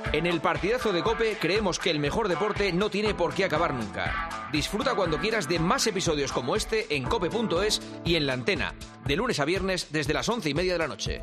En el partidazo de COPE creemos que el mejor deporte no tiene por qué acabar nunca. Disfruta cuando quieras de más episodios como este en cope.es y en la antena, de lunes a viernes desde las 11:30 de la noche.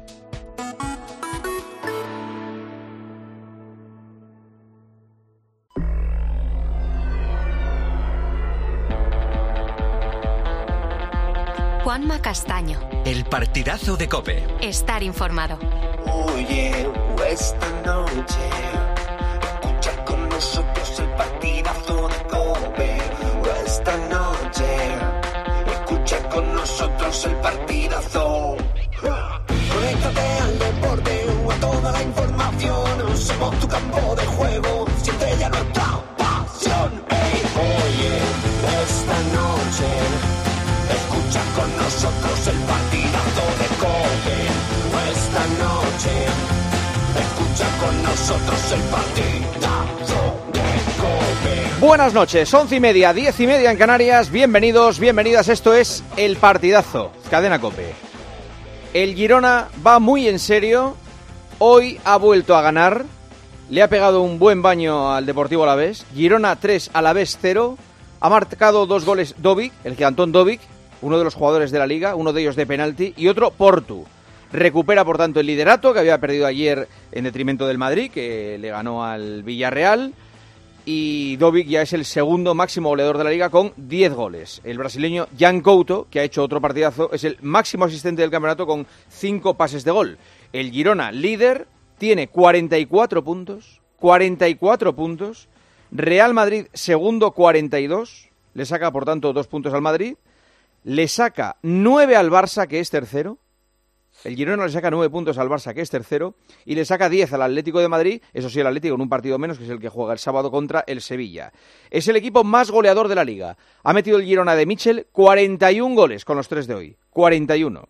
Juanma Castaño. El partidazo de COPE. Estar informado. Oye, esta noche escucha con nosotros el partidazo de COPE. Esta noche escucha con nosotros el partidazo. Conéctate al deporte o a toda la información. Somos tu campo de juego. Siente ya nuestra pasión. Hey, oye, esta noche escucha con nosotros el partidazo de COPE. Esta noche escucha con nosotros el partidazo de COPE. Buenas noches, 11:30, 10:30 en Canarias. Bienvenidos, bienvenidas. Esto es el partidazo, Cadena COPE. El Girona va muy en serio. Hoy ha vuelto a ganar. Le ha pegado un buen baño al Deportivo Alavés. Girona 3, Alavés 0. Ha marcado 2 goles Dovic, el Antón Dovic, uno de los jugadores de la Liga, uno de ellos de penalti, y otro Portu. Recupera, por tanto, el liderato que había perdido ayer en detrimento del Madrid, que le ganó al Villarreal. Y Dovic ya es el segundo máximo goleador de la Liga con 10 goles. El brasileño Jan Couto, que ha hecho otro partidazo, es el máximo asistente del campeonato con 5 pases de gol. El Girona, líder, tiene 44 puntos. 44 puntos. Real Madrid, segundo, 42. Le saca, por tanto, 2 puntos al Madrid. Le saca 9 al Barça, que es tercero. El Girona le saca 9 puntos al Barça, que es tercero. Y le saca 10 al Atlético de Madrid. Eso sí, el Atlético en un partido menos, que es el que juega el sábado contra el Sevilla. Es el equipo más goleador de la Liga. Ha metido el Girona de Michel 41 goles con los 3 de hoy. 41.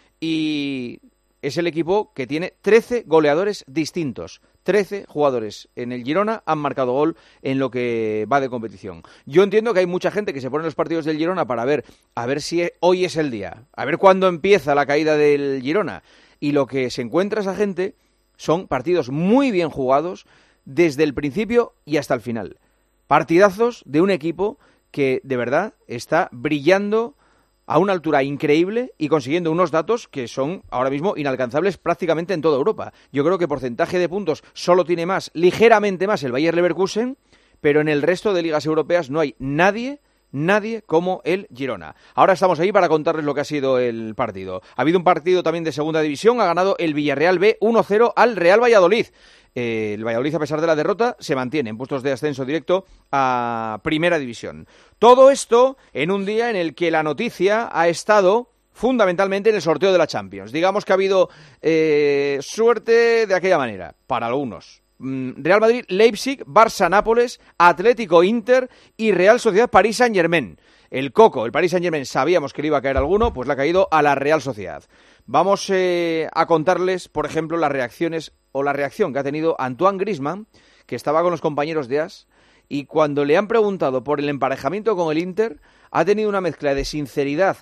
Y es el equipo que tiene 13 goleadores distintos. 13 jugadores en el Girona han marcado gol en lo que va de competición. Yo entiendo que hay mucha gente que se pone en los partidos del Girona para ver, a ver si hoy es el día, a ver cuándo empieza la caída del Girona. Y lo que se encuentra esa gente son partidos muy bien jugados desde el principio y hasta el final. Partidazos de un equipo que de verdad está brillando a una altura increíble y consiguiendo unos datos que son ahora mismo inalcanzables prácticamente en toda Europa. Yo creo que porcentaje de puntos solo tiene más, ligeramente más el Bayer Leverkusen, pero en el resto de ligas europeas no hay nadie como el Girona. Ahora estamos ahí para contarles lo que ha sido el partido. Ha habido un partido también de segunda división, ha ganado el Villarreal B 1-0 al Real Valladolid. El Valladolid, a pesar de la derrota, se mantiene en puestos de ascenso directo a Primera División. Todo esto en un día en el que la noticia ha estado fundamentalmente en el sorteo de la Champions. Digamos que ha habido suerte de aquella manera, para algunos. Real Madrid, Leipzig, Barça, Nápoles, Atlético, Inter y Real Sociedad, París Saint-Germain. El Coco, el Paris Saint-Germain, sabíamos que le iba a caer alguno, pues le ha caído a la Real Sociedad. Vamos a contarles, por ejemplo, las reacciones o la reacción que ha tenido Antoine Griezmann, que estaba con los compañeros de AS, y cuando le han preguntado por el emparejamiento con el Inter, ha tenido una mezcla de sinceridad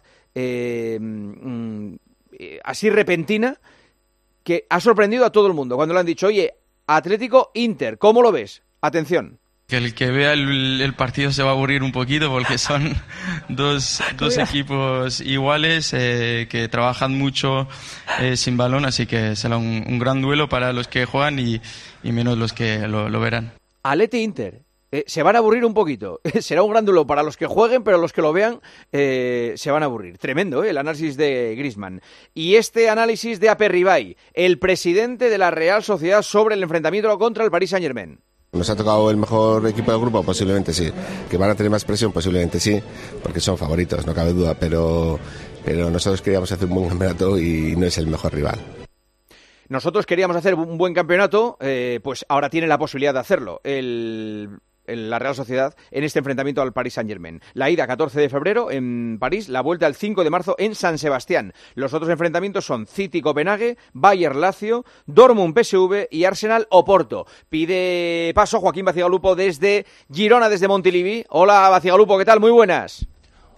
así repentina que ha sorprendido a todo el mundo. Cuando le han dicho, oye, Atlético, Inter, ¿cómo lo ves? Atención. Que el que vea el partido se va a aburrir un poquito porque son dos equipos iguales que trabajan mucho sin balón, así que será un gran duelo para los que juegan y menos los que lo verán. Atleti Inter. Se van a aburrir un poquito. Será un gran duelo para los que jueguen, pero los que lo vean se van a aburrir. Tremendo, el análisis de Griezmann. Y este análisis de Aperribay, el presidente de la Real Sociedad, sobre el enfrentamiento contra el Paris Saint-Germain. ¿Nos ha tocado el mejor equipo del grupo? Posiblemente sí. ¿Que van a tener más presión? Posiblemente sí, porque son favoritos, no cabe duda, pero nosotros queríamos hacer un buen campeonato y no es el mejor rival. Nosotros queríamos hacer un buen campeonato, pues ahora tiene la posibilidad de hacerlo. La Real Sociedad en este enfrentamiento al Paris Saint-Germain. La ida 14 de febrero en París, la vuelta el 5 de marzo en San Sebastián. Los otros enfrentamientos son City Copenhague, Bayer Lazio, Dortmund PSV y Arsenal Oporto. Pide paso Joaquín Bacigalupo desde Girona, desde Montilivi. Hola Bacigalupo, ¿qué tal? Muy buenas.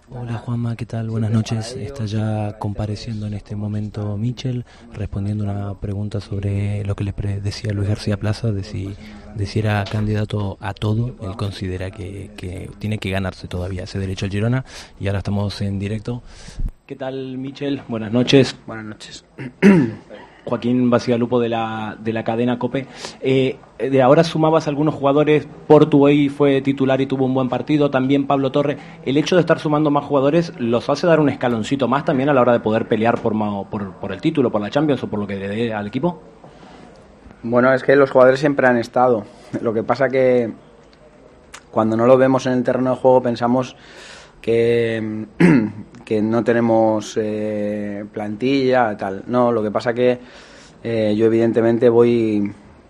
Hola Juanma, ¿qué tal? Buenas noches. Está ya compareciendo en este momento Michel, respondiendo una pregunta sobre lo que le decía Luis García Plaza, de si era candidato a todo. Él considera que tiene que ganarse todavía ese derecho al Girona, y ahora estamos en directo. ¿Qué tal, Michel? Buenas noches. Buenas noches. Joaquín Basigalupo de la cadena COPE. De ahora sumabas algunos jugadores. Portu hoy fue titular y tuvo un buen partido, también Pablo Torre. El hecho de estar sumando más jugadores los hace dar un escaloncito más también a la hora de poder pelear por el título, por la Champions o por lo que le dé al equipo. Bueno, es que los jugadores siempre han estado. Lo que pasa que cuando no lo vemos en el terreno de juego pensamos que no tenemos plantilla, tal. No, lo que pasa que yo evidentemente voy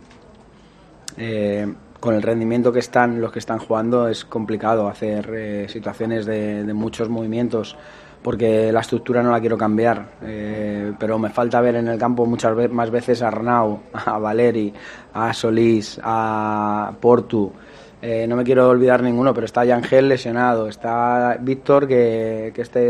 con el rendimiento que están los que están jugando. Es complicado hacer situaciones de muchos movimientos porque la estructura no la quiero cambiar, pero me falta ver en el campo muchas más veces a Arnau, a Valeri, a Solís, a Portu. No me quiero olvidar ninguno, pero está Yangel lesionado, está Víctor que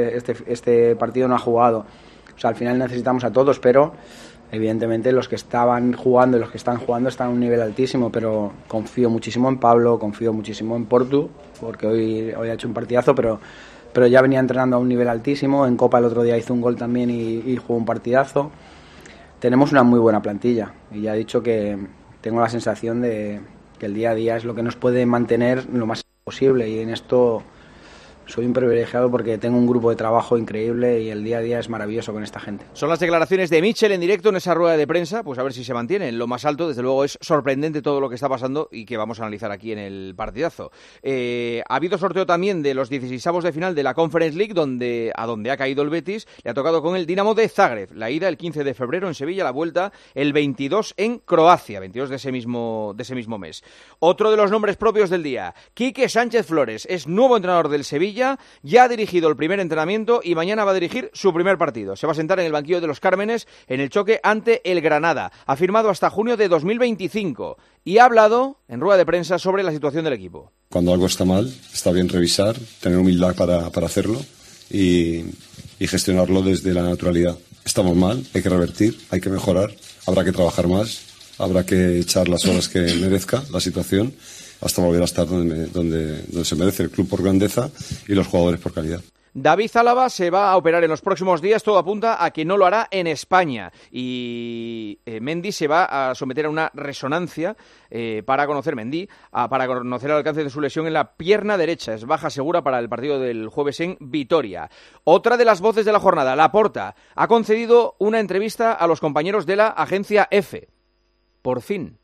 este partido no ha jugado. O sea, al final necesitamos a todos, pero evidentemente los que estaban jugando y los que están jugando están a un nivel altísimo, pero confío muchísimo en Pablo, confío muchísimo en Portu, porque hoy ha hecho un partidazo, pero ya venía entrenando a un nivel altísimo. En Copa el otro día hizo un gol también y jugó un partidazo. Tenemos una muy buena plantilla y ya he dicho que tengo la sensación de que el día a día es lo que nos puede mantener lo más posible, y en esto soy un privilegiado porque tengo un grupo de trabajo increíble y el día a día es maravilloso con esta gente. Son las declaraciones de Michel en directo en esa rueda de prensa, pues a ver si se mantiene en lo más alto. Desde luego es sorprendente todo lo que está pasando y que vamos a analizar aquí en el partidazo. Ha habido sorteo también de los 16avos de final de la Conference League, a donde ha caído el Betis. Le ha tocado con el Dinamo de Zagreb, la ida el 15 de febrero en Sevilla, la vuelta el 22 en Croacia, 22 de ese mismo mes. Otro de los nombres propios del día, Quique Sánchez Flores, es nuevo entrenador del Sevilla. Ya ha dirigido el primer entrenamiento y mañana va a dirigir su primer partido. Se va a sentar en el banquillo de los Cármenes en el choque ante el Granada. Ha firmado hasta junio de 2025 y ha hablado en rueda de prensa sobre la situación del equipo. Cuando algo está mal, está bien revisar, tener humildad para hacerlo y gestionarlo desde la naturalidad. Estamos mal, hay que revertir, hay que mejorar, habrá que trabajar más, habrá que echar las horas que merezca la situación, hasta volver a estar donde se merece el club por grandeza y los jugadores por calidad. David Álava se va a operar en los próximos días, todo apunta a que no lo hará en España, y Mendy se va a someter a una resonancia para conocer el alcance de su lesión en la pierna derecha. Es baja segura para el partido del jueves en Vitoria. Otra de las voces de la jornada, Laporta, ha concedido una entrevista a los compañeros de la agencia EFE. Por fin,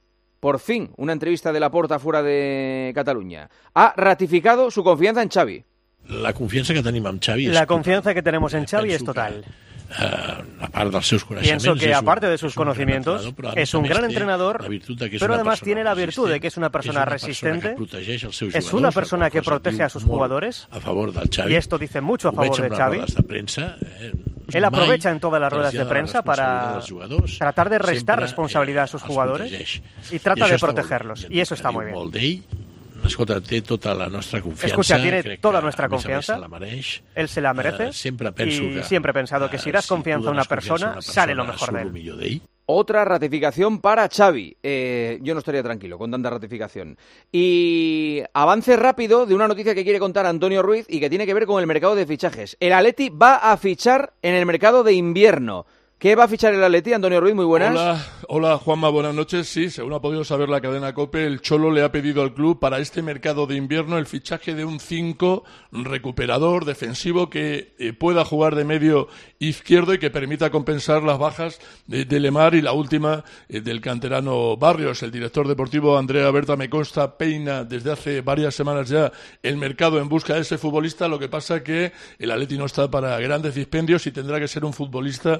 una entrevista de Laporta fuera de Cataluña. Ha ratificado su confianza en Xavi. La confiança que tenim amb Xavi La confianza que tenemos en Xavi es total. A part dels seus coneixements, pienso que aparte de sus conocimientos es un gran entrenador, pero además tiene la virtud de que es una persona resistente, es una persona que protege a sus jugadores, y esto dice mucho a favor de Xavi. Él aprovecha en todas las ruedas de prensa para tratar de restar responsabilidad a sus jugadores y trata de protegerlos, y eso está muy bien. Escolta, té tota la nostra confiança. Escucha, tiene toda nuestra confianza. Él se la merece. Y siempre he pensado que si das confianza a una persona, sale lo mejor de él. Otra ratificación para Xavi. Yo no estaría tranquilo con tanta ratificación. Y avance rápido de una noticia que quiere contar Antonio Ruiz y que tiene que ver con el mercado de fichajes. El Atleti va a fichar en el mercado de invierno. ¿Qué va a fichar el Atleti? Antonio Ruiz, muy buenas. Hola Juanma, buenas noches. Sí, según ha podido saber la cadena COPE, el Cholo le ha pedido al club para este mercado de invierno el fichaje de un 5 recuperador defensivo que pueda jugar de medio izquierdo y que permita compensar las bajas de Lemar y la última del canterano Barrios. El director deportivo Andrea Berta, me consta, peina desde hace varias semanas ya el mercado en busca de ese futbolista. Lo que pasa que el Atleti no está para grandes dispendios y tendrá que ser un futbolista que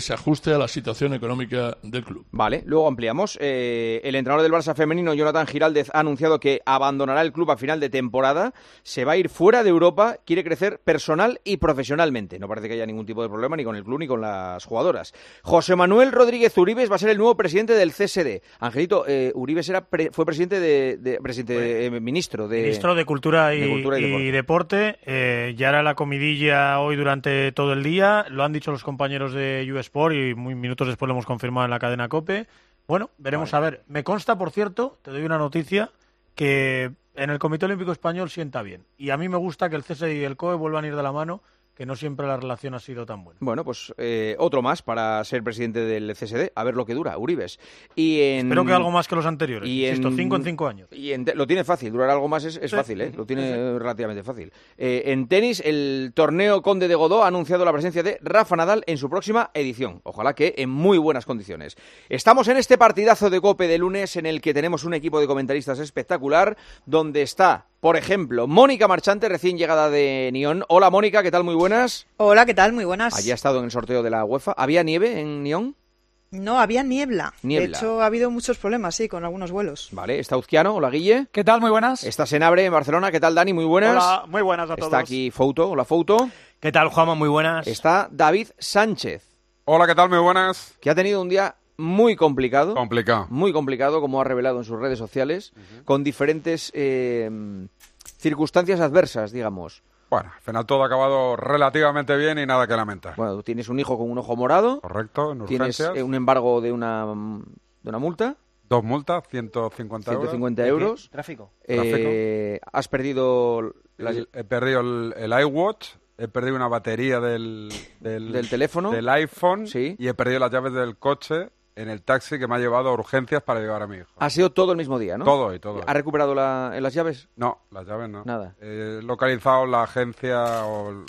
se ajuste a la situación económica del club. Vale, luego ampliamos. El entrenador del Barça femenino, Jonathan Giraldez, ha anunciado que abandonará el club a final de temporada, se va a ir fuera de Europa, quiere crecer personal y profesionalmente. No parece que haya ningún tipo de problema ni con el club ni con las jugadoras. José Manuel Rodríguez Uribes va a ser el nuevo presidente del CSD. Angelito, Uribes fue presidente ministro de Cultura y Deporte. Ya era la comidilla hoy durante todo el día. Lo han dicho los compañeros de USport y minutos después lo hemos confirmado en la cadena COPE. Bueno, veremos a ver. Me consta, por cierto, te doy una noticia, que en el Comité Olímpico Español sienta bien. Y a mí me gusta que el CSD y el COE vuelvan a ir de la mano, que no siempre la relación ha sido tan buena. Bueno, pues otro más para ser presidente del CSD, a ver lo que dura, Uribes. Espero que algo más que los anteriores, insisto, 5 en 5 años. Lo tiene fácil, durar algo más es fácil, ¿eh? Lo tiene relativamente fácil. En tenis, el torneo Conde de Godó ha anunciado la presencia de Rafa Nadal en su próxima edición. Ojalá que en muy buenas condiciones. Estamos en este partidazo de COPE de lunes en el que tenemos un equipo de comentaristas espectacular, donde está, por ejemplo, Mónica Marchante, recién llegada de Nyon. Hola, Mónica, ¿qué tal? Muy buenas. Hola, ¿qué tal? Muy buenas. Allí ha estado en el sorteo de la UEFA. ¿Había nieve en Nyon? No, había niebla. De hecho, ha habido muchos problemas, sí, con algunos vuelos. Vale, está Uzquiano. Hola, Guille. ¿Qué tal? Muy buenas. Está Senabre en Barcelona. ¿Qué tal, Dani? Muy buenas. Hola, muy buenas a todos. Está aquí Fouto. Hola, Fouto. ¿Qué tal, Juanma? Muy buenas. Está David Sánchez. Hola, ¿qué tal? Muy buenas. Que ha tenido un día muy complicado. Muy complicado, como ha revelado en sus redes sociales, con diferentes circunstancias adversas, digamos. Bueno, al final todo ha acabado relativamente bien y nada que lamentar. Bueno, tú tienes un hijo con un ojo morado. Correcto, en urgencias. Tienes un embargo de una multa. 2 multas, 150 euros. 150 euros. Tráfico. Has perdido... He perdido el iWatch, he perdido una batería del teléfono. Del iPhone, sí. Y he perdido las llaves del coche en el taxi que me ha llevado a urgencias para llevar a mi hijo. Ha sido todo el mismo día, ¿no? Todo. ¿Ha recuperado las llaves? No, las llaves no. Nada. He localizado la agencia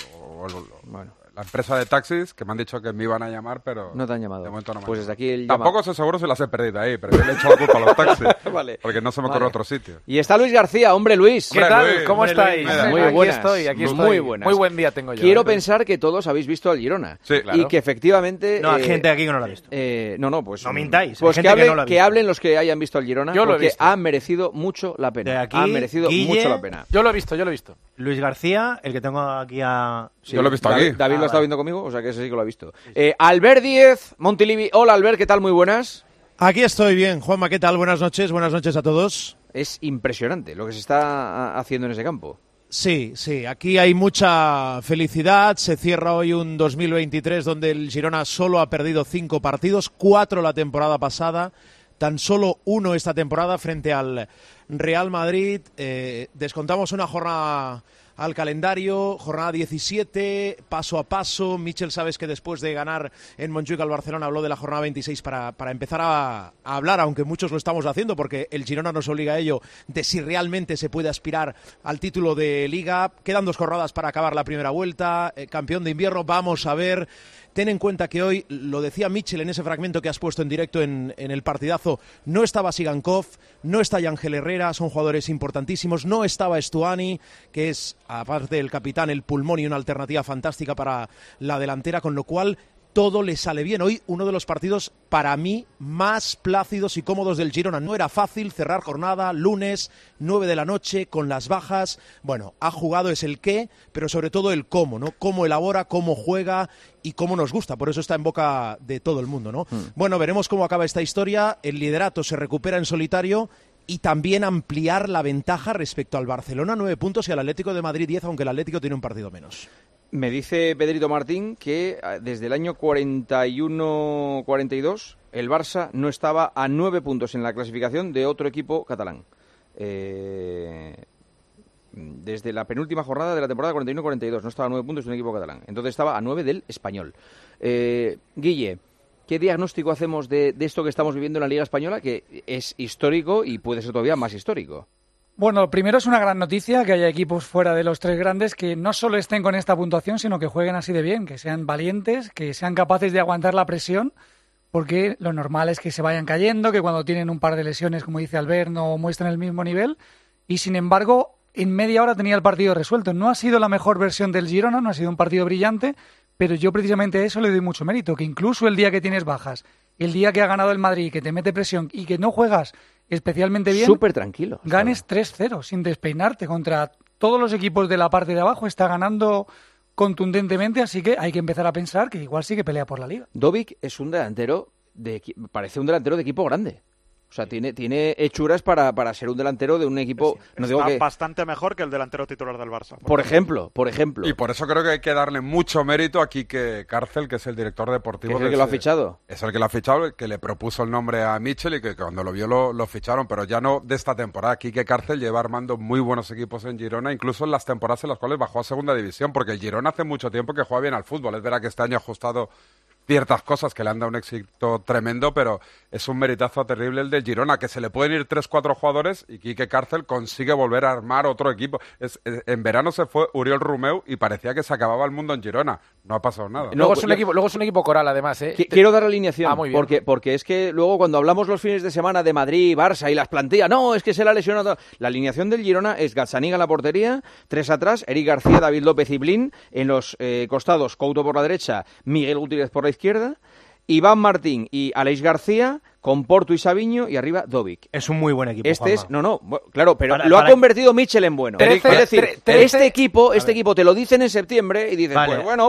bueno, la empresa de taxis, que me han dicho que me iban a llamar, pero... No te han llamado. De momento no me Pues desde aquí el Tampoco sé seguro si las he perdido ahí, pero yo le he hecho la culpa a los taxis. Vale. Porque no se me ocurre otro sitio. Y está Luis García. Hombre, Luis. ¿Qué tal? ¿Cómo estáis? Muy buenas. Aquí estoy. Muy buenas. Muy buen día tengo yo. Quiero pensar que todos habéis visto al Girona. Sí, claro. Y que efectivamente... No, hay gente aquí que no lo ha visto. Pues... No mintáis. Pues que hablen los que hayan visto al Girona, yo porque ha merecido mucho la pena. De aquí, ha merecido Guille, mucho la pena. Yo lo he visto. Luis García, el que tengo aquí a... Sí, yo lo he visto aquí. David lo ha estado viendo conmigo, o sea que ese sí que lo ha visto. Albert Díez, Montilivi. Hola, Albert, ¿qué tal? Muy buenas. Aquí estoy bien. Juanma, ¿qué tal? Buenas noches a todos. Es impresionante lo que se está haciendo en ese campo. Sí, aquí hay mucha felicidad. Se cierra hoy un 2023 donde el Girona solo ha perdido 5 partidos, 4 la temporada pasada, tan solo 1 esta temporada frente al Real Madrid. Descontamos una jornada al calendario, jornada 17, paso a paso. Michel, sabes que después de ganar en Montjuic al Barcelona habló de la jornada 26 para empezar a hablar, aunque muchos lo estamos haciendo porque el Girona nos obliga a ello, de si realmente se puede aspirar al título de Liga. Quedan 2 jornadas para acabar la primera vuelta, campeón de invierno, vamos a ver. Ten en cuenta que hoy, lo decía Michel en ese fragmento que has puesto en directo en el partidazo, no estaba Sigankov, no está Ángel Herrera, son jugadores importantísimos, no estaba Stuani, que es, aparte del capitán, el pulmón y una alternativa fantástica para la delantera, con lo cual todo le sale bien. Hoy uno de los partidos para mí más plácidos y cómodos del Girona. No era fácil cerrar jornada, lunes, 9 de la noche, con las bajas. Bueno, ha jugado es el qué, pero sobre todo el cómo, ¿no? Cómo elabora, cómo juega y cómo nos gusta. Por eso está en boca de todo el mundo, ¿no? Bueno, veremos cómo acaba esta historia. El liderato se recupera en solitario y también ampliar la ventaja respecto al Barcelona, 9 puntos, y al Atlético de Madrid 10, aunque el Atlético tiene un partido menos. Me dice Pedrito Martín que desde el año 41-42 el Barça no estaba a 9 puntos en la clasificación de otro equipo catalán. Desde la penúltima jornada de la temporada 41-42 no estaba a 9 puntos de un equipo catalán. Entonces estaba a 9 del Español. Guille, ¿qué diagnóstico hacemos de esto que estamos viviendo en la Liga Española, que es histórico y puede ser todavía más histórico? Bueno, primero es una gran noticia que haya equipos fuera de los 3 grandes que no solo estén con esta puntuación, sino que jueguen así de bien, que sean valientes, que sean capaces de aguantar la presión, porque lo normal es que se vayan cayendo, que cuando tienen un par de lesiones, como dice Albert, no muestren el mismo nivel, y sin embargo, en media hora tenía el partido resuelto. No ha sido la mejor versión del Girona, no ha sido un partido brillante, pero yo precisamente a eso le doy mucho mérito, que incluso el día que tienes bajas, el día que ha ganado el Madrid, que te mete presión y que no juegas especialmente bien, súper tranquilo, ganes 3-0 sin despeinarte contra todos los equipos de la parte de abajo, está ganando contundentemente, así que hay que empezar a pensar que igual sí que pelea por la Liga. Dovic es un delantero parece un delantero de equipo grande. O sea, tiene hechuras para ser un delantero de un equipo... Está bastante mejor que el delantero titular del Barça. Por ejemplo. Y por eso creo que hay que darle mucho mérito a Quique Cárcel, que es el director deportivo. ¿Es el que lo ha fichado? Es el que lo ha fichado, el que le propuso el nombre a Mitchell y que cuando lo vio lo ficharon, pero ya no de esta temporada. Quique Cárcel lleva armando muy buenos equipos en Girona, incluso en las temporadas en las cuales bajó a segunda división, porque el Girona hace mucho tiempo que juega bien al fútbol. Es verdad que este año ha ajustado ciertas cosas que le han dado un éxito tremendo, pero es un meritazo terrible el del Girona, que se le pueden ir 3-4 jugadores y Quique Cárcel consigue volver a armar otro equipo. En verano se fue Oriol Romeu y parecía que se acababa el mundo en Girona. No ha pasado nada. Luego es un equipo coral, además. Quiero dar la alineación, muy bien. porque es que luego cuando hablamos los fines de semana de Madrid, Barça y las plantillas, no, es que se la ha lesionado. La alineación del Girona es Gazzaniga en la portería, 3 atrás, Eric García, David López y Blin, en los costados, Couto por la derecha, Miguel Gutiérrez por la izquierda, Iván Martín y Aleix García, con Porto y Sabiño, y arriba Dovic. Es un muy buen equipo, claro, pero lo ha convertido Mitchell en bueno. Es decir, este equipo te lo dicen en septiembre y dices,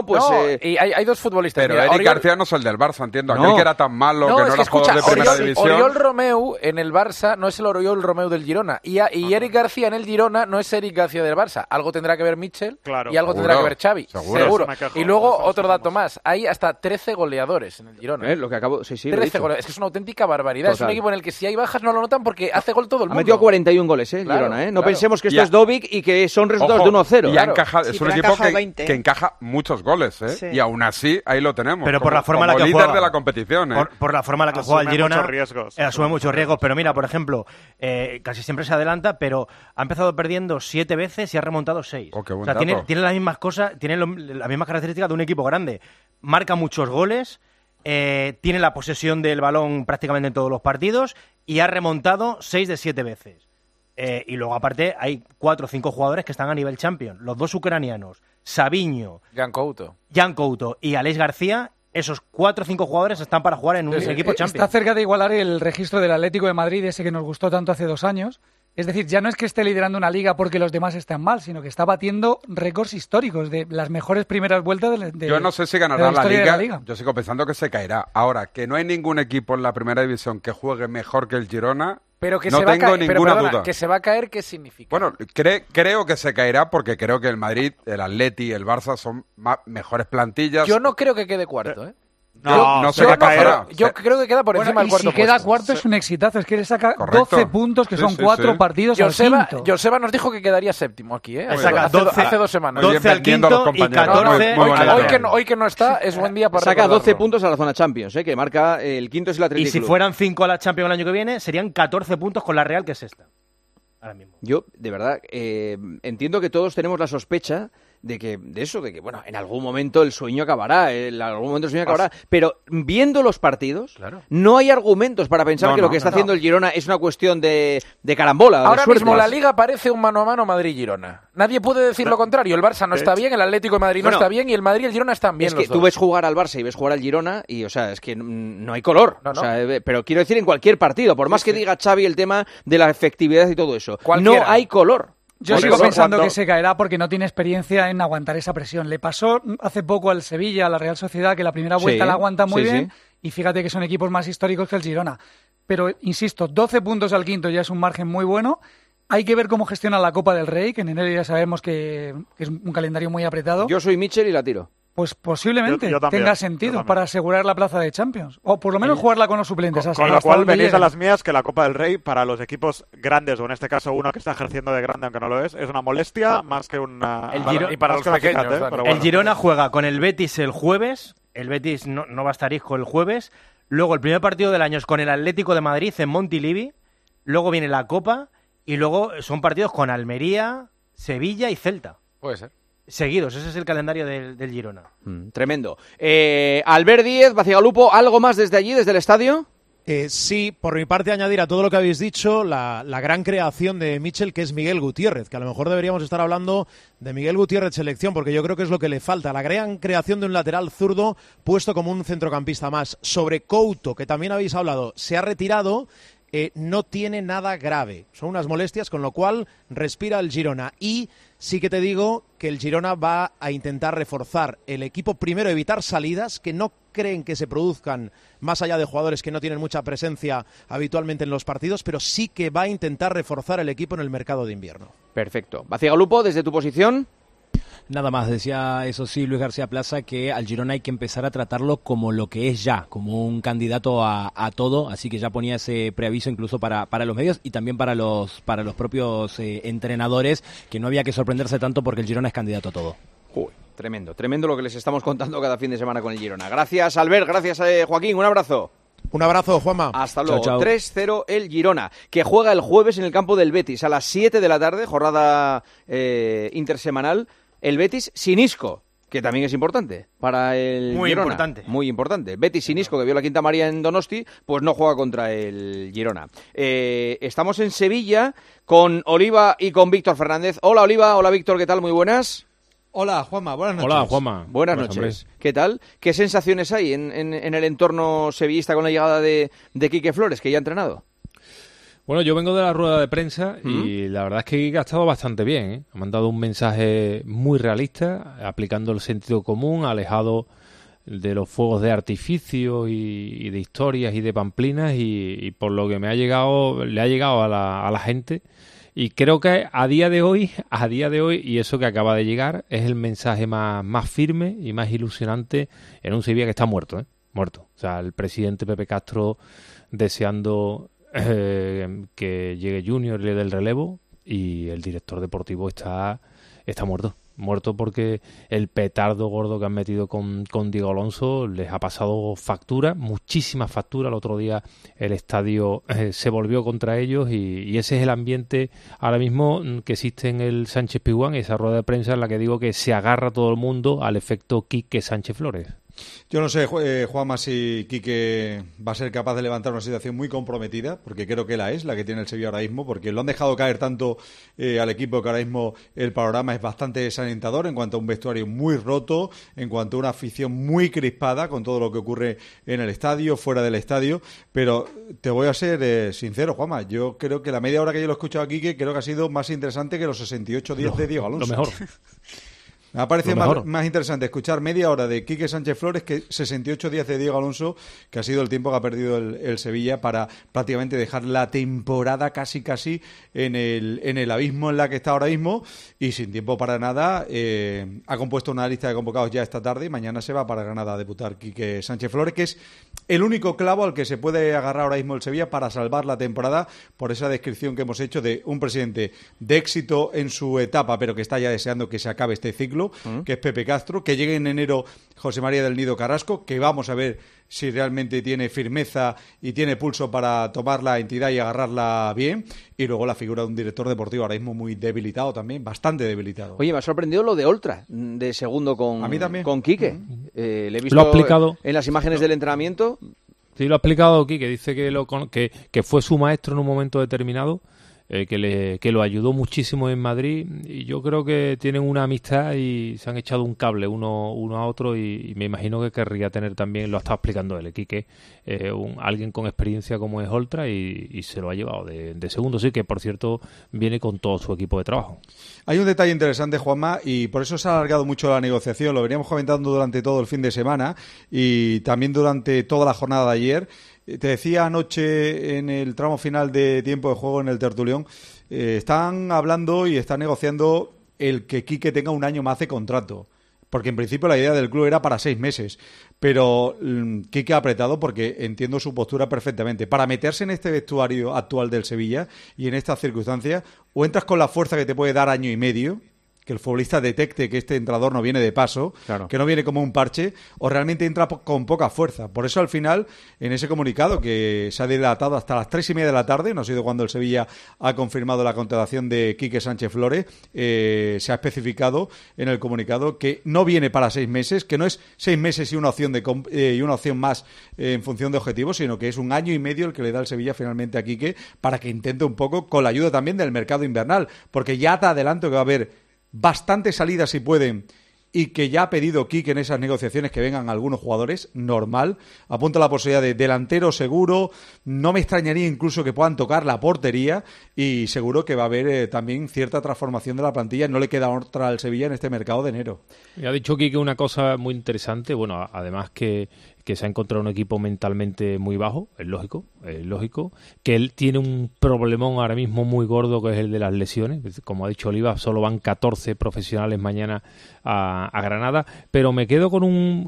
y hay dos futbolistas. Pero Eric García no es el del Barça, entiendo. Aquel que era tan malo, que no era jugador de primera división. Oriol Romeu en el Barça no es el Oriol Romeu del Girona. Y Eric García en el Girona no es Eric García del Barça. Algo tendrá que ver Mitchell y algo tendrá que ver Xavi. Seguro. Y luego otro dato más. Hay hasta 13 goleadores en el Girona. Lo que acabo... 13 goleadores. Es que es una auténtica barbaridad. Total. Es un equipo en el que si hay bajas no lo notan porque hace gol todo el mundo. Ha metido 41 goles, Girona, No pensemos que esto es Dovic y que son resultados de 1-0. Y encaja, es un equipo que encaja muchos goles, Sí. Y aún así, ahí lo tenemos. Pero por la forma en la que líder juega, de la competición, por la forma en la que juega el Girona, asume muchos riesgos. Pero mira, por ejemplo, casi siempre se adelanta, pero ha empezado perdiendo 7 veces y ha remontado 6. O sea, tiene las mismas cosas, tiene las mismas características de un equipo grande. Marca muchos goles. Tiene la posesión del balón prácticamente en todos los partidos y ha remontado 6 de 7 veces. Y luego, aparte, hay 4 o 5 jugadores que están a nivel Champions. Los 2 ucranianos, Sabiño, Jan Couto y Aleix García. Esos 4 o 5 jugadores están para jugar en un equipo Champions. Está cerca de igualar el registro del Atlético de Madrid, ese que nos gustó tanto hace 2 años. Es decir, ya no es que esté liderando una liga porque los demás están mal, sino que está batiendo récords históricos de las mejores primeras vueltas de Yo no sé si ganará la liga. Yo sigo pensando que se caerá. Ahora, que no hay ningún equipo en la primera división que juegue mejor que el Girona, pero que no se va tengo ninguna duda. Que se va a caer, ¿qué significa? Bueno, creo que se caerá porque creo que el Madrid, el Atleti y el Barça son mejores plantillas. Yo no creo que quede cuarto, No se va a caer. Yo creo que queda por encima del cuarto puesto. Si queda cuarto es un exitazo, es que le saca 12 puntos, que son 4 partidos al quinto. Joseba nos dijo que quedaría séptimo aquí, Saca hace 2 semanas. 12 al quinto y 14. Hoy que no está, es buen día para saca 12 puntos a la zona Champions, que marca el quinto es el Athletic Club. Y si fueran 5 a la Champions el año que viene, serían 14 puntos con la Real, que es esta. Ahora mismo. Yo, de verdad, entiendo que todos tenemos la sospecha de que, bueno, en algún momento el sueño acabará, pero viendo los partidos, no hay argumentos para pensar que lo que está haciendo el Girona es una cuestión de carambola. Ahora mismo la Liga parece un mano a mano Madrid-Girona. Nadie puede decir lo contrario. El Barça no está bien, el Atlético de Madrid no está bien y el Madrid y el Girona están bien. Es que tú ves jugar al Barça y ves jugar al Girona y, es que no hay color. Pero quiero decir en cualquier partido, por más que diga Xavi el tema de la efectividad y todo eso, no hay color. Yo sigo pensando que se caerá porque no tiene experiencia en aguantar esa presión. Le pasó hace poco al Sevilla, a la Real Sociedad, que la primera vuelta la aguanta muy bien y fíjate que son equipos más históricos que el Girona. Pero, insisto, 12 puntos al quinto ya es un margen muy bueno. Hay que ver cómo gestiona la Copa del Rey, que en enero ya sabemos que es un calendario muy apretado. Yo soy Mitchell y la tiro. Pues posiblemente tenga sentido para asegurar la plaza de Champions. O por lo menos jugarla con los suplentes. Con lo cual venís a las mías que la Copa del Rey para los equipos grandes, o en este caso uno que está ejerciendo de grande aunque no lo es una molestia más que una... Y para los pequeños. El Girona juega con el Betis el jueves. El Betis no va a estar Isco el jueves. Luego el primer partido del año es con el Atlético de Madrid en Montilivi. Luego viene la Copa. Y luego son partidos con Almería, Sevilla y Celta. Puede ser. Seguidos, ese es el calendario del Girona. Tremendo. Albert Díez, Bacigalupo, ¿algo más desde allí, desde el estadio? Sí, por mi parte añadir a todo lo que habéis dicho la gran creación de Mitchell, que es Miguel Gutiérrez, que a lo mejor deberíamos estar hablando de Miguel Gutiérrez selección, porque yo creo que es lo que le falta, la gran creación de un lateral zurdo puesto como un centrocampista más. Sobre Couto, que también habéis hablado, se ha retirado, no tiene nada grave, son unas molestias, con lo cual respira el Girona. Y sí que te digo que el Girona va a intentar reforzar el equipo, primero evitar salidas que no creen que se produzcan más allá de jugadores que no tienen mucha presencia habitualmente en los partidos, pero sí que va a intentar reforzar el equipo en el mercado de invierno. Perfecto. Bacigalupo, desde tu posición. Nada más, decía eso sí Luis García Plaza, que al Girona hay que empezar a tratarlo como lo que es ya, como un candidato a todo, así que ya ponía ese preaviso incluso para los medios y también para los propios entrenadores, que no había que sorprenderse tanto porque el Girona es candidato a todo. Uy, tremendo lo que les estamos contando cada fin de semana con el Girona. Gracias, Albert, gracias, Joaquín, un abrazo. Un abrazo, Juanma. Hasta luego. Chao, chao. 3-0 el Girona, que juega el jueves en el campo del Betis a las 7 de la tarde, jornada intersemanal. El Betis sin Isco, que también es importante para el Girona. Muy importante. Betis sin Isco, que vio la Quinta María en Donosti, pues no juega contra el Girona. Estamos en Sevilla con Oliva y con Víctor Fernández. Hola, Oliva. Hola, Víctor. ¿Qué tal? Muy buenas. Hola, Juanma. Buenas noches. Hola, Juanma. Buenas noches. ¿Qué tal? ¿Qué sensaciones hay en el entorno sevillista con la llegada de Quique Flores, que ya ha entrenado? Bueno, yo vengo de la rueda de prensa y la verdad es que Quique ha estado bastante bien, ¿eh? Ha mandado un mensaje muy realista, aplicando el sentido común, alejado de los fuegos de artificio y de historias y de pamplinas, y por lo que le ha llegado a la gente. Y creo que a día de hoy, y eso que acaba de llegar, es el mensaje más firme y más ilusionante en un Sevilla que está muerto, ¿eh? Muerto. O sea, el presidente Pepe Castro deseando que llegue Junior y le dé el relevo, y el director deportivo está muerto porque el petardo gordo que han metido con Diego Alonso les ha pasado factura, muchísimas facturas. El otro día el estadio se volvió contra ellos, y ese es el ambiente ahora mismo que existe en el Sánchez Pizjuán, esa rueda de prensa en la que digo que se agarra todo el mundo al efecto Quique Sánchez Flores. Yo no sé, Juanma, si Quique va a ser capaz de levantar una situación muy comprometida, porque creo que la que tiene el Sevilla ahora mismo, porque lo han dejado caer tanto al equipo que ahora mismo el panorama es bastante desalentador en cuanto a un vestuario muy roto, en cuanto a una afición muy crispada con todo lo que ocurre en el estadio, fuera del estadio. Pero te voy a ser sincero, Juanma, yo creo que la media hora que yo lo he escuchado a Quique creo que ha sido más interesante que los 68 días de Diego Alonso. Lo mejor. Me ha parecido más interesante escuchar media hora de Quique Sánchez Flores que 68 días de Diego Alonso, que ha sido el tiempo que ha perdido el Sevilla para prácticamente dejar la temporada casi en el abismo en la que está ahora mismo, y sin tiempo para nada. Ha compuesto una lista de convocados ya esta tarde y mañana se va para Granada a debutar Quique Sánchez Flores, que es el único clavo al que se puede agarrar ahora mismo el Sevilla para salvar la temporada, por esa descripción que hemos hecho de un presidente de éxito en su etapa, pero que está ya deseando que se acabe este ciclo, que es Pepe Castro, que llegue en enero José María del Nido Carrasco, que vamos a ver si realmente tiene firmeza y tiene pulso para tomar la entidad y agarrarla bien, y luego la figura de un director deportivo ahora mismo muy debilitado también, bastante debilitado. Oye, me ha sorprendido lo de Oltra, de segundo a mí también. Con Quique. Le he visto lo ha explicado en las imágenes del entrenamiento. Sí, lo ha explicado Quique, dice que fue su maestro en un momento determinado, que lo ayudó muchísimo en Madrid, y yo creo que tienen una amistad y se han echado un cable uno a otro, y me imagino que querría tener también, lo ha estado explicando él, Quique, alguien con experiencia como es Oltra, y se lo ha llevado de segundo, sí, que por cierto viene con todo su equipo de trabajo. Hay un detalle interesante, Juanma, y por eso se ha alargado mucho la negociación, lo veníamos comentando durante todo el fin de semana y también durante toda la jornada de ayer. Te decía anoche en el tramo final de tiempo de juego en el tertulión, están hablando y están negociando el que Quique tenga un año más de contrato, porque en principio la idea del club era para 6 meses, pero Quique ha apretado, porque entiendo su postura perfectamente. Para meterse en este vestuario actual del Sevilla y en estas circunstancias, o entras con la fuerza que te puede dar año y medio, que el futbolista detecte que este entrenador no viene de paso, que no viene como un parche, o realmente entra con poca fuerza. Por eso al final, en ese comunicado que se ha dilatado hasta las 3:30 de la tarde, no ha sido cuando el Sevilla ha confirmado la contratación de Quique Sánchez Flores, se ha especificado en el comunicado que no viene para 6 meses, que no es 6 meses y una opción más en función de objetivos, sino que es 1 año y medio el que le da el Sevilla finalmente a Quique para que intente un poco, con la ayuda también del mercado invernal, porque ya te adelanto que va a haber bastantes salidas si pueden, y que ya ha pedido Quique en esas negociaciones que vengan algunos jugadores, normal. Apunta la posibilidad de delantero seguro, no me extrañaría incluso que puedan tocar la portería, y seguro que va a haber también cierta transformación de la plantilla. No le queda otra al Sevilla en este mercado de enero. Y ha dicho Quique una cosa muy interesante, bueno, además que se ha encontrado un equipo mentalmente muy bajo, es lógico, que él tiene un problemón ahora mismo muy gordo, que es el de las lesiones. Como ha dicho Oliva, solo van 14 profesionales mañana a Granada, pero me quedo con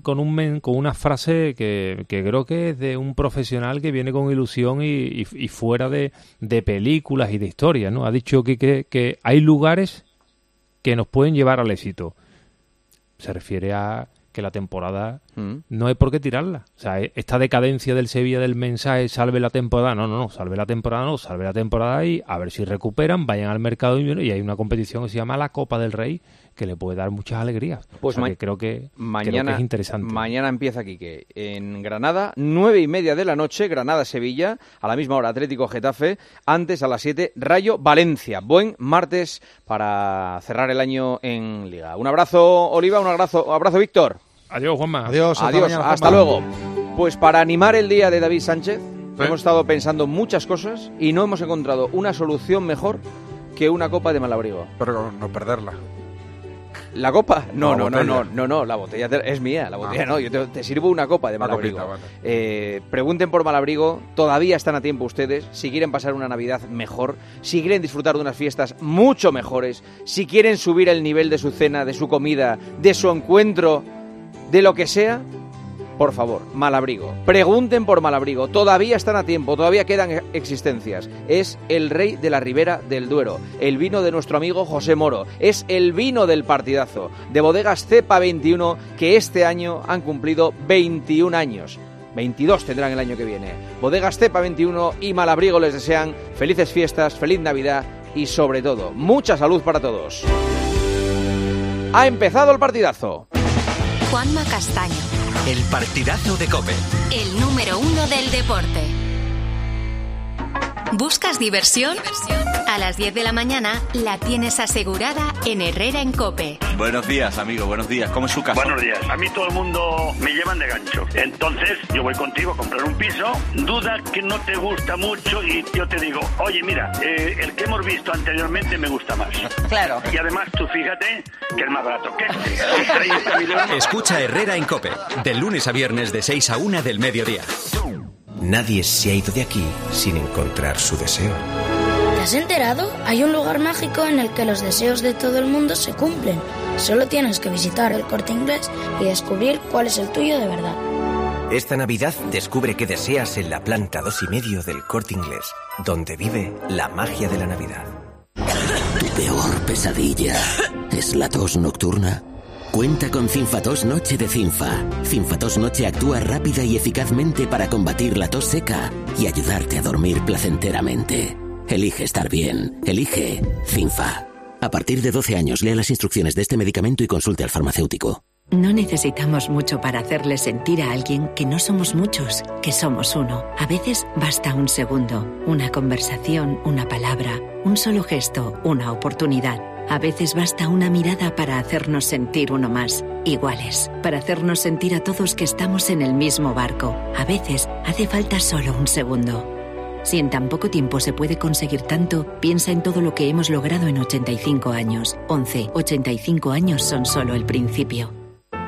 una frase que creo que es de un profesional que viene con ilusión y fuera de películas y de historias, ¿no? Ha dicho que hay lugares que nos pueden llevar al éxito. Se refiere a que la temporada no hay por qué tirarla. O sea, esta decadencia del Sevilla del mensaje salve la temporada, salve la temporada y a ver si recuperan, vayan al mercado y hay una competición que se llama la Copa del Rey, que le puede dar muchas alegrías. Pues que creo que mañana es interesante. Mañana empieza Quique en Granada, 9:30 de la noche, Granada-Sevilla, a la misma hora Atlético-Getafe, antes a las 7 Rayo-Valencia. Buen martes para cerrar el año en Liga. Un abrazo, Oliva, un abrazo Víctor. Adiós, Juanma. Adiós, mañana, hasta luego. Pues para animar el día de David Sánchez, hemos estado pensando muchas cosas y no hemos encontrado una solución mejor que una copa de Malabrigo. Pero no perderla. ¿La copa? No, la botella es mía, la botella no, yo te sirvo una copa de Malabrigo. Vale. Pregunten por Malabrigo, todavía están a tiempo ustedes, si quieren pasar una Navidad mejor, si quieren disfrutar de unas fiestas mucho mejores, si quieren subir el nivel de su cena, de su comida, de su encuentro, de lo que sea, por favor, Malabrigo. Pregunten por Malabrigo. Todavía están a tiempo, todavía quedan existencias. Es el rey de la Ribera del Duero. El vino de nuestro amigo José Moro. Es el vino del partidazo. De bodegas Cepa 21, que este año han cumplido 21 años. 22 tendrán el año que viene. Bodegas Cepa 21 y Malabrigo les desean felices fiestas, feliz Navidad y sobre todo, mucha salud para todos. Ha empezado el partidazo. Juanma Castaño. El partidazo de COPE. El número 1 del deporte. ¿Buscas diversión? A las 10 de la mañana la tienes asegurada en Herrera en COPE. Buenos días, amigo, buenos días. ¿Cómo es su casa? Buenos días. A mí todo el mundo me llevan de gancho. Entonces yo voy contigo a comprar un piso, duda que no te gusta mucho y yo te digo, oye, mira, el que hemos visto anteriormente me gusta más. Claro. Y además tú fíjate que es más barato que este. Con 30 millones. Escucha Herrera en COPE, de lunes a viernes de 6 a 1 del mediodía. Nadie se ha ido de aquí sin encontrar su deseo. ¿Te has enterado? Hay un lugar mágico en el que los deseos de todo el mundo se cumplen. Solo tienes que visitar el Corte Inglés y descubrir cuál es el tuyo de verdad. Esta Navidad descubre qué deseas en la planta 2,5 del Corte Inglés, donde vive la magia de la Navidad. ¿Tu peor pesadilla es la tos nocturna? Cuenta con Cinfatos Noche de Cinfa. Cinfatos Noche actúa rápida y eficazmente para combatir la tos seca y ayudarte a dormir placenteramente. Elige estar bien. Elige Cinfa. A partir de 12 años, lea las instrucciones de este medicamento y consulte al farmacéutico. No necesitamos mucho para hacerle sentir a alguien que no somos muchos, que somos uno. A veces basta un segundo, una conversación, una palabra, un solo gesto, una oportunidad. A veces basta una mirada para hacernos sentir uno más, iguales, para hacernos sentir a todos que estamos en el mismo barco. A veces hace falta solo un segundo. Si en tan poco tiempo se puede conseguir tanto, piensa en todo lo que hemos logrado en 85 años. 85 años son solo el principio.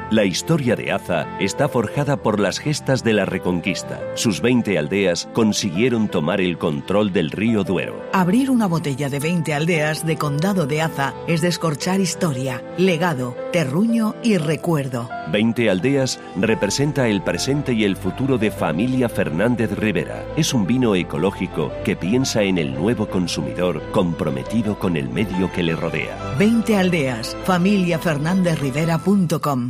La historia de Aza está forjada por las gestas de la Reconquista. Sus 20 aldeas consiguieron tomar el control del río Duero. Abrir una botella de 20 aldeas de Condado de Aza es descorchar historia, legado, terruño y recuerdo. 20 aldeas representa el presente y el futuro de Familia Fernández Rivera. Es un vino ecológico que piensa en el nuevo consumidor comprometido con el medio que le rodea. 20 aldeas, familiafernandezrivera.com.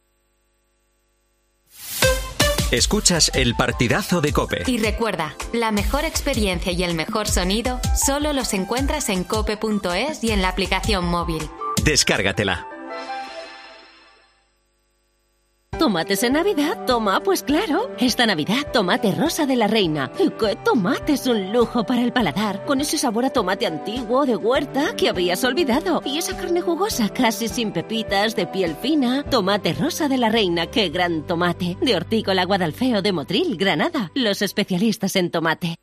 Escuchas el partidazo de COPE. Y recuerda, la mejor experiencia y el mejor sonido solo los encuentras en cope.es y en la aplicación móvil. Descárgatela. ¿Tomates en Navidad? Toma, pues claro. Esta Navidad, tomate rosa de la reina. ¿Y qué tomate? Es un lujo para el paladar, con ese sabor a tomate antiguo de huerta que habías olvidado. Y esa carne jugosa, casi sin pepitas, de piel fina. Tomate rosa de la reina, qué gran tomate. De Hortícola Guadalfeo de Motril, Granada. Los especialistas en tomate.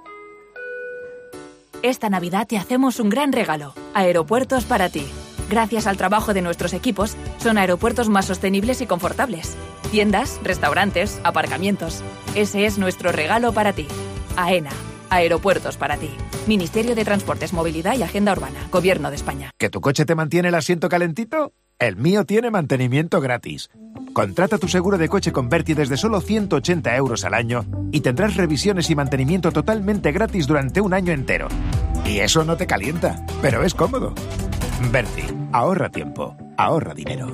Esta Navidad te hacemos un gran regalo. Aeropuertos para ti. Gracias al trabajo de nuestros equipos, son aeropuertos más sostenibles y confortables. Tiendas, restaurantes, aparcamientos. Ese es nuestro regalo para ti. AENA. Aeropuertos para ti. Ministerio de Transportes, Movilidad y Agenda Urbana. Gobierno de España. ¿Que tu coche te mantiene el asiento calentito? El mío tiene mantenimiento gratis. Contrata tu seguro de coche con Berti desde solo 180 € al año y tendrás revisiones y mantenimiento totalmente gratis durante un año entero. Y eso no te calienta, pero es cómodo. Berti, ahorra tiempo, ahorra dinero.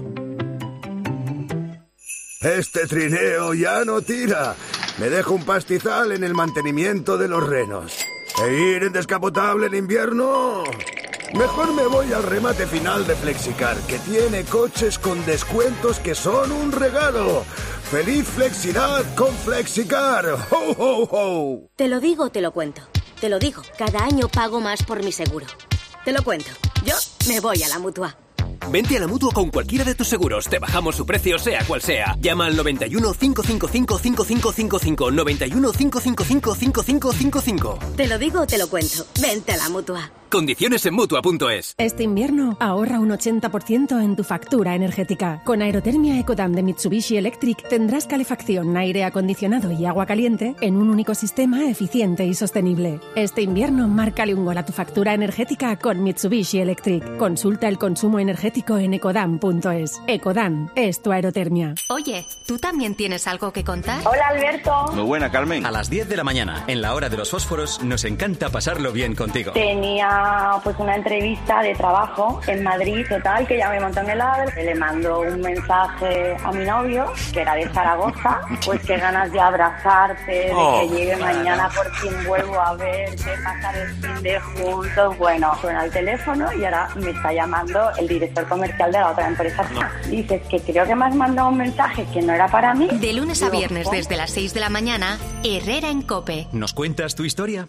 Este trineo ya no tira. Me dejo un pastizal en el mantenimiento de los renos. ¿E ir en descapotable en invierno? Mejor me voy al remate final de Flexicar, que tiene coches con descuentos que son un regalo. ¡Feliz Flexidad con Flexicar! ¡Ho, ho, ho! Te lo digo, te lo cuento. Te lo digo, cada año pago más por mi seguro. Te lo cuento. Yo me voy a la Mutua. Vente a la Mutua con cualquiera de tus seguros. Te bajamos su precio, sea cual sea. Llama al 91 555 5555. 91 555 5555. Te lo digo, te lo cuento. Vente a la Mutua. Condiciones en Mutua.es. Este invierno ahorra un 80% en tu factura energética. Con Aerotermia Ecodam de Mitsubishi Electric tendrás calefacción, aire acondicionado y agua caliente en un único sistema eficiente y sostenible. Este invierno márcale un gol a tu factura energética con Mitsubishi Electric. Consulta el consumo energético en ecodam.es. Ecodam es tu aerotermia. Oye, ¿tú también tienes algo que contar? Hola, Alberto. Muy buena, Carmen. A las 10 de la mañana, en la hora de los fósforos, nos encanta pasarlo bien contigo. Tenía pues una entrevista de trabajo en Madrid, total, que ya me montó en el AVE. Le mando un mensaje a mi novio, que era de Zaragoza, pues qué ganas de abrazarte, de que llegue mañana, por fin vuelvo a verte, pasar el fin de juntos. Bueno, suena el teléfono y ahora me está llamando el director comercial de la otra empresa. Dices que creo que me has mandado un mensaje que no era para mí. De lunes a viernes desde las 6 de la mañana, Herrera en COPE. ¿Nos cuentas tu historia?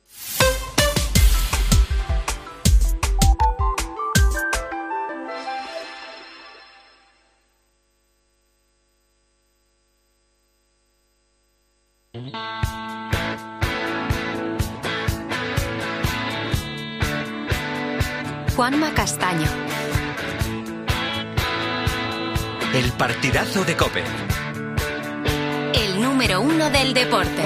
Juanma Castaño. El partidazo de COPE. El número 1 del deporte.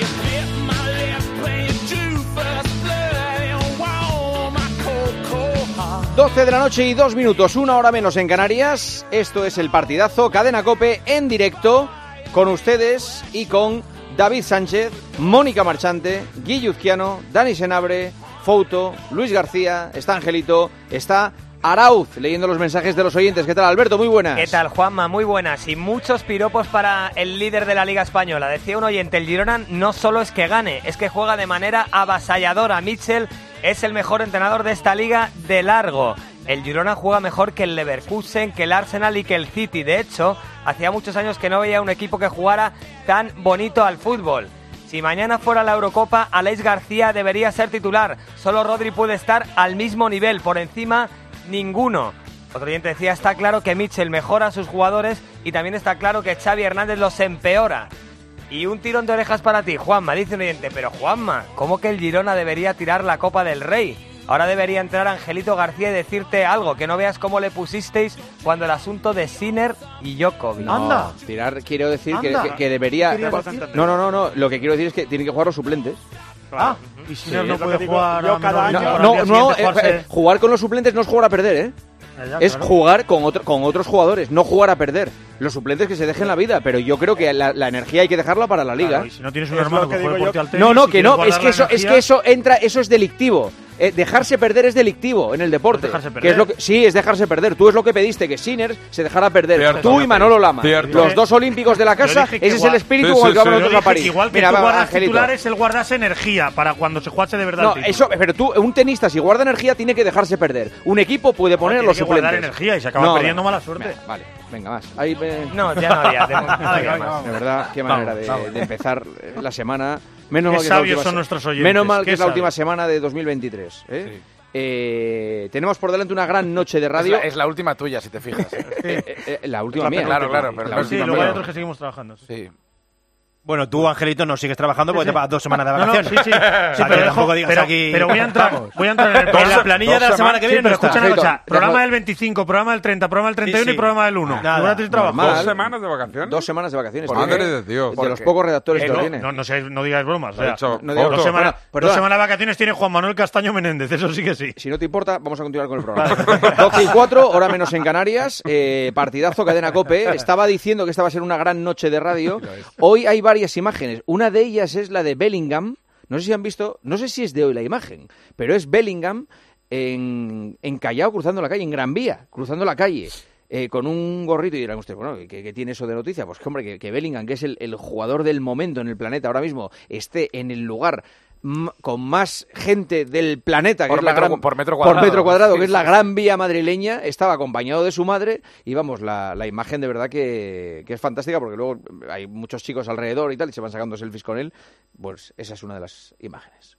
Doce de la noche y 2 minutos, 1 hora menos en Canarias. Esto es el partidazo, Cadena COPE en directo con ustedes y con David Sánchez, Mónica Marchante, Guillo Uzquiano, Dani Senabre, Fouto, Luis García, está Angelito, está Arauz leyendo los mensajes de los oyentes. ¿Qué tal, Alberto? Muy buenas. ¿Qué tal, Juanma? Muy buenas. Y muchos piropos para el líder de la Liga Española. Decía un oyente, el Girona no solo es que gane, es que juega de manera avasalladora. Mitchell es el mejor entrenador de esta liga de largo. El Girona juega mejor que el Leverkusen, que el Arsenal y que el City. De hecho, hacía muchos años que no veía un equipo que jugara tan bonito al fútbol. Si mañana fuera la Eurocopa, Aleix García debería ser titular. Solo Rodri puede estar al mismo nivel, por encima ninguno. Otro oyente decía, está claro que Mitchell mejora a sus jugadores y también está claro que Xavi Hernández los empeora. Y un tirón de orejas para ti, Juanma, dice un oyente. Pero Juanma, ¿cómo que el Girona debería tirar la Copa del Rey? Ahora debería entrar Angelito García y decirte algo, que no veas cómo le pusisteis cuando el asunto de Sinner y Djokovic. No, ¡Anda! Quiero decir que debería... No, lo que quiero decir es que tienen que jugar los suplentes. Claro. Y Sinner no puede jugar yo cada año. Jugar con los suplentes no es jugar a perder, ¿eh? Es jugar con otros jugadores, no jugar a perder. Los suplentes que se dejen la vida, pero yo creo que la energía hay que dejarla para la liga. Claro, y si no tienes un hermano que juegue por ti al tenis, es que eso entra, eso es delictivo. Dejarse perder es delictivo en el deporte. ¿Que es sí, es dejarse perder. Tú es lo que pediste, que Sinner se dejara perder. Tú y Manolo Lama. Los dos olímpicos de la casa, ese es el espíritu con el que vamos nosotros a París. Igual que tú guardas titulares, él guardas energía para cuando se jugase de verdad. Pero tú, un tenista, si guarda energía, tiene que dejarse perder. Un equipo puede poner los suplentes. Guardar energía y se acaba perdiendo mala suerte. Vale, venga, más. No, ya no había. De verdad, qué manera de empezar la semana. Menos mal que sabios son nuestros oyentes. Menos mal que es la última semana de 2023. Tenemos por delante una gran noche de radio. Es la última tuya, si te fijas. La última mía. Claro. Pero sí, luego hay otros que seguimos trabajando. Sí. Bueno, tú, Angelito, no sigues trabajando porque te pagas 2 semanas de vacaciones. Sí, pero tampoco digas aquí... Pero voy a entrar en la planilla de la semana que viene. Pero escucha una cosa, programa del 25, programa del 30, programa del 31 y programa del 1. Nada, ¿2 semanas de vacaciones? 2 semanas de vacaciones. Madre de Dios. De los pocos redactores que lo tienen. No digáis bromas. No digo 2 semanas de vacaciones tiene Juan Manuel Castaño Menéndez, eso sí que sí. Si no te importa, vamos a continuar con el programa. 12 y 4, hora menos en Canarias, partidazo, cadena COPE. Estaba diciendo que esta va a ser una gran noche de radio. Hoy hay varias imágenes. Una de ellas es la de Bellingham. No sé si han visto, no sé si es de hoy la imagen, pero es Bellingham en Callao cruzando la calle, en Gran Vía, cruzando la calle, con un gorrito. Y dirán ustedes, bueno, ¿qué tiene eso de noticia? Pues que, hombre, que Bellingham, que es el jugador del momento en el planeta ahora mismo, esté en el lugar con más gente del planeta, que por metro cuadrado, que es la Gran Vía madrileña, estaba acompañado de su madre, y vamos, la imagen de verdad que es fantástica, porque luego hay muchos chicos alrededor y tal, y se van sacando selfies con él. Pues esa es una de las imágenes.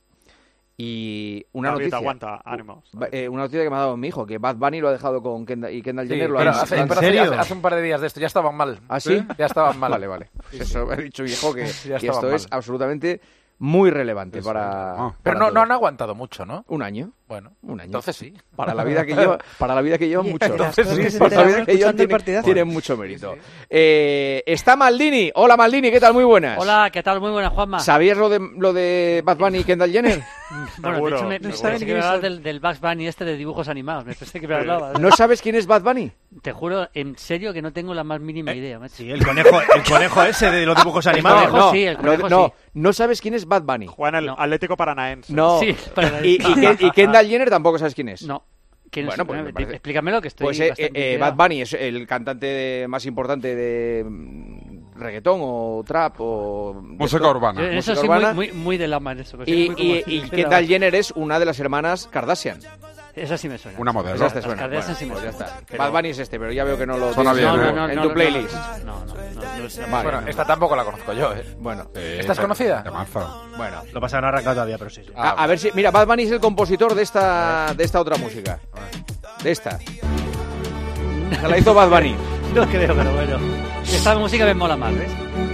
Y una noticia, aguanta, ánimos. Una noticia que me ha dado mi hijo, que Bad Bunny lo ha dejado con Kendall Jenner. Hace un par de días de esto ya estaban mal. ¿Ah, sí? Ya estaban mal. Vale. Eso me ha dicho mi hijo, que esto es absolutamente muy relevante para... Pero no han aguantado mucho, ¿no? Un año. Bueno, un año. Entonces sí. Para la vida que lleva mucho. Entonces sí. Para la vida que lleva tiene mucho mérito. Está Maldini. Hola, Maldini, ¿qué tal? Muy buenas. Hola, ¿qué tal? Muy buenas, Juanma. ¿Sabías lo de Bad Bunny y Kendall Jenner? Bueno, de hecho me pensé que me hablabas del Bugs Bunny de dibujos animados. Me pensé que me hablabas. ¿No sabes quién es Bad Bunny? Te juro, en serio, que no tengo la más mínima idea. Macho. Sí, el conejo ese de los dibujos animados. El conejo sí. No sabes quién es Bad Bunny. Juega en el Atlético Paranaense. No. Sí, y Kendall Jenner tampoco sabes quién es. No. Bueno, pues explícamelo, que estoy pues Bad Bunny es el cantante más importante de reggaetón o trap o... música urbana. En eso soy muy de lama en eso. Y Kendall Jenner es una de las hermanas Kardashian. Esa sí me suena. Una modelo. Esa te suena. Bueno, pues ya está. Bad Bunny es pero ya veo que no lo suena tienes bien, en tu playlist. No. Vale, bueno, esta tampoco la conozco yo, Bueno. ¿Esta es conocida? Bueno. Lo pasa en arrancado todavía, pero sí. A ver si... Mira, Bad Bunny es el compositor de esta otra música. De esta. Se la hizo Bad Bunny. No creo, pero bueno. Esta música me mola más, ¿ves?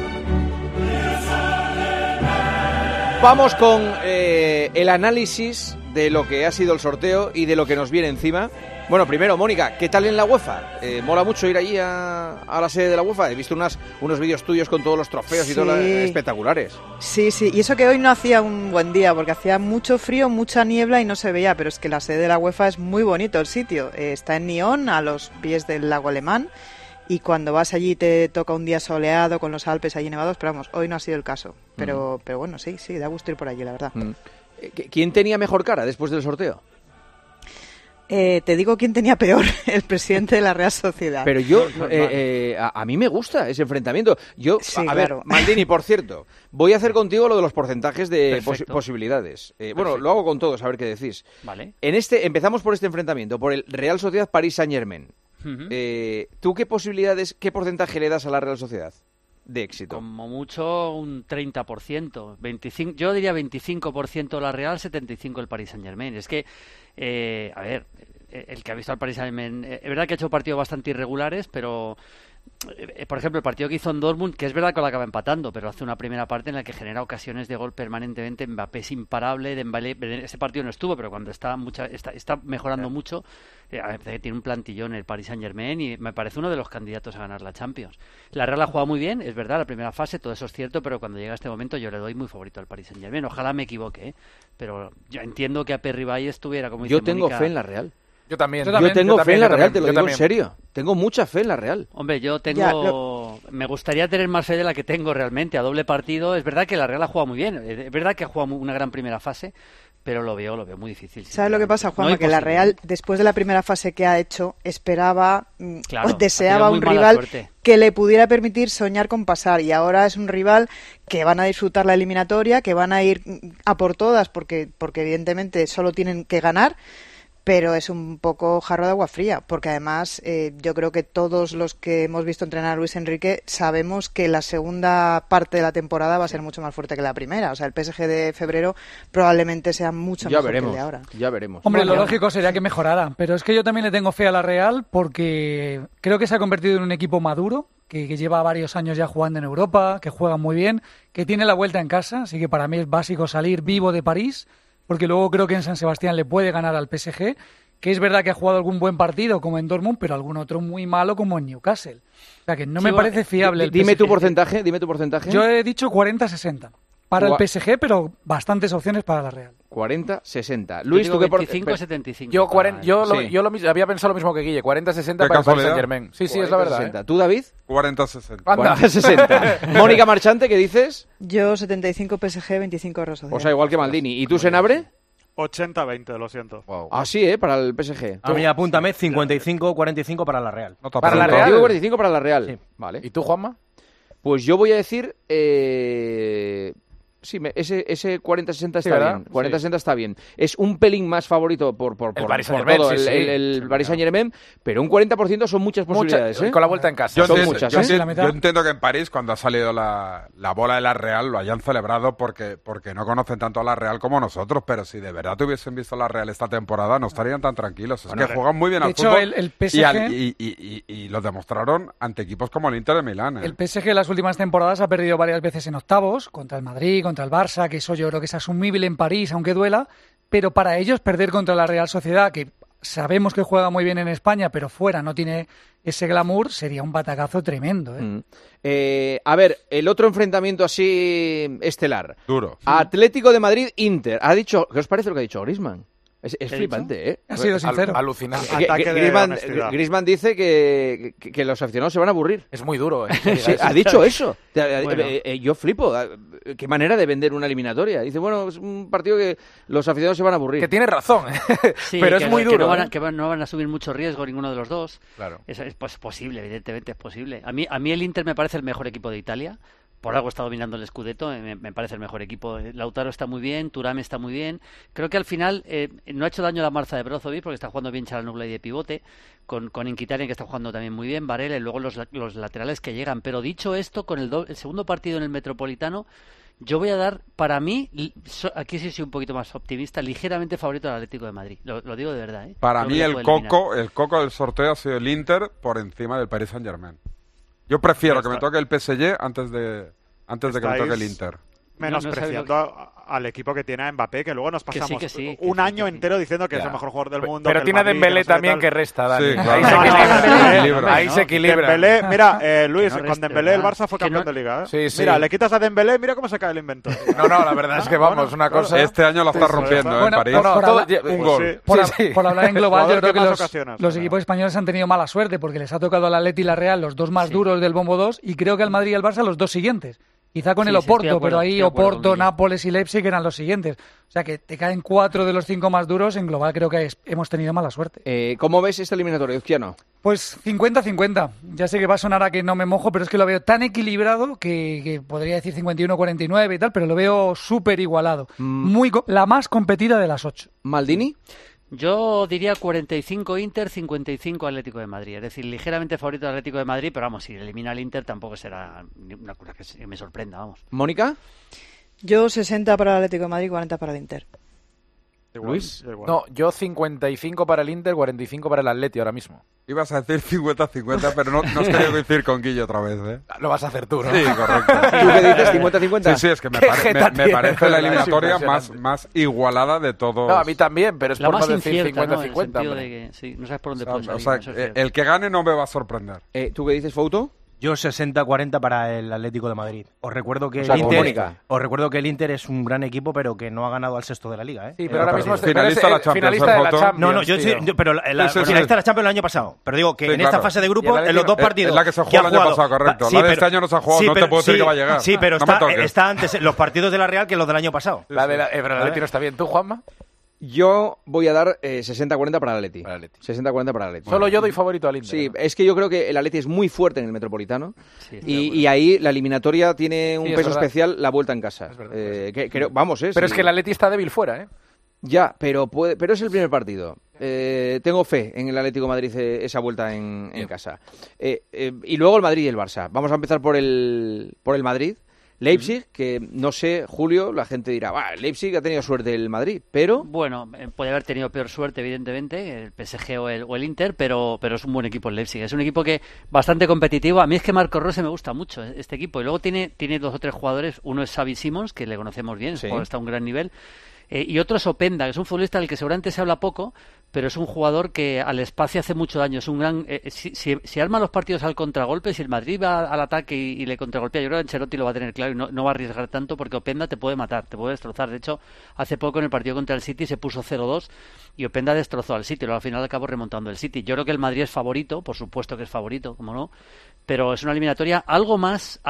Vamos con el análisis de lo que ha sido el sorteo y de lo que nos viene encima. Bueno, primero, Mónica, ¿qué tal en la UEFA? ¿Mola mucho ir allí a la sede de la UEFA? He visto unos vídeos tuyos con todos los trofeos y todo espectaculares. Sí, y eso que hoy no hacía un buen día, porque hacía mucho frío, mucha niebla y no se veía, pero es que la sede de la UEFA es muy bonito el sitio. Está en Nyon, a los pies del lago Alemán, y cuando vas allí te toca un día soleado con los Alpes allí nevados, pero vamos, hoy no ha sido el caso. Pero bueno, sí, da gusto ir por allí, la verdad. ¿Quién tenía mejor cara después del sorteo? Te digo quién tenía peor, el presidente de la Real Sociedad. Pero yo, a mí me gusta ese enfrentamiento. A ver, Maldini, por cierto, voy a hacer contigo lo de los porcentajes de posibilidades. Bueno, lo hago con todos, a ver qué decís. Vale. Empezamos por este enfrentamiento, por el Real Sociedad París Saint-Germain. ¿Tú qué porcentaje le das a la Real Sociedad de éxito? Como mucho un 30%, 25, yo diría 25% la Real, 75% el Paris Saint-Germain. Es que, a ver, el que ha visto al Paris Saint-Germain, es verdad que ha hecho partidos bastante irregulares, pero por ejemplo el partido que hizo en Dortmund, que es verdad que lo acaba empatando, pero hace una primera parte en la que genera ocasiones de gol permanentemente. Mbappé es imparable, Dembélé, ese partido no estuvo, pero cuando está mejorando mucho, tiene un plantillón el Paris Saint-Germain y me parece uno de los candidatos a ganar la Champions. La Real ha jugado muy bien, es verdad, la primera fase, todo eso es cierto, pero cuando llega este momento yo le doy muy favorito al Paris Saint-Germain. Ojalá me equivoque, pero yo entiendo que a Perribay estuviera, como dice Yo tengo Mónica, fe en la Real. Yo también. Yo tengo fe en la Real, te lo digo en serio. Tengo mucha fe en la Real. Hombre, me gustaría tener más fe de la que tengo realmente. A doble partido, es verdad que la Real ha jugado muy bien. Es verdad que ha jugado una gran primera fase, pero lo veo muy difícil. ¿Sabes lo que pasa, Juanma? Que la Real, después de la primera fase que ha hecho, esperaba, deseaba un rival que le pudiera permitir soñar con pasar. Y ahora es un rival que van a disfrutar la eliminatoria, que van a ir a por todas, porque evidentemente solo tienen que ganar. Pero es un poco jarro de agua fría, porque además yo creo que todos los que hemos visto entrenar a Luis Enrique sabemos que la segunda parte de la temporada va a ser mucho más fuerte que la primera. O sea, el PSG de febrero probablemente sea mucho mejor que el de ahora. Ya veremos. Hombre, lo lógico sería que mejorara, pero es que yo también le tengo fe a la Real porque creo que se ha convertido en un equipo maduro, que lleva varios años ya jugando en Europa, que juega muy bien, que tiene la vuelta en casa, así que para mí es básico salir vivo de París, porque luego creo que en San Sebastián le puede ganar al PSG, que es verdad que ha jugado algún buen partido como en Dortmund, pero algún otro muy malo como en Newcastle. O sea que no me parece fiable el dime PSG. tu porcentaje. Yo he dicho 40-60 para el PSG, pero bastantes opciones para la Real. 40-60. Luis, ¿tú qué 25-75. Yo había pensado lo mismo que Guille, 40-60 para el Paris Saint-Germain. Sí, es la verdad. ¿Tú, David? 40-60. 40-60. Mónica Marchante, ¿qué dices? Yo 75 PSG, 25 Real Sociedad. O sea, igual que Maldini. ¿Y tú, Senabre? 80-20, lo siento. Wow. Ah, sí, para el PSG. A mí apúntame 55-45 para la Real. ¿Para la Real? 55 para la Real. Sí. Vale. ¿Y tú, Juanma? Pues yo voy a decir... Sí, ese 40-60 está bien. 40-60 está bien. Es un pelín más favorito por el Paris Saint-Germain, pero un 40% son muchas posibilidades. Con la vuelta en casa. Son muchas. Yo entiendo que en París, cuando ha salido la bola de la Real, lo hayan celebrado porque no conocen tanto a la Real como nosotros, pero si de verdad hubiesen visto a la Real esta temporada, no estarían tan tranquilos. Es que juegan muy bien al fútbol. El PSG... y lo demostraron ante equipos como el Inter de Milán. El PSG en las últimas temporadas ha perdido varias veces en octavos, contra el Madrid, contra el Barça, que eso yo creo que es asumible en París, aunque duela, pero para ellos perder contra la Real Sociedad, que sabemos que juega muy bien en España, pero fuera no tiene ese glamour, sería un batacazo tremendo. A ver, el otro enfrentamiento así estelar. Duro. Atlético de Madrid-Inter. ¿Qué os parece lo que ha dicho Griezmann? Es flipante, ¿eh? Ha sido sincero. Alucinante. Griezmann dice que los aficionados se van a aburrir. Es muy duro, ¿eh? Sí, ha dicho eso. Bueno. Yo flipo. Qué manera de vender una eliminatoria. Dice, bueno, es un partido que los aficionados se van a aburrir. Que tiene razón, sí, pero es muy duro. Que no van a subir mucho riesgo ninguno de los dos. Claro. Eso es posible, evidentemente es posible. A mí el Inter me parece el mejor equipo de Italia. Por algo está dominando el Scudetto, me parece el mejor equipo. Lautaro está muy bien, Thuram está muy bien. Creo que al final no ha hecho daño la marcha de Brozovic porque está jugando bien Çalhanoğlu y de pivote, con Mkhitaryan que está jugando también muy bien, Varela y luego los laterales que llegan. Pero dicho esto, con el segundo partido en el Metropolitano, yo voy a dar, para mí, aquí sí soy un poquito más optimista, ligeramente favorito al Atlético de Madrid. Lo digo de verdad. Para mí el coco del sorteo ha sido el Inter por encima del Paris Saint-Germain. Yo prefiero que me toque el PSG antes de que me toque el Inter. Menospreciando al equipo que tiene a Mbappé, que luego nos pasamos un año entero diciendo que es el mejor jugador del mundo. Pero tiene a Dembélé también que resta, Dani. Sí, claro. Ahí se equilibra. Dembélé, mira, Luis, con Dembélé el Barça fue campeón de Liga. Sí. Mira, le quitas a Dembélé, mira cómo se cae el invento. No, la verdad es que vamos, una cosa... Este año lo está rompiendo en París. Un gol. Por hablar en global, yo creo que los equipos españoles han tenido mala suerte porque les ha tocado al Atleti y la Real los dos más duros del bombo 2 y creo que al Madrid y al Barça los dos siguientes. Quizá con el Oporto, pero ahí Oporto, Nápoles y Leipzig eran los siguientes. O sea que te caen 4 de los 5 más duros. En global creo que hemos tenido mala suerte. ¿Cómo ves este eliminatorio, Izquiano? Pues 50-50. Ya sé que va a sonar a que no me mojo, pero es que lo veo tan equilibrado que podría decir 51-49 y tal, pero lo veo súper igualado. La más competida de las 8. ¿Maldini? Yo diría 45 Inter, 55 Atlético de Madrid. Es decir, ligeramente favorito del Atlético de Madrid, pero vamos, si elimina al Inter tampoco será una cosa que me sorprenda, vamos. ¿Mónica? Yo 60 para el Atlético de Madrid, 40 para el Inter. Luis. No, yo 55 para el Inter, 45 para el Atleti ahora mismo. Ibas a decir 50-50, pero no has querido coincidir con Guille otra vez, ¿eh? Lo vas a hacer tú, ¿no? Sí, correcto. ¿Tú qué dices? ¿50-50? Sí, es que me parece la eliminatoria más igualada de todos. No, a mí también, pero es por no decir 50-50. ¿no? Sí, no sabes por dónde puede salir. O sea, el que gane no me va a sorprender. ¿Tú qué dices, Fouto? Yo 60-40 para el Atlético de Madrid. Os recuerdo que el Inter es un gran equipo, pero que no ha ganado al sexto de la Liga, ¿eh? Sí, pero ahora mismo es finalista de la Champions. No, pero finalista de la Champions el año pasado. Pero digo que en esta fase de grupo, en los dos partidos... Es la que se jugó el año pasado, correcto. La de este año no se ha jugado, no te puedo decir que va a llegar. Sí, pero está antes los partidos de la Real que los del año pasado. Pero el Atlético no está bien. ¿Tú, Juanma? Yo voy a dar 60-40 para el Atleti. 60-40 para el Atleti. Solo yo doy favorito al Inter. Sí, es que yo creo que el Atleti es muy fuerte en el Metropolitano y ahí la eliminatoria tiene un peso especial, la vuelta en casa. Pero es que el Atleti está débil fuera, ¿eh? Ya, pero es el primer partido. Tengo fe en el Atlético de Madrid esa vuelta en casa. Y luego el Madrid y el Barça. Vamos a empezar por el Madrid. Leipzig, que no sé, Julio, la gente dirá, Leipzig ha tenido suerte el Madrid, pero... Bueno, puede haber tenido peor suerte, evidentemente, el PSG o el Inter, pero es un buen equipo el Leipzig. Es un equipo que bastante competitivo. A mí es que Marco Rose me gusta mucho, este equipo. Y luego tiene 2 o 3 jugadores. Uno es Xavi Simons, que le conocemos bien, está a un gran nivel. Y otro es Openda, que es un futbolista del que seguramente se habla poco, pero es un jugador que al espacio hace mucho daño. Es un gran si arma los partidos al contragolpe, si el Madrid va al ataque y le contragolpea, yo creo que Ancelotti lo va a tener claro y no va a arriesgar tanto, porque Openda te puede matar, te puede destrozar. De hecho, hace poco en el partido contra el City se puso 0-2 y Openda destrozó al City, luego al final acabó remontando el City. Yo creo que el Madrid es favorito, por supuesto que es favorito, como no, pero es una eliminatoria con algo más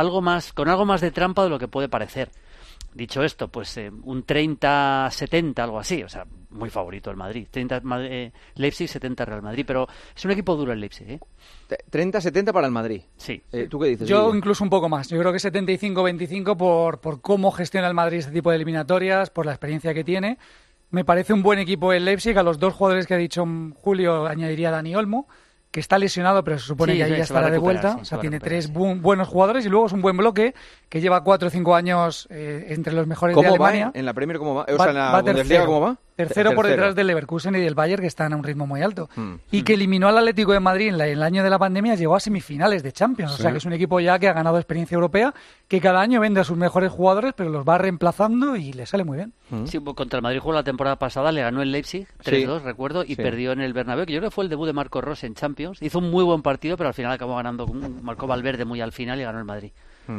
de trampa de lo que puede parecer. Dicho esto, pues un 30-70, algo así, o sea, muy favorito el Madrid. 30 Leipzig, 70 Real Madrid, pero es un equipo duro el Leipzig, ¿eh? 30-70 para el Madrid. Sí. ¿Tú qué dices? Yo incluso un poco más. Yo creo que 75-25 por cómo gestiona el Madrid este tipo de eliminatorias, por la experiencia que tiene. Me parece un buen equipo el Leipzig. A los 2 jugadores que ha dicho Julio añadiría a Dani Olmo, que está lesionado, pero se supone que ahí ya estará de vuelta. O sea, tiene 3 buenos jugadores y luego es un buen bloque que lleva 4 o 5 años entre los mejores de Alemania. ¿Cómo va? ¿En la Premier cómo va? O sea, en la Bundesliga ¿cómo va? Tercero por detrás del Leverkusen y del Bayern, que están a un ritmo muy alto. Y que eliminó al Atlético de Madrid en el año de la pandemia, llegó a semifinales de Champions. O sea, que es un equipo ya que ha ganado experiencia europea, que cada año vende a sus mejores jugadores, pero los va reemplazando y le sale muy bien. Sí, contra el Madrid jugó la temporada pasada, le ganó el Leipzig 3-2, recuerdo, y perdió en el Bernabéu, que yo creo que fue el debut de Marco Rose en Champions. Hizo un muy buen partido, pero al final acabó ganando, marcó Valverde muy al final y ganó el Madrid.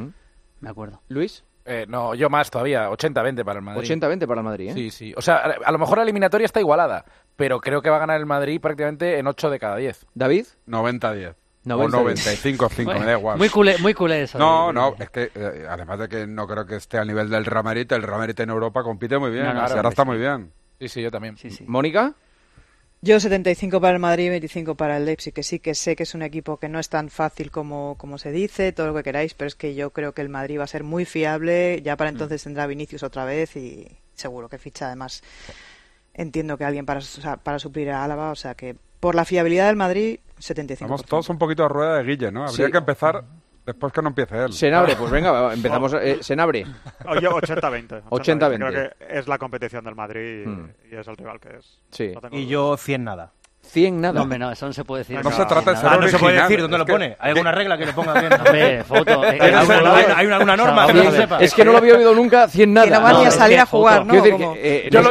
Me acuerdo. ¿Luis? No, yo más todavía, 80-20 para el Madrid. 80-20 para el Madrid, ¿eh? Sí, sí. O sea, a lo mejor la eliminatoria está igualada, pero creo que va a ganar el Madrid prácticamente en 8 de cada 10. ¿David? 90-10. O 95-5, me da igual. Muy culé eso. No, es que además de que no creo que esté al nivel del Real Madrid, el Real Madrid en Europa compite muy bien, ahora está muy bien. Sí, yo también. Sí. ¿Mónica? Yo 75 para el Madrid y 25 para el Leipzig, que sí que sé que es un equipo que no es tan fácil como se dice, todo lo que queráis, pero es que yo creo que el Madrid va a ser muy fiable, ya para entonces tendrá Vinicius otra vez y seguro que ficha además, entiendo que alguien para suplir a Álava, o sea que por la fiabilidad del Madrid, 75%. Vamos todos un poquito a rueda de Guille, ¿no? Habría que empezar... Después que no empiece él. Senabre, pues venga, empezamos. Senabre. Oye, 80-20. 80-20. Creo que es la competición del Madrid y es el rival que es. Sí. Y yo 100 nada. 100 nada. No, hombre, no, eso no se puede decir. No se trata de ser original. No se puede decir, ¿dónde lo pone? ¿Hay alguna regla que le ponga bien? Hombre, foto. ¿Hay alguna norma que no sepa? Es que no lo había oído nunca, 100 nada. Que no van ni a salir a jugar, ¿no? Yo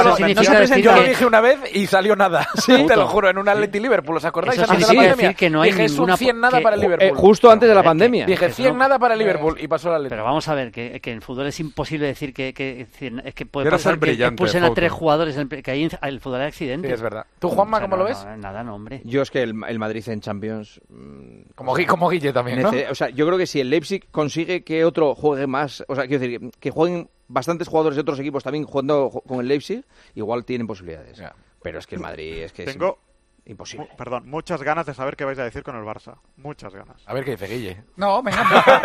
lo dije una vez y salió nada. Sí, te lo juro, en un Atleti Liverpool, ¿os acordáis? Antes de la pandemia. Que no hay dije, es un 100 nada para el Liverpool. Justo antes de la pandemia. Dije, 100 nada para el Liverpool y pasó el Atleti. Pero vamos a ver, que en fútbol es imposible decir que puede pasar que expulsen a 3 jugadores, que ahí el fútbol hay accidentes. Sí, es verdad. ¿Tú, Juanma, cómo lo ves? Nada, no, hombre. Yo es que el Madrid en Champions... Como Guille también, ¿no? O sea, yo creo que si el Leipzig consigue que otro juegue más... O sea, quiero decir, que jueguen bastantes jugadores de otros equipos también jugando con el Leipzig, igual tienen posibilidades. Pero es que el Madrid... Imposible. Perdón, muchas ganas de saber qué vais a decir con el Barça. Muchas ganas. A ver qué dice Guille. No, venga.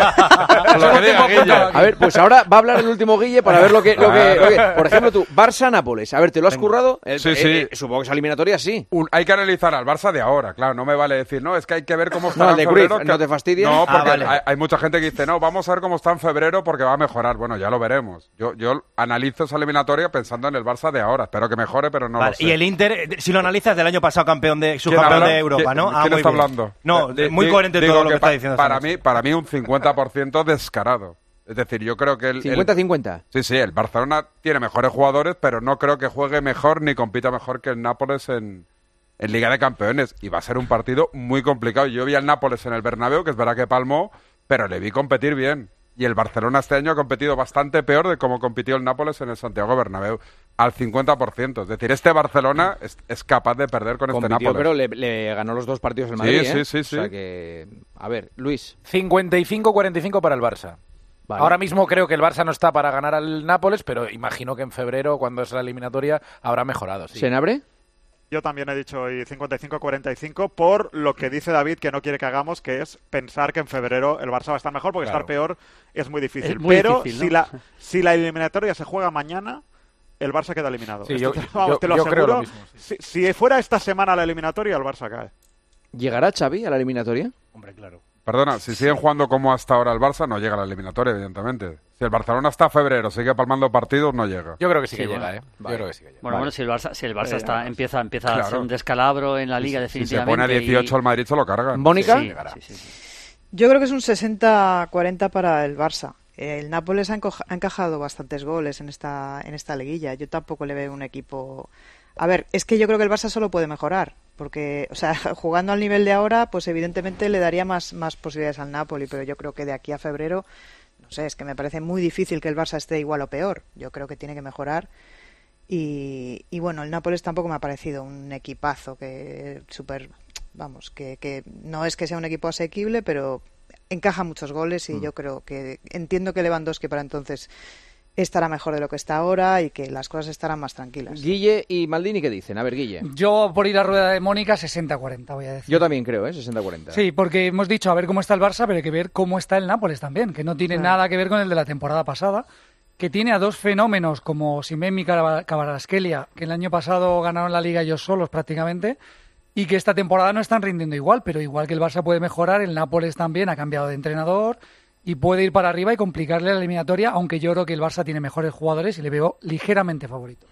A ver, pues ahora va a hablar el último Guille para ver lo que... Por ejemplo, tú, Barça-Nápoles. A ver, ¿te lo has currado? Sí. Supongo que esa eliminatoria sí. Hay que analizar al Barça de ahora, claro. No me vale decir, no, es que hay que ver cómo está no, en de febrero. Cruyff, no te fastidia. No, porque hay mucha gente que dice, no, vamos a ver cómo está en febrero porque va a mejorar. Bueno, ya lo veremos. Yo analizo esa eliminatoria pensando en el Barça de ahora. Espero que mejore, pero no lo sé. Y el Inter, si lo analizas, del año pasado subcampeón de Europa, ¿no? ¿Quién está hablando? No, muy coherente todo lo que está diciendo. Para mí un 50% descarado. Es decir, yo creo que... 50-50. Sí, el Barcelona tiene mejores jugadores, pero no creo que juegue mejor ni compita mejor que el Nápoles en Liga de Campeones. Y va a ser un partido muy complicado. Yo vi al Nápoles en el Bernabéu, que es verdad que palmó, pero le vi competir bien. Y el Barcelona este año ha competido bastante peor de cómo compitió el Nápoles en el Santiago Bernabéu, al 50%. Es decir, este Barcelona es capaz de perder con este Nápoles. Pero le ganó los 2 partidos el Madrid, Sí. O sea que... A ver, Luis. 55-45 para el Barça. Vale. Ahora mismo creo que el Barça no está para ganar al Nápoles, pero imagino que en febrero, cuando es la eliminatoria, habrá mejorado. Sí. ¿Senabre? Yo también he dicho hoy 55-45 por lo que dice David que no quiere que hagamos, que es pensar que en febrero el Barça va a estar mejor, porque estar peor es muy difícil. Es muy Pero difícil, ¿no? si la eliminatoria se juega mañana, el Barça queda eliminado. Sí, Esto te lo yo aseguro. creo lo mismo, sí. Si fuera esta semana la eliminatoria, el Barça cae. ¿Llegará Xavi a la eliminatoria? Hombre, claro. Perdona, si siguen jugando como hasta ahora el Barça, no llega a la eliminatoria, evidentemente. Si el Barcelona está a febrero, sigue palmando partidos, no llega. Yo creo que sí que llega, ¿eh? Vale. Yo creo que sí que llega. Bueno, si el Barça empieza a hacer un descalabro en la Liga, definitivamente. Si se pone a 18 el Madrid, se lo cargan. ¿Mónica? Sí. Yo creo que es un 60-40 para el Barça. El Nápoles ha encajado bastantes goles en esta liguilla. Yo tampoco le veo un equipo... A ver, es que yo creo que el Barça solo puede mejorar. Porque, o sea, jugando al nivel de ahora, pues evidentemente le daría más posibilidades al Napoli. Pero yo creo que de aquí a febrero, no sé, es que me parece muy difícil que el Barça esté igual o peor. Yo creo que tiene que mejorar. Y bueno, el Nápoles tampoco me ha parecido un equipazo que no es que sea un equipo asequible, pero encaja muchos goles y yo creo que entiendo que Lewandowski para entonces estará mejor de lo que está ahora y que las cosas estarán más tranquilas. Guille y Maldini, ¿qué dicen? A ver, Guille. Yo, por ir a rueda de Mónica, 60-40 voy a decir. Yo también creo, 60-40. Sí, porque hemos dicho a ver cómo está el Barça, pero hay que ver cómo está el Nápoles también, que no tiene nada que ver con el de la temporada pasada, que tiene a 2 fenómenos como Simeone y Kvaratskhelia, que el año pasado ganaron la Liga ellos solos prácticamente, y que esta temporada no están rindiendo igual, pero igual que el Barça puede mejorar, el Nápoles también ha cambiado de entrenador y puede ir para arriba y complicarle la eliminatoria, aunque yo creo que el Barça tiene mejores jugadores y le veo ligeramente favorito.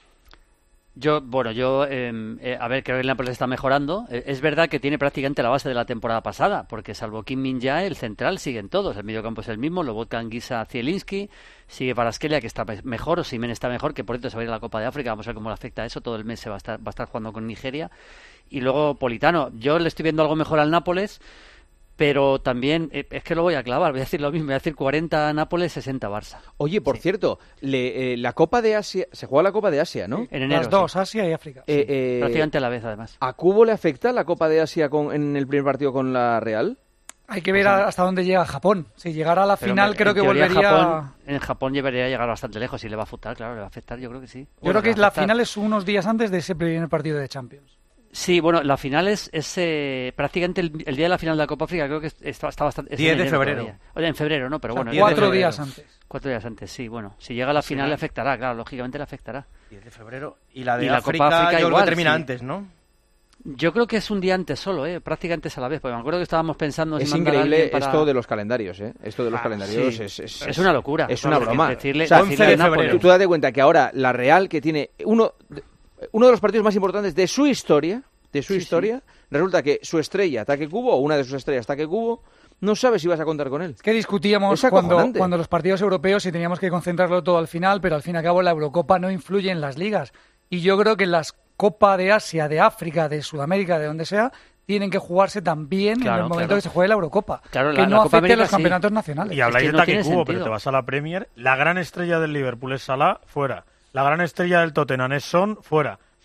A ver, creo que el Nápoles está mejorando. Es verdad que tiene prácticamente la base de la temporada pasada, porque salvo Kim Min-jae, el central siguen todos. El mediocampo es el mismo, Lobotka, Anguissa, Zielinski, sigue Kvaratskhelia, que está mejor, o Simen está mejor, que por cierto se va a ir a la Copa de África, vamos a ver cómo le afecta eso, todo el mes se va a estar jugando con Nigeria. Y luego Politano, yo le estoy viendo algo mejor al Nápoles, pero también, es que lo voy a clavar, voy a decir lo mismo, voy a decir 40 Nápoles, 60 Barça. Oye, por cierto, la Copa de Asia, se juega la Copa de Asia, ¿no? En enero, las dos, Asia y África. Prácticamente a la vez, además. ¿A Cubo le afecta la Copa de Asia en el primer partido con la Real? Hay que ver hasta dónde llega Japón. Si llegara a la final, creo que volvería... En Japón debería llegar bastante lejos y le va a afectar, claro, le va a afectar, yo creo que sí. Yo creo que la final es unos días antes de ese primer partido de Champions. Sí, bueno, la final es prácticamente el día de la final de la Copa África, creo que está bastante... 10 de febrero. Todavía. Oye, en febrero, ¿no? Pero bueno... 4 días antes. 4 días antes, sí, bueno. Si llega a la final le afectará, claro, lógicamente le afectará. 10 de febrero. Y la de la África, Copa África yo igual, termina sí. antes, ¿no? Yo creo que es un día antes solo, prácticamente es a la vez, porque me acuerdo que estábamos pensando... Es increíble esto de los calendarios, Esto de los calendarios sí. Es una locura. Es una broma. Decirle 11 de febrero. Tú date cuenta que ahora la Real, que tiene uno de los partidos más importantes de su historia, resulta que su estrella, Take Kubo, o una de sus estrellas, Take Kubo, no sabe si vas a contar con él. Es que discutíamos cuando los partidos europeos si teníamos que concentrarlo todo al final, pero al fin y al cabo la Eurocopa no influye en las ligas. Y yo creo que las Copa de Asia, de África, de Sudamérica, de donde sea, tienen que jugarse también en el momento que se juegue la Eurocopa. Claro, que no afecte a los campeonatos nacionales. Y habláis de Take Kubo, pero te vas a la Premier, la gran estrella del Liverpool es Salah, fuera. La gran estrella del Tottenham es Son, fuera.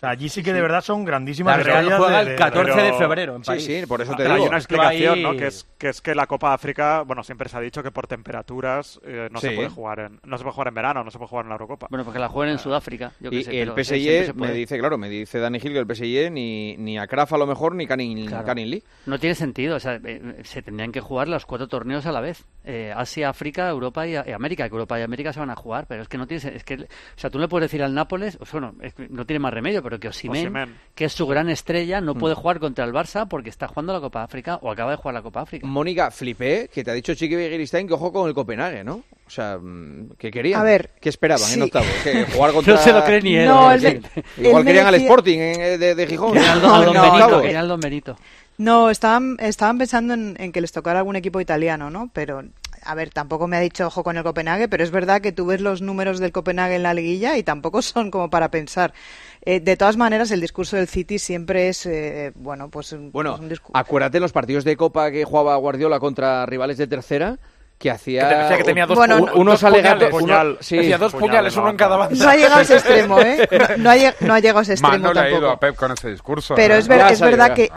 sea, allí sí que de verdad son grandísimas estrellas. La Real juega el 14 de febrero en París. Sí, por eso te digo. Hay una explicación, ¿no? Que es que la Copa de África, bueno, siempre se ha dicho que por temperaturas no se puede jugar en verano, no se puede jugar en la Eurocopa. Bueno, porque la juegan en Sudáfrica. Yo y sé, el PSG me dice Dani Gil que el PSG ni a Kraft a lo mejor ni Canin Lee. No tiene sentido, o sea, se tendrían que jugar los 4 torneos a la vez. Asia, África, Europa y América. Que Europa y América se van a jugar, pero es que no tiene, o sea, tú le puedes decir al Nápoles, bueno, no tiene más remedio, pero que Osimhen, que es su gran estrella, no puede jugar contra el Barça porque está jugando la Copa de África o acaba de jugar la Copa de África. Mónica, flipé que te ha dicho Chiqui Begiristain que ojo con el Copenhague, ¿no? O sea, ¿qué querían? A ver, ¿qué esperaban en octavo? ¿Que jugar contra... No se lo cree ni él. No, igual querían al Sporting de Gijón. Al Don Benito. No, estaban pensando en que les tocara algún equipo italiano, ¿no? Pero... A ver, tampoco me ha dicho ojo con el Copenhague, pero es verdad que tú ves los números del Copenhague en la liguilla y tampoco son como para pensar. De todas maneras, el discurso del City siempre es, un discurso. Acuérdate en los partidos de Copa que jugaba Guardiola contra rivales de tercera, que hacía que tenía unos alegatos, hacía 2 puñales, uno en cada banda. No ha llegado a ese extremo, ¿eh? No ha llegado a ese extremo no tampoco. le ha ido a Pep con ese discurso. Pero es verdad que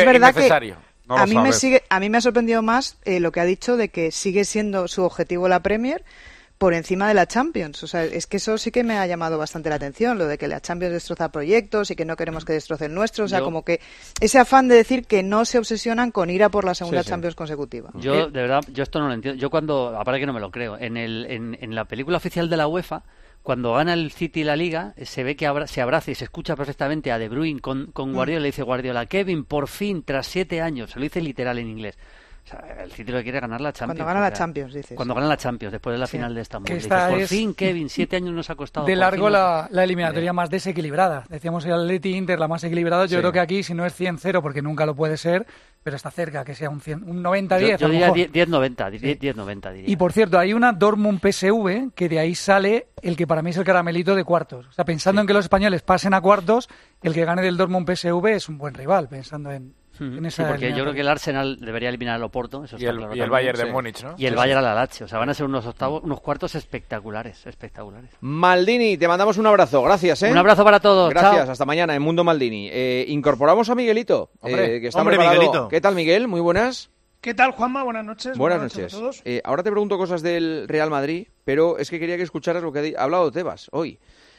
No a mí me ha sorprendido más lo que ha dicho de que sigue siendo su objetivo la Premier por encima de la Champions. O sea, es que eso sí que me ha llamado bastante la atención, lo de que la Champions destroza proyectos y que no queremos que destroce el nuestro. O sea, como que ese afán de decir que no se obsesionan con ir a por la segunda Champions consecutiva. Yo, de verdad, esto no lo entiendo. Yo aparte que no me lo creo, en la película oficial de la UEFA, cuando gana el City la Liga, se ve que se abraza y se escucha perfectamente a De Bruyne con Guardiola. Le dice Guardiola, Kevin, por fin, tras 7 años. Se lo dice literal en inglés. O sea, el City lo que quiere ganar la Champions. Cuando gana la Champions, dices. Cuando gana la Champions, después de la final de Estambul. Dices, por fin, Kevin, 7 años nos ha costado. De largo la eliminatoria más desequilibrada. Decíamos el Atleti Inter, la más equilibrada. Yo creo que aquí, si no es 100-0, porque nunca lo puede ser, pero está cerca, que sea un 90-10. Yo diría 10-90 diría. Y por cierto, hay una Dortmund-PSV que de ahí sale el que para mí es el caramelito de cuartos. O sea, pensando en que los españoles pasen a cuartos, el que gane del Dortmund-PSV es un buen rival, pensando en esa porque yo creo que el Arsenal debería eliminar al Oporto, eso y el Bayern de Múnich, ¿no? Y el Bayern al Lazio, o sea, van a ser unos cuartos espectaculares. Maldini, te mandamos un abrazo, gracias, ¿eh? Un abrazo para todos. Gracias, chao. Hasta mañana en Mundo Maldini. Incorporamos a Miguelito, que está preparado. Miguelito. ¿Qué tal, Miguel? Muy buenas. ¿Qué tal, Juanma? Buenas noches. Buenas noches a todos. Ahora te pregunto cosas del Real Madrid, pero es que quería que escucharas lo que ha hablado Tebas hoy.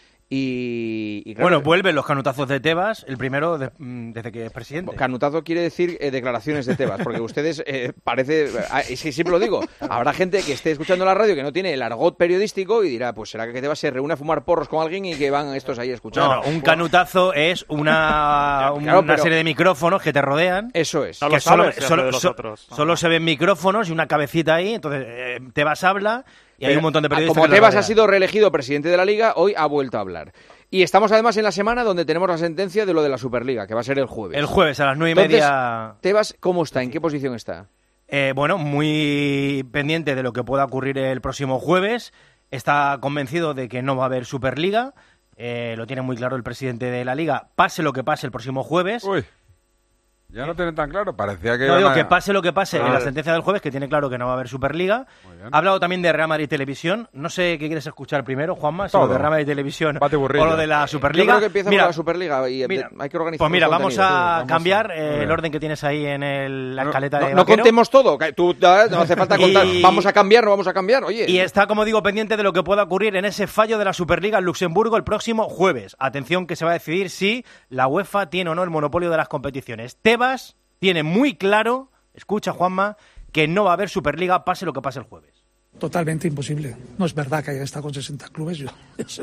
Y claro, bueno, vuelven los canutazos de Tebas, el primero desde que es presidente. Canutazo quiere decir declaraciones de Tebas, porque ustedes parece, es que siempre lo digo, habrá gente que esté escuchando la radio que no tiene el argot periodístico y dirá, pues será que Tebas se reúne a fumar porros con alguien y que van estos ahí a escuchar. No, un canutazo es una serie de micrófonos que te rodean. Eso es. No que solo se ven micrófonos y una cabecita ahí, entonces Tebas habla. Y hay un montón de periodistas. Como Tebas ha sido reelegido presidente de la Liga, hoy ha vuelto a hablar. Y estamos además en la semana donde tenemos la sentencia de lo de la Superliga, que va a ser el jueves. El jueves a las 9:30. Tebas, ¿cómo está? ¿En qué posición está? Bueno, muy pendiente de lo que pueda ocurrir el próximo jueves. Está convencido de que no va a haber Superliga. Lo tiene muy claro el presidente de la Liga. Pase lo que pase el próximo jueves. Uy. Ya no tienen tan claro, parecía que... No digo que pase lo que pase en la sentencia del jueves, que tiene claro que no va a haber Superliga. Ha hablado también de Real Madrid Televisión. No sé qué quieres escuchar primero, Juanma, si lo de Real Madrid Televisión o lo de la Superliga. Yo creo que empieza con la Superliga y hay que organizar. Pues mira, vamos a cambiar el orden que tienes ahí en la escaleta de No contemos todo, no hace falta contar. Vamos a cambiar, no vamos a cambiar, oye. Y está, como digo, pendiente de lo que pueda ocurrir en ese fallo de la Superliga en Luxemburgo el próximo jueves. Atención, que se va a decidir si la UEFA tiene o no el monopolio de las competiciones. Tebas tiene muy claro, escucha Juanma, que no va a haber Superliga pase lo que pase el jueves. Totalmente imposible. No es verdad que haya estado con 60 clubes. Yo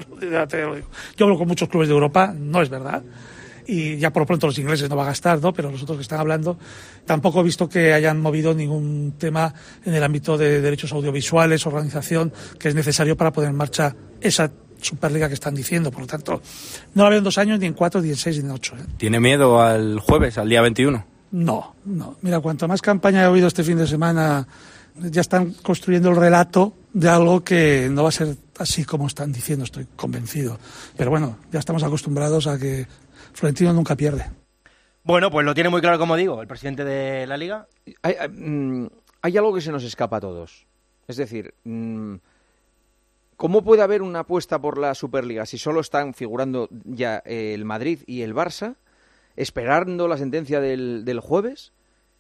hablo con muchos clubes de Europa, no es verdad. Y ya por lo pronto los ingleses no va a gastar, ¿no? Pero los otros que están hablando, tampoco he visto que hayan movido ningún tema en el ámbito de derechos audiovisuales, organización, que es necesario para poner en marcha esa Superliga que están diciendo. Por lo tanto, no la veo en 2 años, ni en 4, ni en 6, ni en 8. ¿Tiene miedo al jueves, al día 21? No. Mira, cuanto más campaña he oído este fin de semana, ya están construyendo el relato de algo que no va a ser así como están diciendo, estoy convencido. Pero bueno, ya estamos acostumbrados a que Florentino nunca pierde. Bueno, pues lo tiene muy claro, como digo, el presidente de la Liga. Hay algo que se nos escapa a todos. Es decir, ¿Cómo puede haber una apuesta por la Superliga si solo están figurando ya el Madrid y el Barça, esperando la sentencia del jueves?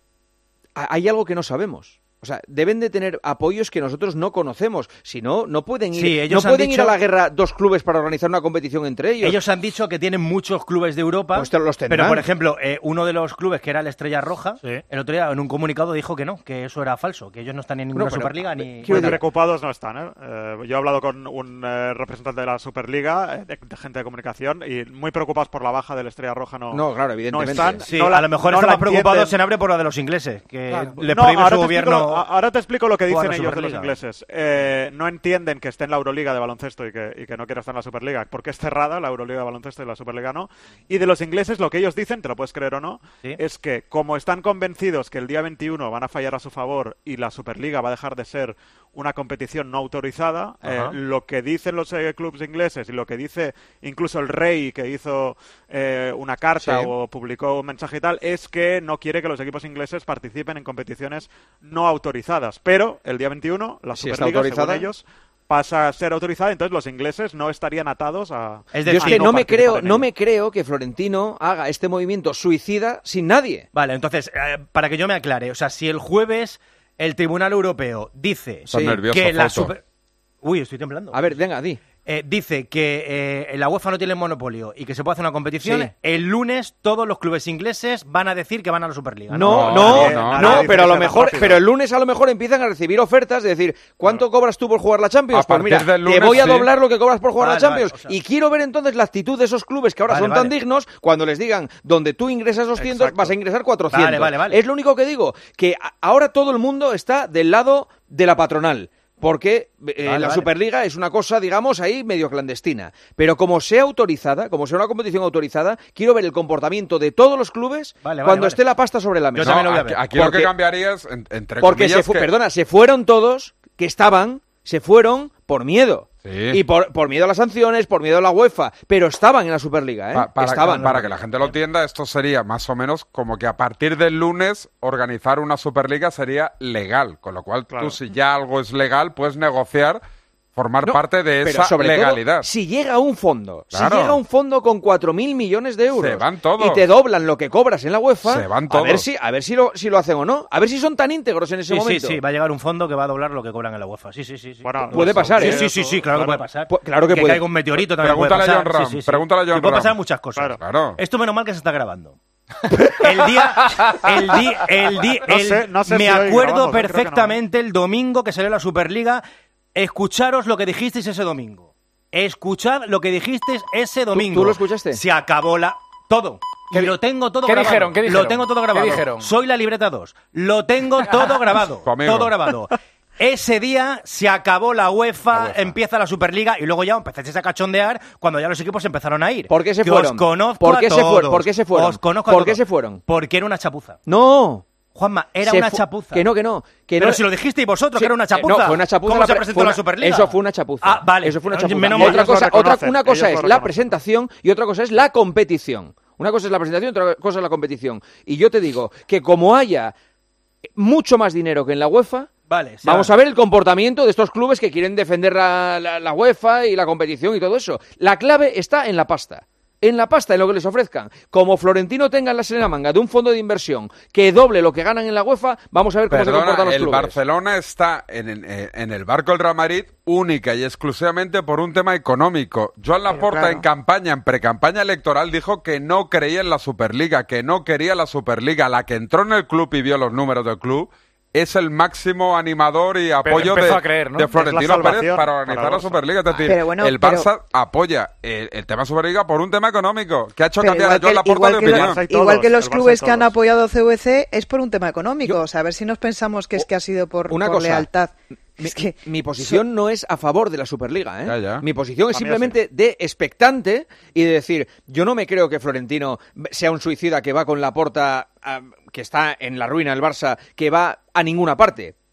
Hay algo que no sabemos. O sea, deben de tener apoyos que nosotros no conocemos. Si no, no pueden ir, ir a la guerra 2 clubes para organizar una competición entre ellos. Ellos han dicho que tienen muchos clubes de Europa, pues los tendrán. Pero, por ejemplo, uno de los clubes, que era el Estrella Roja, el otro día en un comunicado dijo que no, que eso era falso, que ellos no están en ninguna Superliga. Ni preocupados no están. Yo he hablado con un representante de la Superliga, de gente de comunicación, y muy preocupados por la baja del Estrella Roja. No, claro, evidentemente. No están, sí, a lo mejor están más preocupados en Abre por la de los ingleses, que le prohíbe su gobierno. Ahora te explico lo que dicen ellos de los ingleses. No entienden que esté en la Euroliga de baloncesto y que no quiera estar en la Superliga, porque es cerrada la Euroliga de baloncesto y la Superliga no. Y de los ingleses lo que ellos dicen, te lo puedes creer o no, es que como están convencidos que el día 21 van a fallar a su favor y la Superliga va a dejar de ser una competición no autorizada, lo que dicen los clubes ingleses y lo que dice incluso el rey, que hizo una carta o publicó un mensaje y tal, es que no quiere que los equipos ingleses participen en competiciones no autorizadas. Pero el día 21 la Superliga, según ellos, pasa a ser autorizada, entonces los ingleses no estarían atados a... Yo es que no me creo que Florentino haga este movimiento suicida sin nadie. Vale, entonces, para que yo me aclare, o sea, si el jueves el Tribunal Europeo dice que la Super... Uy, estoy temblando. A ver, venga, di. Dice que la UEFA no tiene monopolio y que se puede hacer una competición, el lunes todos los clubes ingleses van a decir que van a la Superliga. No, pero a lo mejor, pero el lunes a lo mejor empiezan a recibir ofertas de decir, ¿cuánto cobras tú por jugar la Champions? Pues mira, te voy a doblar lo que cobras por jugar la Champions. Y quiero ver entonces la actitud de esos clubes que ahora son tan dignos, cuando les digan, donde tú ingresas 200, vas a ingresar 400. Vale. Es lo único que digo, que ahora todo el mundo está del lado de la patronal. Porque la Superliga es una cosa, digamos, ahí medio clandestina. Pero como sea autorizada, como sea una competición autorizada, quiero ver el comportamiento de todos los clubes cuando esté la pasta sobre la mesa. Yo también lo voy a ver. Aquí lo que cambiaría es, entre porque comillas... se fueron todos que estaban, se fueron por miedo. Sí. Y por miedo a las sanciones, por miedo a la UEFA, pero estaban en la Superliga, Para que la gente lo entienda, esto sería más o menos como que a partir del lunes organizar una Superliga sería legal, con lo cual tú, si ya algo es legal, puedes negociar formar parte de esa legalidad. Todo, si llega un fondo, si llega un fondo con 4.000 millones de euros se van todos. Y te doblan lo que cobras en la UEFA, se van todos. a ver si lo hacen o no, a ver si son tan íntegros en ese momento. Sí, va a llegar un fondo que va a doblar lo que cobran en la UEFA. Sí. Bueno, puede pasar, Sí, claro que puede pasar. Claro que puede. Caiga un meteorito también puede pasar. Pregúntale a John Ram. Puede pasar muchas cosas. Claro. Esto menos mal que se está grabando. Me acuerdo perfectamente el domingo que salió la Superliga. Escucharos lo que dijisteis ese domingo. Escuchad lo que dijisteis ese domingo. ¿Tú lo escuchaste? Se acabó todo. Y lo tengo todo grabado. ¿Qué dijeron? Lo tengo todo grabado. ¿Qué dijeron? Soy la libreta 2. Lo tengo todo grabado. Todo grabado. Ese día se acabó la UEFA, empieza la Superliga y luego ya empezasteis a cachondear cuando ya los equipos empezaron a ir. ¿Por qué se fueron? Os conozco ¿Por qué a todos. ¿Por qué se fueron? Os conozco ¿Por a qué todos. se fueron? Porque era una chapuza. ¡No! Juanma, era una chapuza. Que no. Pero si lo dijisteis vosotros, que era una chapuza. No, fue una chapuza. ¿Cómo se presentó la Superliga? Eso fue una chapuza. Ah, vale. Eso fue una chapuza. Una Menos cosa es la presentación y otra cosa es la competición. Una cosa es la presentación y otra cosa es la competición. Y yo te digo que como haya mucho más dinero que en la UEFA, vamos a ver el comportamiento de estos clubes que quieren defender la UEFA y la competición y todo eso. La clave está en la pasta. En la pasta, en lo que les ofrezcan. Como Florentino tenga en la manga de un fondo de inversión que doble lo que ganan en la UEFA, vamos a ver cómo se comportan los clubes. El Barcelona está en el barco del Real Madrid única y exclusivamente por un tema económico. Joan Laporta en pre-campaña electoral dijo que no creía en la Superliga, que no quería la Superliga. La que entró en el club y vio los números del club es el máximo animador y apoyo de Florentino Pérez para organizar la Superliga. Es decir, el Barça apoya el tema Superliga por un tema económico, que ha hecho cambiar a Joan Laporta de opinión. Igual que los clubes que han apoyado CVC es por un tema económico. O sea, a ver si nos pensamos que es que ha sido por lealtad. Mi posición no es a favor de la Superliga, Mi posición es simplemente de expectante y de decir, yo no me creo que Florentino sea un suicida que va con Laporta, que está en la ruina del Barça, que va a ninguna parte.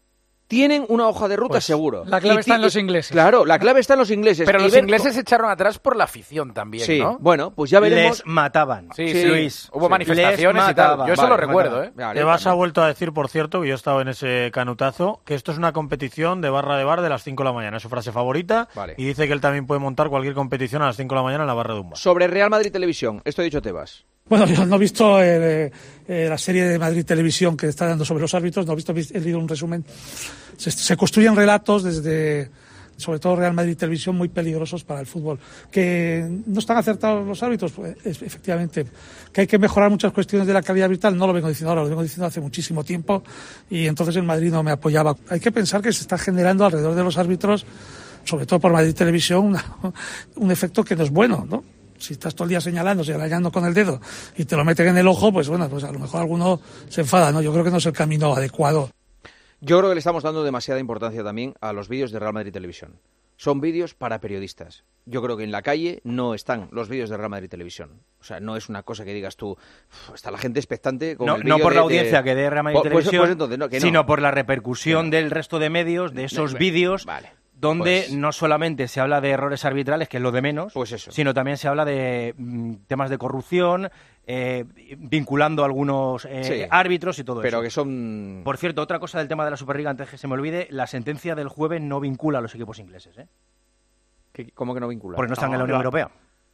tienen una hoja de ruta seguro. La clave está en los ingleses. Claro, la clave está en los ingleses. Pero los ingleses se echaron atrás por la afición también, sí, ¿no? Bueno, pues ya veremos. Les mataban. Sí, Luis. Hubo manifestaciones y tal. Yo eso lo recuerdo, ¿eh? Tebas ha vuelto a decir, por cierto, que yo he estado en ese canutazo, que esto es una competición de barra de bar de las 5 de la mañana. Es su frase favorita. Vale. Y dice que él también puede montar cualquier competición a las 5 de la mañana en la barra de un bar. Sobre Real Madrid Televisión, esto ha dicho Tebas. Bueno, yo no he visto la serie de Madrid Televisión que está dando sobre los árbitros, no he visto, he leído un resumen. Se construyen relatos desde, sobre todo Real Madrid Televisión, muy peligrosos para el fútbol. Que no están acertados los árbitros, pues, efectivamente. Que hay que mejorar muchas cuestiones de la calidad arbitral, no lo vengo diciendo ahora, lo vengo diciendo hace muchísimo tiempo, y entonces en Madrid no me apoyaba. Hay que pensar que se está generando alrededor de los árbitros, sobre todo por Madrid Televisión, un efecto que no es bueno, ¿no? Si estás todo el día señalando con el dedo y te lo meten en el ojo, pues bueno, pues a lo mejor alguno se enfada, ¿no? Yo creo que no es el camino adecuado. Yo creo que le estamos dando demasiada importancia también a los vídeos de Real Madrid Televisión. Son vídeos para periodistas. Yo creo que en la calle no están los vídeos de Real Madrid Televisión. O sea, no es una cosa que digas tú, está la gente expectante con el vídeo. No por la audiencia que dé Real Madrid Televisión, pues entonces, que no. Sino por la repercusión del resto de medios, de esos vídeos. Vale. Donde no solamente se habla de errores arbitrales, que es lo de menos, sino también se habla de temas de corrupción, vinculando a algunos árbitros y todo eso. Pero que son... Por cierto, otra cosa del tema de la Superliga, antes que se me olvide, la sentencia del jueves no vincula a los equipos ingleses, ¿eh? ¿Cómo que no vincula? Porque no están en la Unión Europea.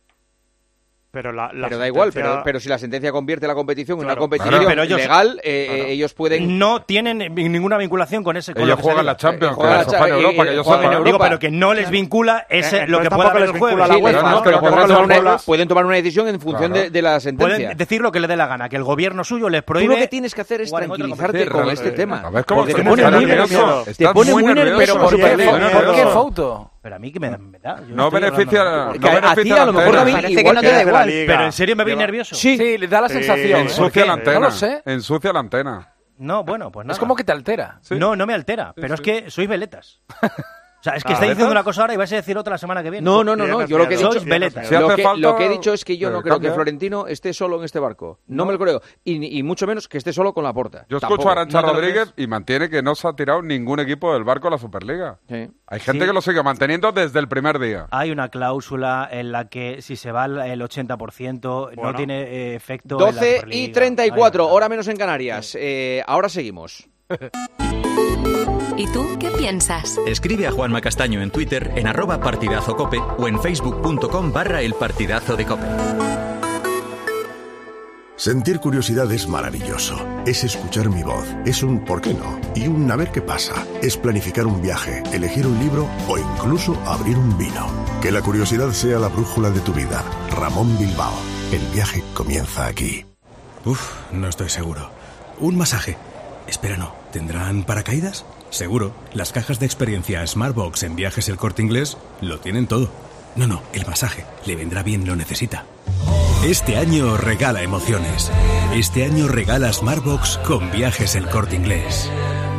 Pero da sentencia... igual, pero si la sentencia convierte la competición en una competición legal, ellos pueden... No tienen ninguna vinculación con ese... Ellos juegan la Champions, juegan Europa, que ellos juegan en Europa. Pero que no les vincula lo que pueda haber el jueves. Pero pueden tomar una decisión en función de la sentencia. Pueden decir lo que les dé la gana, que el gobierno suyo les prohíbe... Tú lo que tienes que hacer es tranquilizarte con este tema. A ver cómo te pone muy nervioso. Te pone muy nervioso. ¿Por qué foto? Pero a mí que me da. No beneficia... A ti a lo mejor parece que no te da igual. Pero en serio me veis nervioso. Sí, le da la sensación. Ensucia la antena. No lo sé. Ensucia la antena. No, bueno, pues nada. Es como que te altera. ¿Sí? No me altera, pero es que sois veletas. O sea, es que estáis diciendo una cosa ahora y vais a decir otra la semana que viene. No. Yo lo que he dicho, lo que he dicho es que yo no creo que Florentino esté solo en este barco. No me lo creo. Y mucho menos que esté solo con Laporta. Yo escucho a Arantxa Rodríguez y mantiene que no se ha tirado ningún equipo del barco a la Superliga. Sí. Hay gente que lo sigue manteniendo desde el primer día. Hay una cláusula en la que si se va el 80% no tiene efecto. 12:34, hora menos en Canarias. Ahora seguimos. ¿Y tú qué piensas? Escribe a Juanma Castaño en Twitter en @partidazocope o en facebook.com/elpartidazo de Cope. Sentir curiosidad es maravilloso. Es escuchar mi voz. Es un ¿por qué no? Y un a ver qué pasa. Es planificar un viaje, elegir un libro o incluso abrir un vino. Que la curiosidad sea la brújula de tu vida. Ramón Bilbao. El viaje comienza aquí. No estoy seguro. Un masaje. Espera, no. ¿Tendrán paracaídas? Seguro. Las cajas de experiencia Smartbox en Viajes El Corte Inglés lo tienen todo. No, el masaje. Le vendrá bien, lo necesita. Este año regala emociones. Este año regala Smartbox con Viajes El Corte Inglés.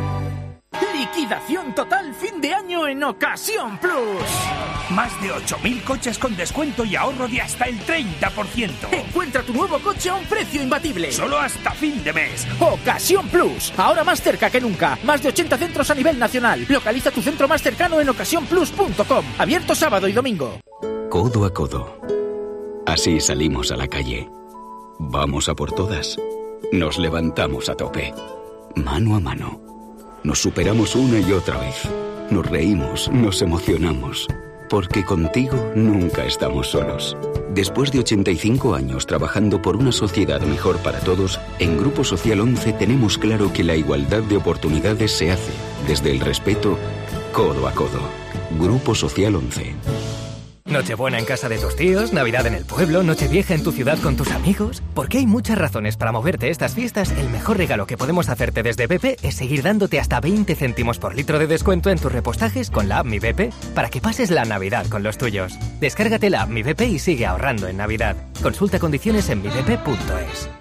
Liquidación total fin de año en Ocasión Plus. Más de 8.000 coches con descuento y ahorro de hasta el 30%. Encuentra tu nuevo coche a un precio imbatible. Solo hasta fin de mes. Ocasión Plus. Ahora más cerca que nunca. Más de 80 centros a nivel nacional. Localiza tu centro más cercano en ocasiónplus.com. Abierto sábado y domingo. Codo a codo. Así salimos a la calle. Vamos a por todas. Nos levantamos a tope. Mano a mano. Nos superamos una y otra vez. Nos reímos, nos emocionamos. Porque contigo nunca estamos solos. Después de 85 años trabajando por una sociedad mejor para todos, en Grupo Social 11 tenemos claro que la igualdad de oportunidades se hace desde el respeto, codo a codo. Grupo Social 11. Nochebuena en casa de tus tíos, Navidad en el pueblo, Nochevieja en tu ciudad con tus amigos. Porque hay muchas razones para moverte estas fiestas. El mejor regalo que podemos hacerte desde BP es seguir dándote hasta 20 céntimos por litro de descuento en tus repostajes con la app Mi BP para que pases la Navidad con los tuyos. Descárgate la app Mi BP y sigue ahorrando en Navidad. Consulta condiciones en mibp.es.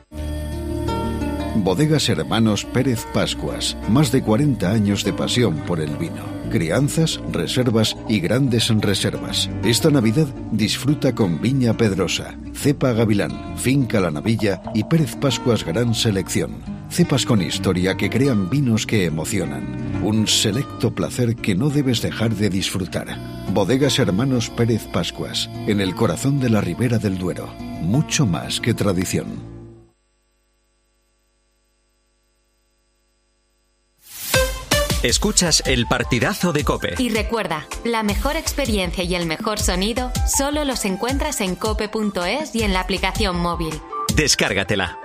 Bodegas Hermanos Pérez Pascuas. Más de 40 años de pasión por el vino. Crianzas, reservas y grandes reservas. Esta Navidad disfruta con Viña Pedrosa, Cepa Gavilán, Finca La Navilla y Pérez Pascuas Gran Selección. Cepas con historia que crean vinos que emocionan. Un selecto placer que no debes dejar de disfrutar. Bodegas Hermanos Pérez Pascuas, en el corazón de la Ribera del Duero. Mucho más que tradición. Escuchas el partidazo de COPE. Y recuerda, la mejor experiencia y el mejor sonido solo los encuentras en cope.es y en la aplicación móvil. Descárgatela.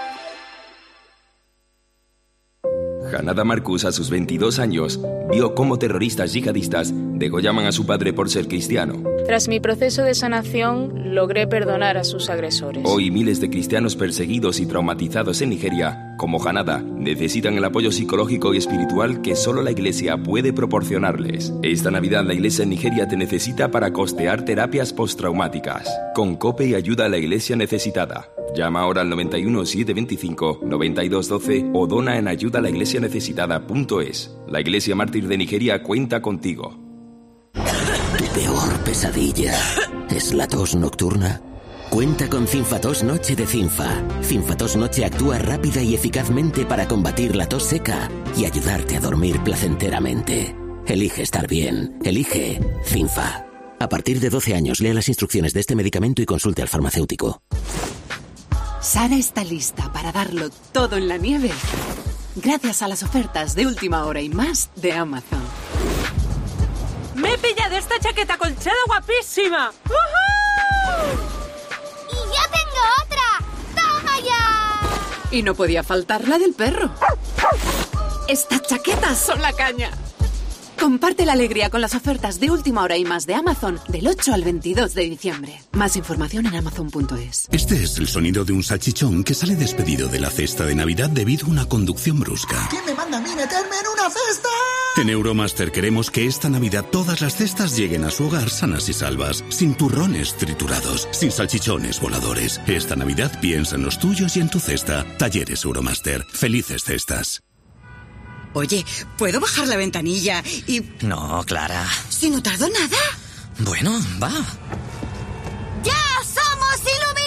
Hanada Marcus, a sus 22 años, vio cómo terroristas yihadistas degollaban a su padre por ser cristiano. Tras mi proceso de sanación, logré perdonar a sus agresores. Hoy miles de cristianos perseguidos y traumatizados en Nigeria, como Hanada, necesitan el apoyo psicológico y espiritual que solo la Iglesia puede proporcionarles. Esta Navidad la Iglesia en Nigeria te necesita para costear terapias postraumáticas. Con COPE y ayuda a la Iglesia necesitada. Llama ahora al 91 725 9212 o dona en ayudalaiglesianecesitada.es. La Iglesia Mártir de Nigeria cuenta contigo. ¿Tu peor pesadilla es la tos nocturna? Cuenta con Cinfatos Noche de Cinfa. Cinfatos Noche actúa rápida y eficazmente para combatir la tos seca y ayudarte a dormir placenteramente. Elige estar bien. Elige Cinfa. A partir de 12 años, lea las instrucciones de este medicamento y consulte al farmacéutico. Sara está lista para darlo todo en la nieve, gracias a las ofertas de última hora y más de Amazon. ¡Me he pillado esta chaqueta colchada guapísima! ¡Woohoo! ¡Y yo tengo otra! ¡Toma ya! Y no podía faltar la del perro. Estas chaquetas son la caña. Comparte la alegría con las ofertas de última hora y más de Amazon del 8 al 22 de diciembre. Más información en amazon.es. Este es el sonido de un salchichón que sale despedido de la cesta de Navidad debido a una conducción brusca. ¿Quién me manda a mí meterme en una cesta? En Euromaster queremos que esta Navidad todas las cestas lleguen a su hogar sanas y salvas, sin turrones triturados, sin salchichones voladores. Esta Navidad piensa en los tuyos y en tu cesta. Talleres Euromaster. Felices cestas. Oye, ¿puedo bajar la ventanilla y...? No, Clara. Si no tardo nada. Bueno, va. ¡Ya somos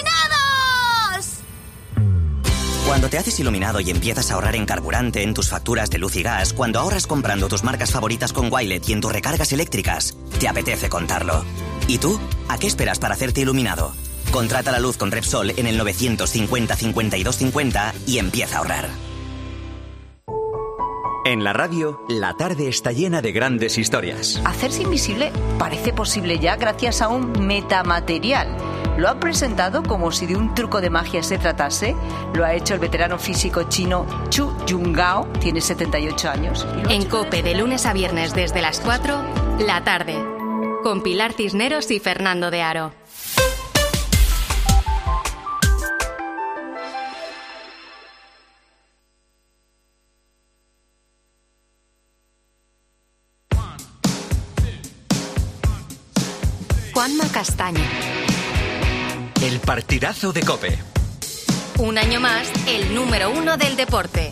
iluminados! Cuando te haces iluminado y empiezas a ahorrar en carburante, en tus facturas de luz y gas, cuando ahorras comprando tus marcas favoritas con Wilet y en tus recargas eléctricas, te apetece contarlo. ¿Y tú? ¿A qué esperas para hacerte iluminado? Contrata la luz con Repsol en el 950 52 50 y empieza a ahorrar. En la radio, la tarde está llena de grandes historias. Hacerse invisible parece posible ya gracias a un metamaterial. Lo han presentado como si de un truco de magia se tratase. Lo ha hecho el veterano físico chino Chu Yunggao, tiene 78 años. En COPE, de lunes a viernes desde las 4, la tarde. Con Pilar Cisneros y Fernando de Aro. Juanma Castaño. El partidazo de COPE. Un año más, el número 1 del deporte.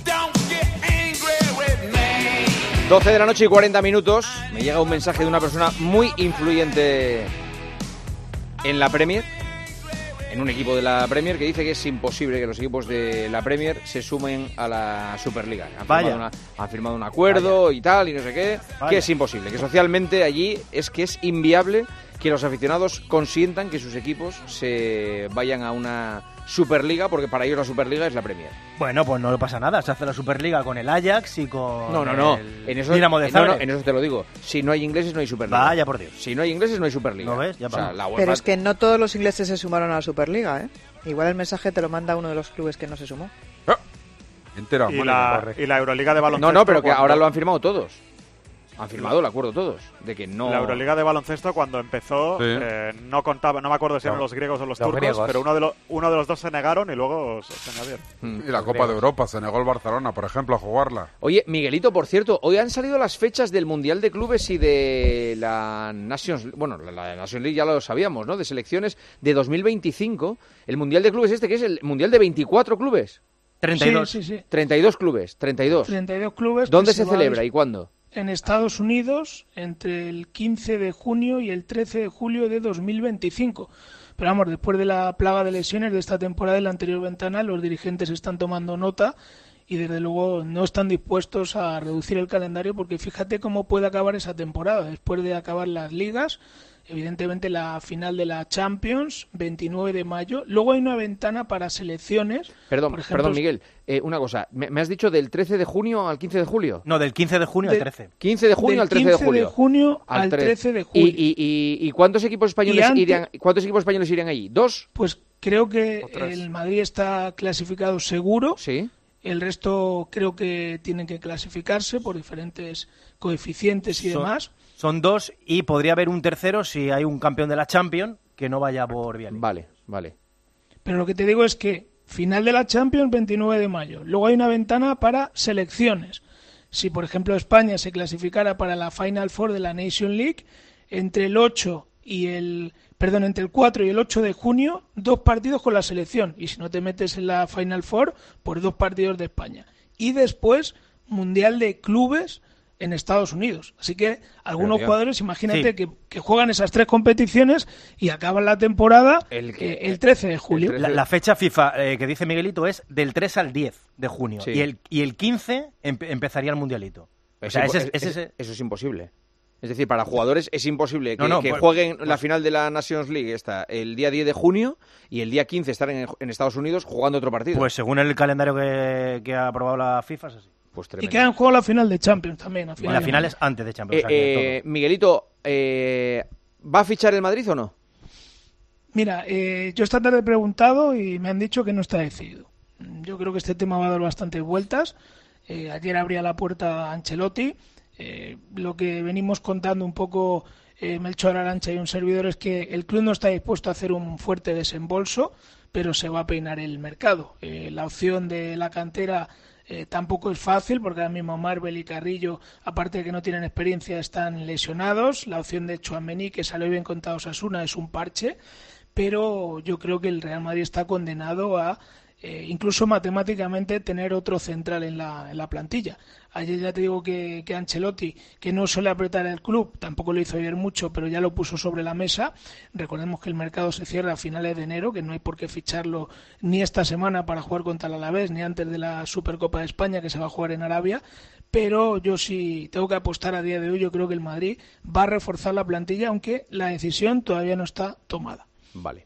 12 de la noche y 40 minutos. Me llega un mensaje de una persona muy influyente en la Premier, en un equipo de la Premier, que dice que es imposible que los equipos de la Premier se sumen a la Superliga. Han firmado un acuerdo y tal, y no sé qué, que es imposible, que socialmente allí es que es inviable que los aficionados consientan que sus equipos se vayan a una Superliga, porque para ellos la Superliga es la Premier. Bueno, pues no le pasa nada, se hace la Superliga con el Ajax y con el Dinamo de Zagreb. En eso te lo digo. Si no hay ingleses, no hay Superliga. Vaya por Dios. Si no hay ingleses, no hay Superliga. ¿No ves? Ya Pero es que no todos los ingleses se sumaron a la Superliga, ¿eh? Igual el mensaje te lo manda uno de los clubes que no se sumó. Y la Euroliga de baloncesto... No, pero que ahora lo han firmado todos. Han firmado el acuerdo todos, de que no... La Euroliga de baloncesto, cuando empezó, no contaba, no me acuerdo si eran los griegos o los turcos, griegos. Pero uno de los dos se negaron y luego se añadieron. Y la Copa de Europa, se negó el Barcelona, por ejemplo, a jugarla. Oye, Miguelito, por cierto, hoy han salido las fechas del Mundial de Clubes y de la Nations... Bueno, la Nations League ya lo sabíamos, ¿no? De selecciones de 2025. El Mundial de Clubes que es el Mundial de 24 clubes. 32. Sí. 32 clubes, 32. 32 clubes. ¿Dónde se celebra y cuándo? En Estados Unidos, entre el 15 de junio y el 13 de julio de 2025. Pero vamos, después de la plaga de lesiones de esta temporada y la anterior ventana, los dirigentes están tomando nota y desde luego no están dispuestos a reducir el calendario, porque fíjate cómo puede acabar esa temporada después de acabar las ligas. Evidentemente la final de la Champions, 29 de mayo. Luego hay una ventana para selecciones. Perdón, por ejemplo, Miguel, una cosa. ¿Me has dicho del 13 de junio al 15 de julio? No, del 15 de junio al 13. 15 de junio al 13 de julio. 15 de junio al 13 de julio. ¿Y cuántos equipos españoles irían allí? ¿2? Pues creo que el Madrid está clasificado seguro. Sí. El resto creo que tienen que clasificarse por diferentes coeficientes y demás. Son 2 y podría haber un tercero si hay un campeón de la Champions que no vaya por Viali. Vale. Pero lo que te digo es que final de la Champions 29 de mayo. Luego hay una ventana para selecciones. Si, por ejemplo, España se clasificara para la Final Four de la Nation League, entre el 4 y el 8 de junio, 2 partidos con la selección. Y si no te metes en la Final Four, pues 2 partidos de España. Y después, Mundial de Clubes en Estados Unidos. Así que algunos jugadores, imagínate que juegan esas 3 competiciones y acaban la temporada el 13 de julio. La fecha FIFA que dice Miguelito es del 3 al 10 de junio. Sí. Y el 15 empezaría el Mundialito. Eso es imposible. Es decir, para jugadores es imposible que jueguen la final de la Nations League el día 10 de junio y el día 15 estar en Estados Unidos jugando otro partido. Pues según el calendario que ha aprobado la FIFA es así. Pues y queda en juego la final de Champions también. La final es antes de Champions. Miguelito, ¿va a fichar el Madrid o no? Mira, yo esta tarde he preguntado y me han dicho que no está decidido. Yo creo que este tema va a dar bastantes vueltas. Ayer abría la puerta a Ancelotti. Lo que venimos contando un poco Melchor Arantxa y un servidor es que el club no está dispuesto a hacer un fuerte desembolso, pero se va a peinar el mercado. La opción de la cantera tampoco es fácil, porque ahora mismo Marvel y Carrillo, aparte de que no tienen experiencia, están lesionados. La opción de Tchouaméni, que salió bien contra Osasuna, es un parche, pero yo creo que el Real Madrid está condenado a incluso matemáticamente tener otro central en la plantilla. Ayer ya te digo que Ancelotti, que no suele apretar el club, tampoco lo hizo ayer mucho, pero ya lo puso sobre la mesa. Recordemos que el mercado se cierra a finales de enero, que no hay por qué ficharlo ni esta semana para jugar contra el Alavés, ni antes de la Supercopa de España, que se va a jugar en Arabia. Pero yo sí tengo que apostar a día de hoy. Yo creo que el Madrid va a reforzar la plantilla, aunque la decisión todavía no está tomada. Vale.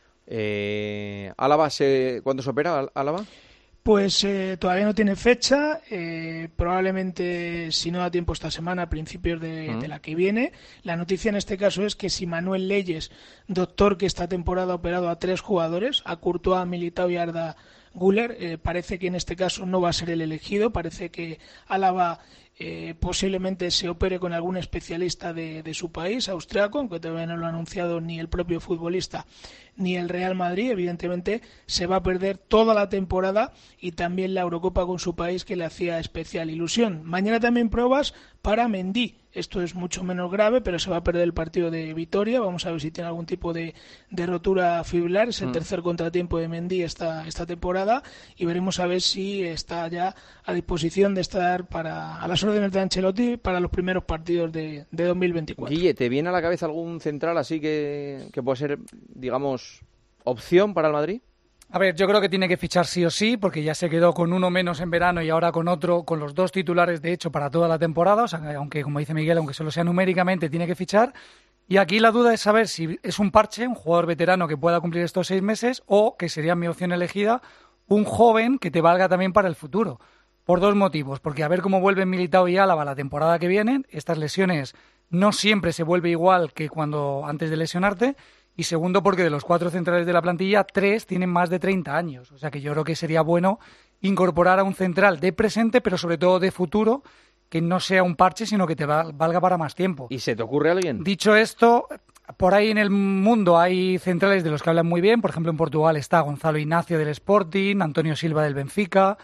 ¿Álava cuándo se opera Álava? Pues todavía no tiene fecha, probablemente si no da tiempo esta semana, a principios de la que viene. La noticia en este caso es que si Manuel Leyes, doctor que esta temporada ha operado a 3 jugadores, a Courtois, a Militao y a Arda Güler, parece que en este caso no va a ser el elegido. Parece que Álava posiblemente se opere con algún especialista de su país, austriaco, aunque todavía no lo ha anunciado ni el propio futbolista ni el Real Madrid. Evidentemente se va a perder toda la temporada y también la Eurocopa con su país, que le hacía especial ilusión. Mañana también pruebas para Mendy. Esto es mucho menos grave, pero se va a perder el partido de Vitoria. Vamos a ver si tiene algún tipo de rotura fibrilar. Es el tercer contratiempo de Mendy esta temporada, y veremos a ver si está ya a disposición de estar a las órdenes de Ancelotti para los primeros partidos de 2024. Guille, ¿te viene a la cabeza algún central así que puede ser, digamos, opción para el Madrid? A ver, yo creo que tiene que fichar sí o sí, porque ya se quedó con uno menos en verano y ahora con otro, con los 2 titulares de hecho para toda la temporada. O sea, aunque, como dice Miguel, aunque solo sea numéricamente, tiene que fichar. Y aquí la duda es saber si es un parche, un jugador veterano que pueda cumplir estos 6 meses, o, que sería mi opción elegida, un joven que te valga también para el futuro. Por 2 motivos. Porque a ver cómo vuelven Militao y Álava la temporada que viene. Estas lesiones no siempre se vuelve igual que antes de lesionarte. Y segundo, porque de los 4 centrales de la plantilla, 3 tienen más de 30 años. O sea que yo creo que sería bueno incorporar a un central de presente, pero sobre todo de futuro, que no sea un parche, sino que te valga para más tiempo. ¿Y se te ocurre alguien? Dicho esto, por ahí en el mundo hay centrales de los que hablan muy bien. Por ejemplo, en Portugal está Gonzalo Ignacio del Sporting, Antonio Silva del Benfica,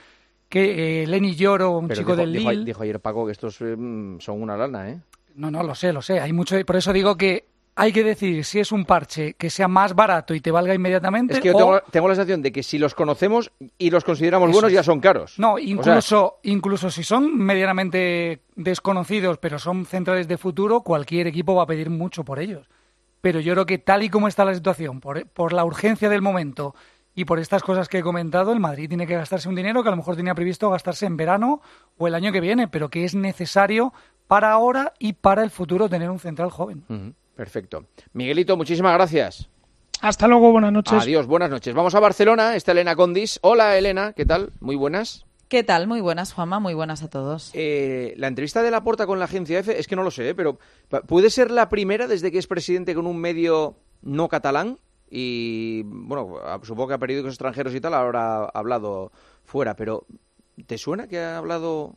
Lenny Lloro, un chico del Lille. Dijo ayer Paco que estos son una lana, ¿eh? No, lo sé. Hay mucho. Por eso digo que hay que decidir si es un parche que sea más barato y te valga inmediatamente. Es que yo tengo la sensación de que si los conocemos y los consideramos buenos, ya son caros. No, incluso si son medianamente desconocidos, pero son centrales de futuro, cualquier equipo va a pedir mucho por ellos. Pero yo creo que tal y como está la situación, por la urgencia del momento y por estas cosas que he comentado, el Madrid tiene que gastarse un dinero que a lo mejor tenía previsto gastarse en verano o el año que viene, pero que es necesario para ahora y para el futuro tener un central joven. Perfecto. Miguelito, muchísimas gracias. Hasta luego, buenas noches. Adiós, buenas noches. Vamos a Barcelona, está Elena Condis. Hola, Elena, ¿qué tal? Muy buenas. ¿Qué tal? Muy buenas, Juanma, muy buenas a todos. La entrevista de Laporta con la agencia EFE, es que no lo sé, pero ¿puede ser la primera desde que es presidente con un medio no catalán? Y, bueno, supongo que a periódicos extranjeros y tal habrá hablado fuera, pero ¿te suena que ha hablado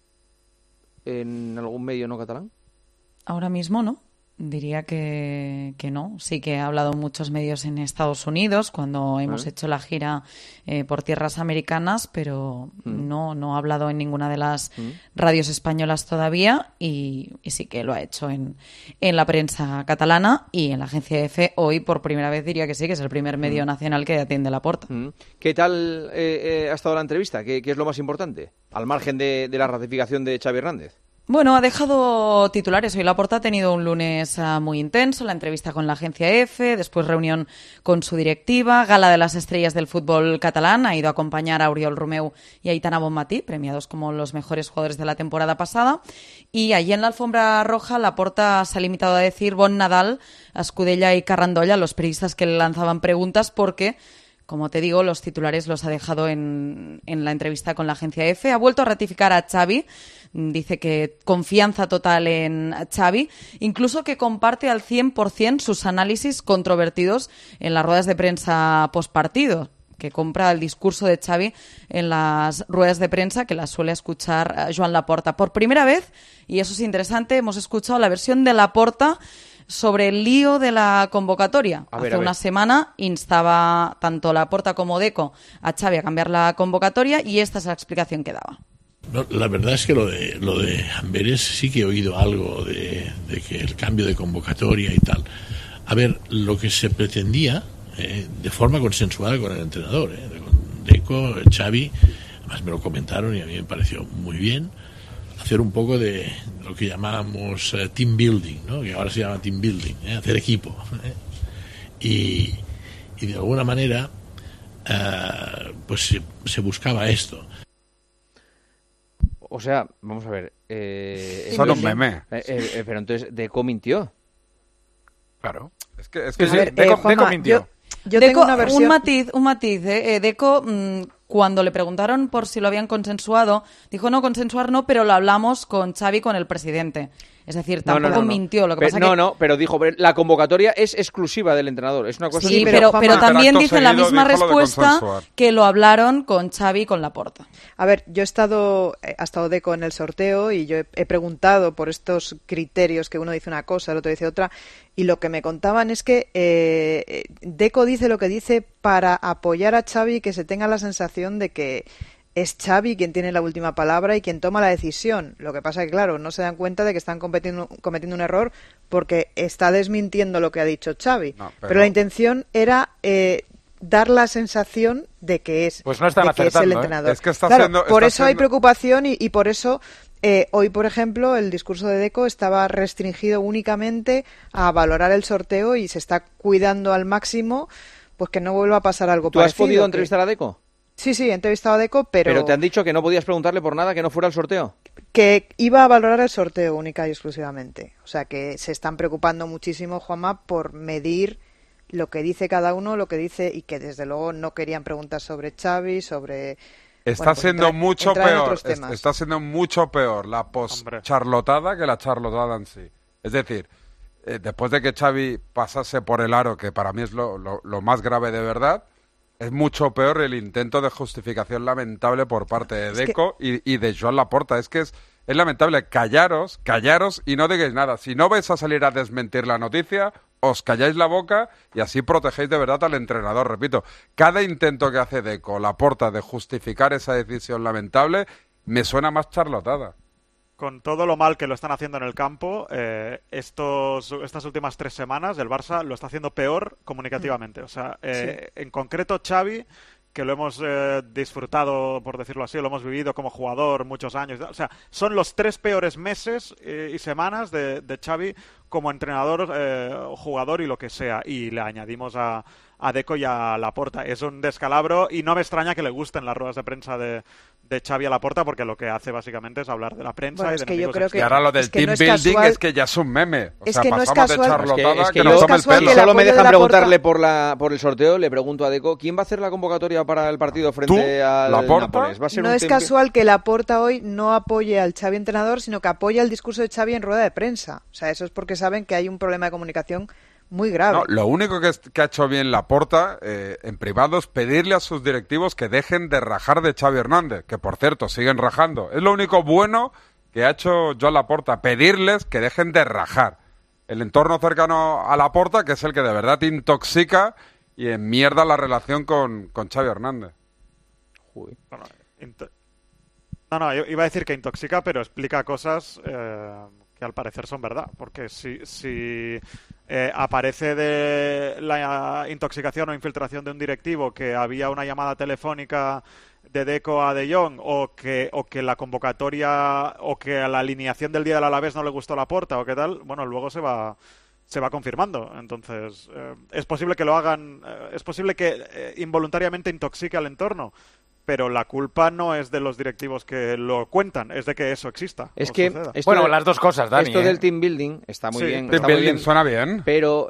en algún medio no catalán? Ahora mismo no. Diría que no. Sí que he hablado en muchos medios en Estados Unidos cuando hemos hecho la gira por tierras americanas, pero no ha hablado en ninguna de las radios españolas todavía y sí que lo ha hecho en la prensa catalana y en la agencia EFE. Hoy por primera vez diría que sí, que es el primer medio nacional que atiende Laporta. ¿Qué tal ha estado la entrevista? ¿Qué es lo más importante? Al margen de la ratificación de Xavi Hernández. Bueno, ha dejado titulares. Hoy Laporta ha tenido un lunes muy intenso, la entrevista con la agencia EFE, después reunión con su directiva, gala de las estrellas del fútbol catalán, ha ido a acompañar a Oriol Romeu y a Aitana Bonmatí, premiados como los mejores jugadores de la temporada pasada, y allí en la alfombra roja Laporta se ha limitado a decir bon Nadal a Escudella y Carrandolla, los periodistas que le lanzaban preguntas, porque, como te digo, los titulares los ha dejado en la entrevista con la agencia EFE. Ha vuelto a ratificar a Xavi, dice que confianza total en Xavi, incluso que comparte al 100% sus análisis controvertidos en las ruedas de prensa postpartido, que compra el discurso de Xavi en las ruedas de prensa, que las suele escuchar Joan Laporta. Por primera vez, y eso es interesante, hemos escuchado la versión de Laporta sobre el lío de la convocatoria. Hace una semana instaba tanto Laporta como Deco a Xavi a cambiar la convocatoria y esta es la explicación que daba. No, la verdad es que lo de Amberes sí que he oído algo de que el cambio de convocatoria y tal. A ver, lo que se pretendía de forma consensuada con el entrenador, con Deco, Xavi, además me lo comentaron y a mí me pareció muy bien, hacer un poco de lo que llamábamos team building, ¿no? Que ahora se llama team building, hacer equipo. Y de alguna manera pues se buscaba esto. O sea, vamos a ver. Son un meme. Pero entonces, ¿Deco mintió? Claro. Es que Deco mintió. Yo tengo una versión. Un matiz. Deco, cuando le preguntaron por si lo habían consensuado, dijo no, consensuar no, pero lo hablamos con Xavi, con el presidente. Es decir, tampoco mintió. Lo que pasa pero dijo, la convocatoria es exclusiva del entrenador. Es una cosa sí, pero también dice en la misma respuesta que lo hablaron con Xavi y con Laporta. A ver, ha estado Deco en el sorteo y yo he preguntado por estos criterios que uno dice una cosa, el otro dice otra, y lo que me contaban es que Deco dice lo que dice para apoyar a Xavi y que se tenga la sensación de que es Xavi quien tiene la última palabra y quien toma la decisión. Lo que pasa es que, claro, no se dan cuenta de que están cometiendo un error porque está desmintiendo lo que ha dicho Xavi. No, pero la intención era dar la sensación de que es, pues no están de que es el entrenador. Es que por eso hay preocupación y por eso hoy, por ejemplo, el discurso de Deco estaba restringido únicamente a valorar el sorteo y se está cuidando al máximo pues que no vuelva a pasar algo parecido. ¿Tú has podido entrevistar a Deco? Sí, he entrevistado a Deco, ¿Pero te han dicho que no podías preguntarle por nada que no fuera el sorteo? Que iba a valorar el sorteo única y exclusivamente. O sea, que se están preocupando muchísimo, Juanma, por medir lo que dice cada uno, lo que dice, y que desde luego no querían preguntar sobre Xavi, sobre... Está siendo mucho peor. Está siendo mucho peor la post-charlotada que la charlotada en sí. Es decir, después de que Xavi pasase por el aro, que para mí es lo más grave de verdad, es mucho peor el intento de justificación lamentable por parte de Deco y de Joan Laporta. Es que es lamentable. Callaros y no digáis nada. Si no vais a salir a desmentir la noticia, os calláis la boca y así protegéis de verdad al entrenador. Repito, cada intento que hace Deco, Laporta, de justificar esa decisión lamentable, me suena más charlotada. Con todo lo mal que lo están haciendo en el campo, estas últimas 3 semanas el Barça lo está haciendo peor comunicativamente. O sea, en concreto Xavi, que lo hemos disfrutado, por decirlo así, lo hemos vivido como jugador muchos años. O sea, son los 3 peores meses y semanas de Xavi como entrenador, jugador y lo que sea. Y le añadimos a Deco y a Laporta. Es un descalabro y no me extraña que le gusten las ruedas de prensa de Xavi a Laporta, porque lo que hace básicamente es hablar de la prensa y de enemigos externos. Y ahora lo del team building es que ya es un meme. O sea, pasamos de charlotada que nos tome el pelo. Solo me dejan preguntarle por el sorteo, le pregunto a Deco, ¿quién va a hacer la convocatoria para el partido frente al Nápoles? ¿Va a ser no es casual que Laporta hoy no apoye al Xavi entrenador, sino que apoya el discurso de Xavi en rueda de prensa. O sea, eso es porque saben que hay un problema de comunicación muy grave. No, lo único que ha hecho bien Laporta en privado es pedirle a sus directivos que dejen de rajar de Xavi Hernández, que por cierto siguen rajando. Es lo único bueno que ha hecho Joan Laporta, pedirles que dejen de rajar. El entorno cercano a Laporta, que es el que de verdad te intoxica y enmierda la relación con Xavi Hernández. Joder. No, yo iba a decir que intoxica, pero explica cosas que al parecer son verdad, porque si aparece de la intoxicación o infiltración de un directivo que había una llamada telefónica de Deco a De Jong o que la convocatoria o que a la alineación del día del Alavés no le gustó Laporta o qué tal, bueno, luego se va confirmando. Entonces, es posible que lo hagan, es posible que involuntariamente intoxique al entorno, pero la culpa no es de los directivos que lo cuentan, es de que eso exista. Es que bueno, las dos cosas, Dani. Esto del team building está muy bien. Team building suena bien. Pero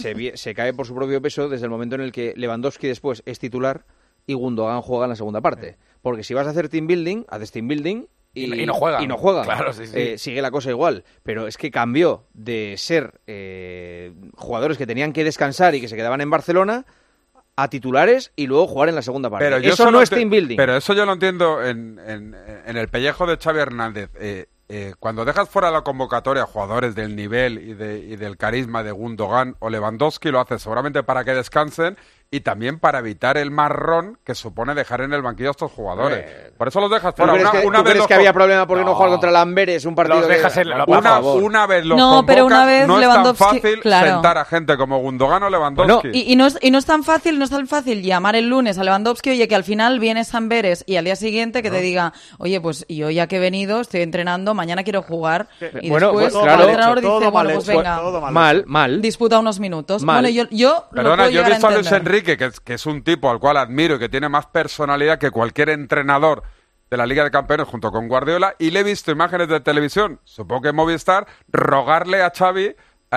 se cae por su propio peso desde el momento en el que Lewandowski después es titular y Gundogan juega en la segunda parte. Porque si vas a hacer team building, haces team building y no juega. Claro, sí. Sigue la cosa igual. Pero es que cambió de ser jugadores que tenían que descansar y que se quedaban en Barcelona a titulares y luego jugar en la segunda parte. Pero eso no es team building. Pero eso yo lo entiendo en el pellejo de Xavi Hernández. Cuando dejas fuera la convocatoria a jugadores del nivel y del carisma de Gundogan o Lewandowski, lo haces seguramente para que descansen y también para evitar el marrón que supone dejar en el banquillo a estos jugadores. Por eso los dejas fuera. ¿Tú crees que había problema porque no jugar contra el Amberes un partido? Los dejas una vez los convocas, pero una vez no Lewandowski, es tan fácil sentar a gente como Gundogan o Lewandowski. Y no es tan fácil llamar el lunes a Lewandowski, oye, que al final vienes a Amberes y al día siguiente que te diga, oye, pues yo ya que he venido, estoy entrenando, mañana quiero jugar. Y después el entrenador dice, bueno, pues venga, mal. Disputa unos minutos. Mal. Bueno, yo Perdona, yo he visto a Luis Enrique, que es un tipo al cual admiro y que tiene más personalidad que cualquier entrenador de la Liga de Campeones junto con Guardiola, y le he visto imágenes de televisión, supongo que en Movistar, rogarle a Xavi,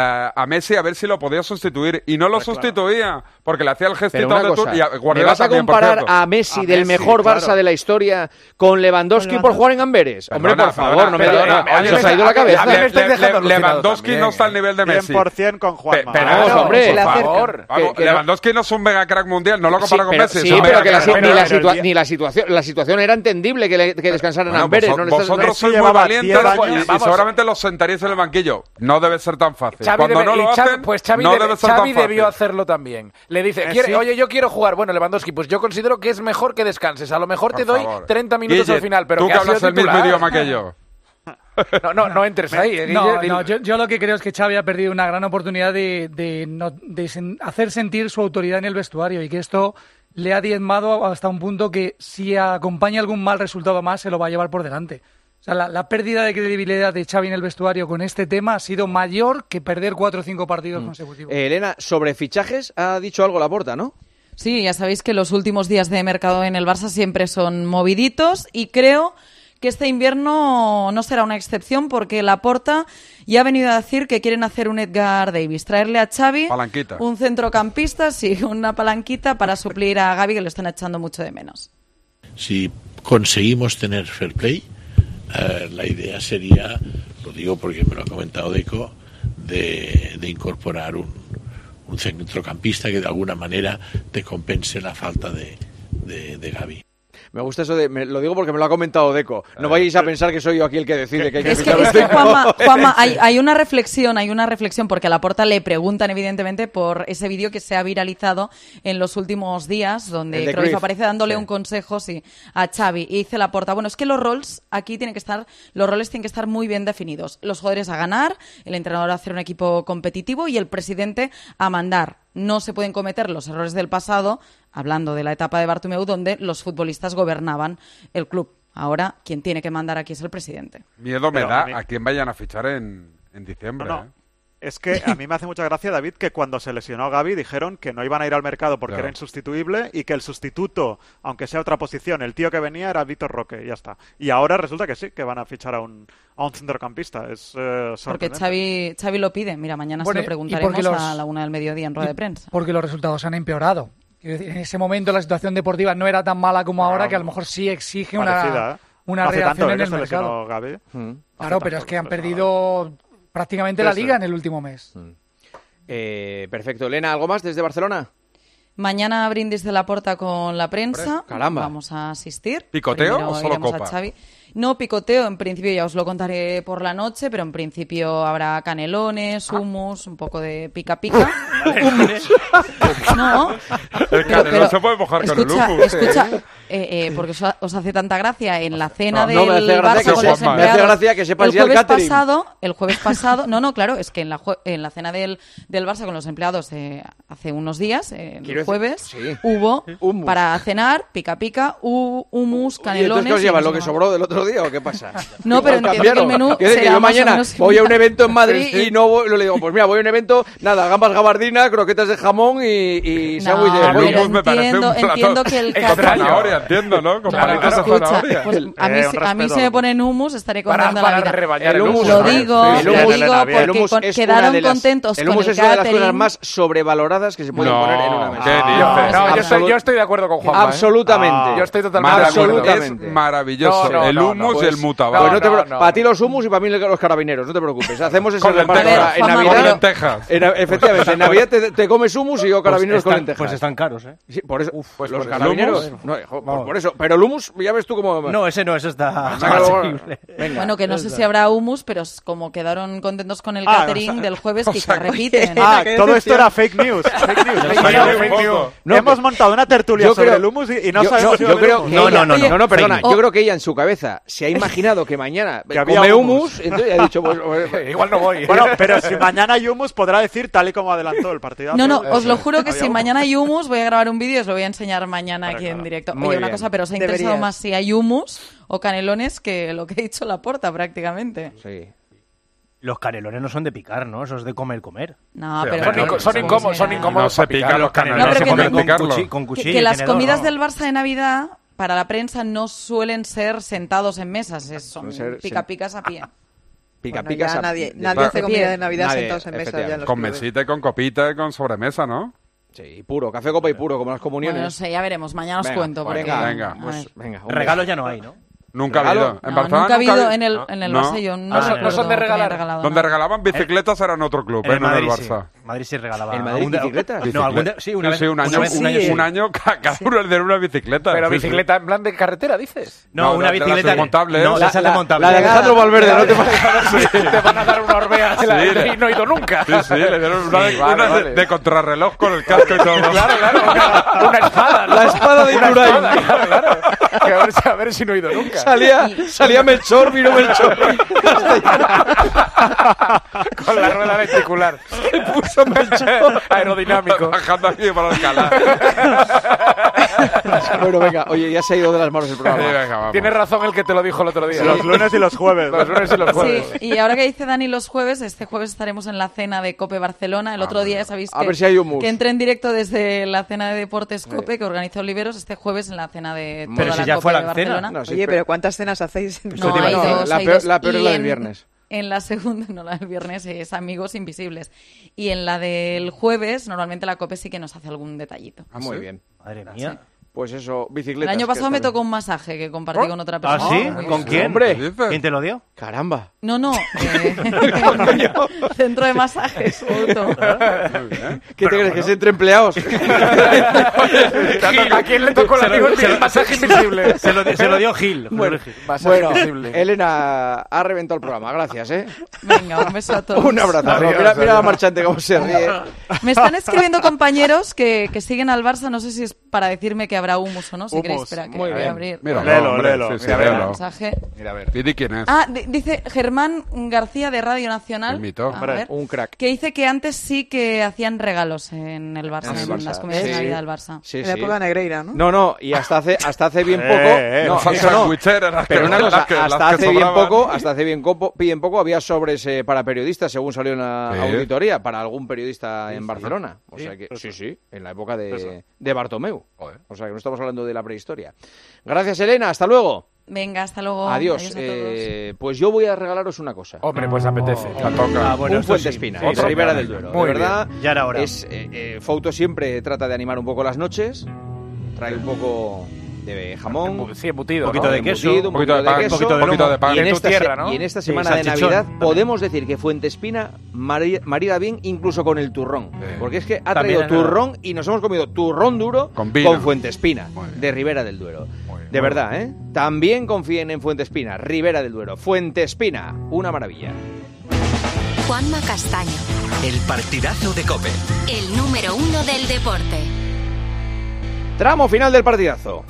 a Messi, a ver si lo podía sustituir, y no lo sustituía, porque le hacía el gestito de tú, y a Guardiola. ¿Me vas a comparar a Messi del mejor Barça de la historia con Lewandowski por jugar en Amberes? Hombre, por favor, no me os ha ido la cabeza. Lewandowski no está al nivel de Messi. 100% con Juanma. Pero, hombre, por favor. Lewandowski no es un mega crack mundial, no lo compara con Messi. Sí, pero que la situación era entendible que descansaran en Amberes. Vosotros sois muy valientes y seguramente los sentaríais en el banquillo. No debe ser tan fácil. Cuando no lo hacen, Xavi debió hacerlo también. Le dice, oye, yo quiero jugar. Bueno, Lewandowski, pues yo considero que es mejor que descanses. A lo mejor te doy 30 minutos al final, pero tú que hablas el mismo idioma que yo. No entres ahí. Yo lo que creo es que Xavi ha perdido una gran oportunidad de hacer sentir su autoridad en el vestuario, y que esto le ha diezmado hasta un punto que si acompaña algún mal resultado más se lo va a llevar por delante. O sea, la pérdida de credibilidad de Xavi en el vestuario con este tema ha sido mayor que perder 4 o 5 partidos consecutivos. Elena, sobre fichajes ha dicho algo Laporta, ¿no? Sí, ya sabéis que los últimos días de mercado en el Barça siempre son moviditos, y creo que este invierno no será una excepción, porque Laporta ya ha venido a decir que quieren hacer un Edgar Davis, traerle a Xavi un centrocampista, una palanquita para suplir a Gavi, que lo están echando mucho de menos. Si conseguimos tener fair play, la idea sería, lo digo porque me lo ha comentado Deco, de incorporar un centrocampista que de alguna manera te compense la falta de Gavi. Me gusta eso lo digo porque me lo ha comentado Deco. No vayáis a pensar que soy yo aquí el que decide que hay que fichar. Es que Juanma, hay una reflexión, porque a Laporta le preguntan evidentemente por ese vídeo que se ha viralizado en los últimos días, donde Cruyff aparece dándole un consejo a Xavi, y dice Laporta, bueno, es que los roles tienen que estar muy bien definidos. Los jugadores a ganar, el entrenador a hacer un equipo competitivo y el presidente a mandar. No se pueden cometer los errores del pasado, hablando de la etapa de Bartomeu, donde los futbolistas gobernaban el club. Ahora, quien tiene que mandar aquí es el presidente. Miedo me da a quien vayan a fichar en diciembre. Es que a mí me hace mucha gracia, David, que cuando se lesionó Gavi dijeron que no iban a ir al mercado porque era insustituible y que el sustituto, aunque sea otra posición, el tío que venía era Vitor Roque, y ya está. Y ahora resulta que sí, que van a fichar a un centrocampista. Es porque Xavi lo pide. Mira, mañana se lo preguntaremos a la 1 del mediodía en rueda de prensa. Porque los resultados han empeorado. En ese momento la situación deportiva no era tan mala como ahora, que a lo mejor sí exige una reacción en el mercado. Claro, pero es que han perdido prácticamente la liga en el último mes. Perfecto. Elena, ¿algo más desde Barcelona? Mañana brindis de la Porta con la prensa. Caramba. Vamos a asistir. ¿Picoteo Primero o solo iremos copa? a Xavi. No, picoteo, en principio ya os lo contaré por la noche, pero en principio habrá canelones, hummus, un poco de pica-pica. No. El canelón se puede mojar con el hummus. Escucha, porque os hace tanta gracia en la cena del me hace gracia Barça con los empleados. Me hace gracia que sepas ya el catering. El jueves pasado, claro, es que en la cena del Barça con los empleados hace unos días, el jueves, hubo hummus para cenar pica-pica, hummus, canelones. ¿Y entonces qué os llevan? ¿Lo que sobró del otro día o qué pasa? No, pero entiendo que el menú que yo mañana voy a un evento en Madrid sí. y no le digo, pues mira, voy a un evento, nada, gambas gabardina, croquetas de jamón y sándwich de pollo. El hummus me parece un plato entiendo que el zanahoria, entiendo, ¿no? Con palitos de zanahoria. Pues a mí se me ponen hummus, estaré contando la vida. El hummus, lo digo porque quedaron contentos con el catering. El hummus es una de las cosas más sobrevaloradas que se pueden poner en una mesa. Yo estoy de acuerdo con Juanma. Absolutamente. Yo estoy totalmente de acuerdo. Es maravilloso. El hummus y el mutabá. Para ti los hummus y para mí los carabineros, no te preocupes. Hacemos ese reparto en Navidad. Lentejas. Efectivamente, en Navidad te comes hummus y yo carabineros con lentejas. Pues están caros, ¿eh? Sí, por eso. Pues los carabineros. Por eso. Pero el hummus, ya ves tú cómo. No, ese está asequible. Bueno, que no sé si habrá hummus, pero como quedaron contentos con el catering del jueves, quizás repiten. Todo esto era fake news. Hemos montado una tertulia sobre el hummus y no sabemos si No, perdona. Yo creo que ella en su cabeza se ha imaginado que mañana come hummus, entonces ha dicho, pues igual no voy. Bueno, pero si mañana hay hummus podrá decir tal y como adelantó el partidazo. No, os lo juro que si mañana hay hummus voy a grabar un vídeo y os lo voy a enseñar mañana aquí en directo. Oye, una cosa, pero os ha interesado más si hay hummus o canelones que lo que ha dicho Laporta prácticamente. Sí. Los canelones no son de picar, ¿no? Eso es de comer. No, pero son incómodos. No se pican los canelones, se comen con cuchillo. Que las comidas del Barça de Navidad para la prensa no suelen ser sentados en mesas, son pica-picas a pie. Pica-picas nadie hace comida de Navidad sentados en mesas. Ya en los con mesita y con copita y con sobremesa, ¿no? Sí, puro, café, copa y puro, como las comuniones. Bueno, no sé, ya veremos, mañana os cuento. Venga. Regalos ya no hay, ¿no? Nunca ha habido. En Barcelona nunca ha habido en el Barça. Yo no son de regalar. Donde regalaban bicicletas era en otro club, no en el Barça. Madrid sí regalaba. ¿En Madrid bicicletas? No, sí, una vez. Sí, un año cada uno de una bicicleta. Pero bicicleta en plan de carretera, dices. No, una bicicleta desmontable. No, la de Alejandro Valverde, no te te van a dar una Orbea y no he ido nunca. Sí, le dieron una de contrarreloj con el casco y todo. Claro. Una espada. La espada de Indurain. Claro. A ver si no he ido nunca. Salía Melchor, vino Melchor. Con la rueda ventricular. Se puso Melchor. Aerodinámico. Bajando aquí para Alcalá. Bueno, venga. Oye, ya se ha ido de las manos el programa. Sí, venga, tienes razón el que te lo dijo el otro día. Los lunes y los jueves. Sí, y ahora que dice Dani los jueves, este jueves estaremos en la cena de COPE Barcelona. El otro día sabéis que entré en directo desde la cena de Deportes COPE que organizó Oliveros este jueves en la cena de toda pero si la ya COPE fue la de Barcelona. cena. Oye, pero ¿cuántas cenas hacéis? No, hay dos. La peor es la del viernes. En la segunda, no, la del viernes es Amigos Invisibles. Y en la del jueves, normalmente la COPE sí que nos hace algún detallito. Muy bien. Madre mía. Pues eso, bicicletas. El año pasado me tocó un masaje que compartí con otra persona. ¿Ah, sí? ¿Con quién? Hombre. ¿Quién te lo dio? Caramba. No. Centro de masajes. ¿Qué te crees? ¿Que es entre empleados? ¿A quién le tocó el masaje invisible? Se lo dio Gil. Bueno, Elena ha reventado el programa. Gracias, ¿eh? Venga, un beso a todos. Un abrazo. Mira la marchante cómo se ríe. Me están escribiendo compañeros que siguen al Barça. No sé si es para decirme que habrá humus o no, si queréis esperar que voy a abrir. Léelo. Mensaje. Mira, a ver. ¿Y quién es? Dice Germán García de Radio Nacional. Un crack. Que dice que antes sí que hacían regalos en el Barça, en las comidas de Navidad del Barça. En la época Negreira, ¿no? No, y hasta hace bien poco... Pero una cosa, hasta hace bien poco había sobres para periodistas, según salió en la auditoría, para algún periodista en Barcelona. O sea que, sí, en la época de Bartomeu. O sea que no estamos hablando de la prehistoria. Gracias, Elena, hasta luego. Venga, hasta luego. Adiós. A todos. Pues yo voy a regalaros una cosa. Hombre, pues apetece. Un Fuentespina, de Ribera del Duero. Muy de verdad, bien. Ya era hora. Fouto siempre trata de animar un poco las noches. Trae un poco de jamón, embutido, un poquito de queso, un poquito de pan, un poquito de pan. Y en esta semana de Navidad podemos decir que Fuentespina marida bien incluso con el turrón. Porque es que ha traído turrón y nos hemos comido turrón duro con Fuentespina de Ribera del Duero. De verdad, ¿eh? También confíen en Fuentespina, Ribera del Duero. Fuentespina, una maravilla. Juanma Castaño. El partidazo de COPE. El número 1 del deporte. Tramo final del partidazo.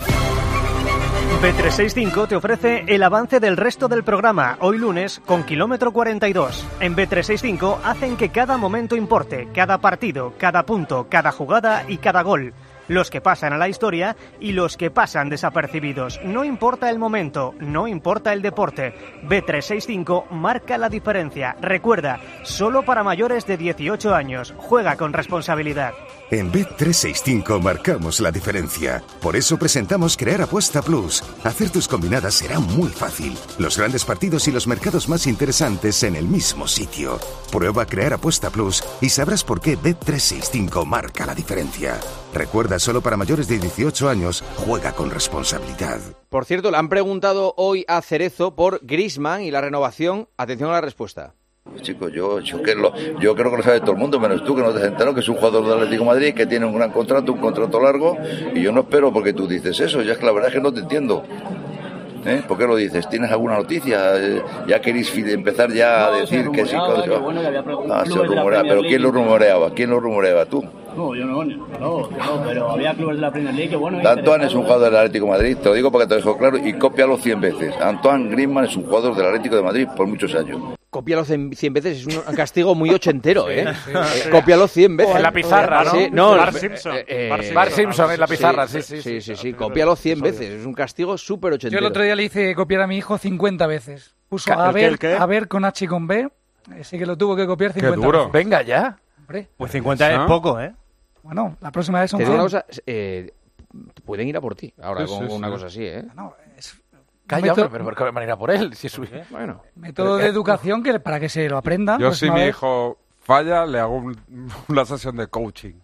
Bet365 te ofrece el avance del resto del programa, hoy lunes, con kilómetro 42. En Bet365 hacen que cada momento importe, cada partido, cada punto, cada jugada y cada gol. Los que pasan a la historia y los que pasan desapercibidos. No importa el momento, no importa el deporte. Bet365 marca la diferencia. Recuerda, solo para mayores de 18 años. Juega con responsabilidad. En Bet365 marcamos la diferencia. Por eso presentamos Crear Apuesta Plus. Hacer tus combinadas será muy fácil. Los grandes partidos y los mercados más interesantes en el mismo sitio. Prueba Crear Apuesta Plus y sabrás por qué Bet365 marca la diferencia. Recuerda, solo para mayores de 18 años, juega con responsabilidad. Por cierto, le han preguntado hoy a Cerezo por Griezmann y la renovación. Atención a la respuesta. Chicos, yo creo que lo sabe todo el mundo, menos tú, que no te has enterado, que es un jugador del Atlético de Madrid, que tiene un gran contrato, un contrato largo, y yo no espero porque tú dices eso, ya es que la verdad es que no te entiendo. ¿Por qué lo dices? ¿Tienes alguna noticia? ¿Ya queréis empezar ya a decir que sí? Se rumorea. ¿Pero quién lo rumoreaba? ¿Quién lo rumoreaba? ¿Tú? No, yo no, pero había clubes de la Premier League que bueno... Antoine es un jugador del Atlético de Madrid, te lo digo para que te lo dejo claro, y cópialo 100 veces. Antoine Griezmann es un jugador del Atlético de Madrid por muchos años. Cópialo 100 veces, es un castigo muy ochentero, ¿eh? Cópialo 100 veces. En la pizarra, ¿no? Sí, no, Bart Simpson. Bart Simpson en la pizarra, sí. Cópialo 100 veces, es un castigo súper ochentero. Yo el otro día le hice copiar a mi hijo 50 veces. Puso a ver con H y con B, así que lo tuvo que copiar 50 Qué duro. veces. Venga ya. Hombre. Pues 50 es poco, ¿eh? Bueno, la próxima vez son Te digo 100. una cosa, pueden ir a por ti ahora con una cosa así, ¿eh? No, Calla, pero ¿por qué van a ir a por él? Si es bueno, método de educación que para que se lo aprenda. Yo pues si mi hijo falla, le hago una sesión de coaching.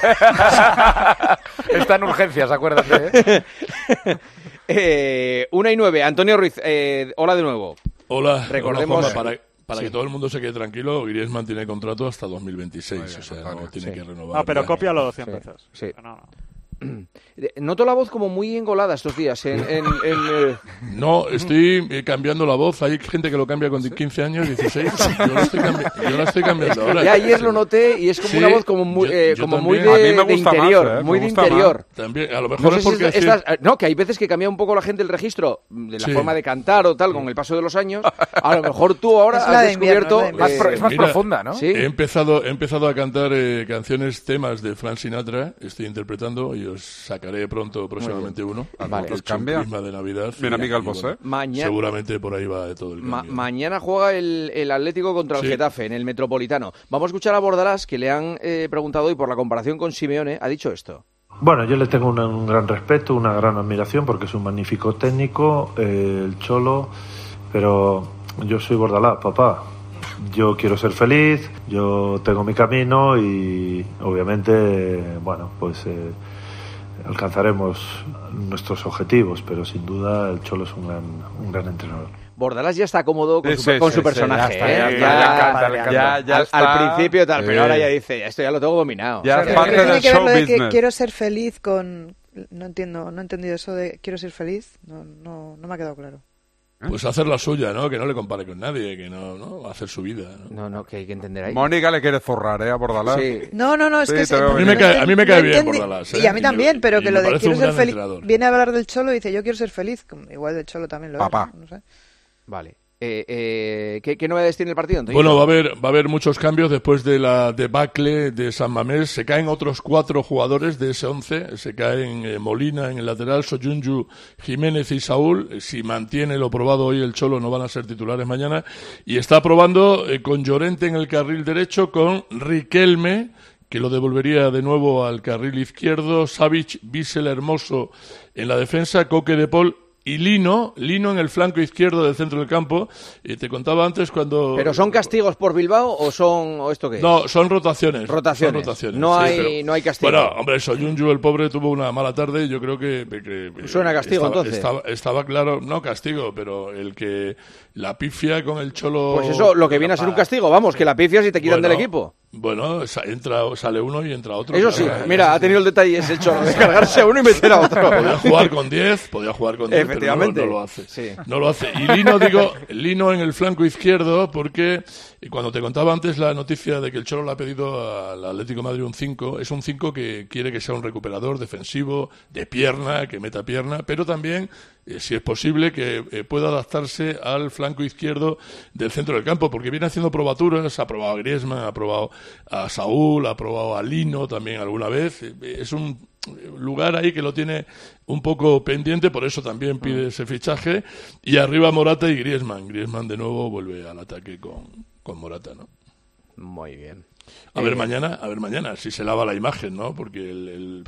Está en urgencias, acuérdate. 1:09, Antonio Ruiz, hola de nuevo. Hola. Recordemos... Hola, para que todo el mundo se quede tranquilo, Griezmann tiene contrato hasta 2026, o sea, no tiene que renovar. No, pero cópialo 100 veces. Sí. Noto la voz como muy engolada estos días. No, estoy cambiando la voz. Hay gente que lo cambia con 15 años, 16. Yo la estoy cambiando ahora. Ya ayer lo noté y es como una voz como muy, de interior. Muy de interior. También, a lo mejor es porque... No, que hay veces que cambia un poco la gente el registro de la forma de cantar o tal con el paso de los años. A lo mejor tú ahora has descubierto... Es más profunda, ¿no? ¿Sí? He empezado a cantar canciones, temas de Frank Sinatra. Estoy interpretando y os sacaré próximamente uno. Vale, pues cambia. De Navidad. Bien, amiga el boss, seguramente por ahí va de todo el cambio. Mañana juega el Atlético contra el Getafe en el Metropolitano. Vamos a escuchar a Bordalás, que le han preguntado hoy por la comparación con Simeone. Ha dicho esto. Bueno, yo le tengo un gran respeto, una gran admiración, porque es un magnífico técnico, el Cholo, pero yo soy Bordalás, papá. Yo quiero ser feliz, yo tengo mi camino y obviamente, bueno, pues... alcanzaremos nuestros objetivos, al duda el Cholo es un gran entrenador. Bordalás ya está cómodo con su personaje. Ya al principio tal, pero ahora ya dice, esto ya lo tengo dominado. Ya es parte del show business. Que quiero ser feliz con... No he entendido eso de quiero ser feliz. No me ha quedado claro. Pues hacer la suya, ¿no? Que no le compare con nadie, que no hacer su vida, ¿no? No, que hay que entender ahí. Mónica le quiere zurrar, a Bordalás. Sí. No, es que... A mí me cae bien Bordalás. Y a mí también, pero que lo de quiero ser feliz... Entrenador. Viene a hablar del Cholo y dice, yo quiero ser feliz. Igual del Cholo también lo Papá. es. No sé. Vale. ¿Qué novedades tiene el partido, Antonio? Bueno, va a haber muchos cambios después de la debacle de San Mamés. Se caen otros 4 jugadores de ese 11. Se caen Molina en el lateral, Soyuncu, Jiménez y Saúl. Si mantiene lo probado hoy el Cholo, no van a ser titulares mañana. Y está probando con Llorente en el carril derecho, con Riquelme, que lo devolvería de nuevo al carril izquierdo, Savic, Bissell, Hermoso en la defensa, Coque de Paul y Lino en el flanco izquierdo del centro del campo. Y te contaba antes cuando... ¿Pero son castigos por Bilbao o esto qué es? No, son rotaciones. Rotaciones. No hay castigo. Bueno, hombre, Soyuncu, el pobre, tuvo una mala tarde y yo creo que ¿Suena castigo entonces? Estaba claro, no castigo, pero el que la pifia con el Cholo... Pues eso, lo que viene a ser un castigo, vamos, que la pifias y te quitan del equipo. Bueno, sale uno y entra otro. Eso sí, mira, ha tenido el detalle ese el Cholo de cargarse a uno y meter a otro. Podía jugar con 10, efectivamente. Pero no lo hace. Sí. No lo hace. Y Lino en el flanco izquierdo, porque cuando te contaba antes la noticia de que el Cholo le ha pedido al Atlético de Madrid un 5, es un 5 que quiere que sea un recuperador defensivo, de pierna, que meta pierna, pero también, si es posible, que pueda adaptarse al flanco izquierdo del centro del campo, porque viene haciendo probaturas, ha probado a Griezmann, ha probado a Saúl, ha probado a Lino también alguna vez. Es un lugar ahí que lo tiene un poco pendiente, por eso también pide ese fichaje. Y arriba Morata y Griezmann. Griezmann de nuevo vuelve al ataque con Morata, ¿no? Muy bien. A ver mañana si se lava la imagen, ¿no? Porque el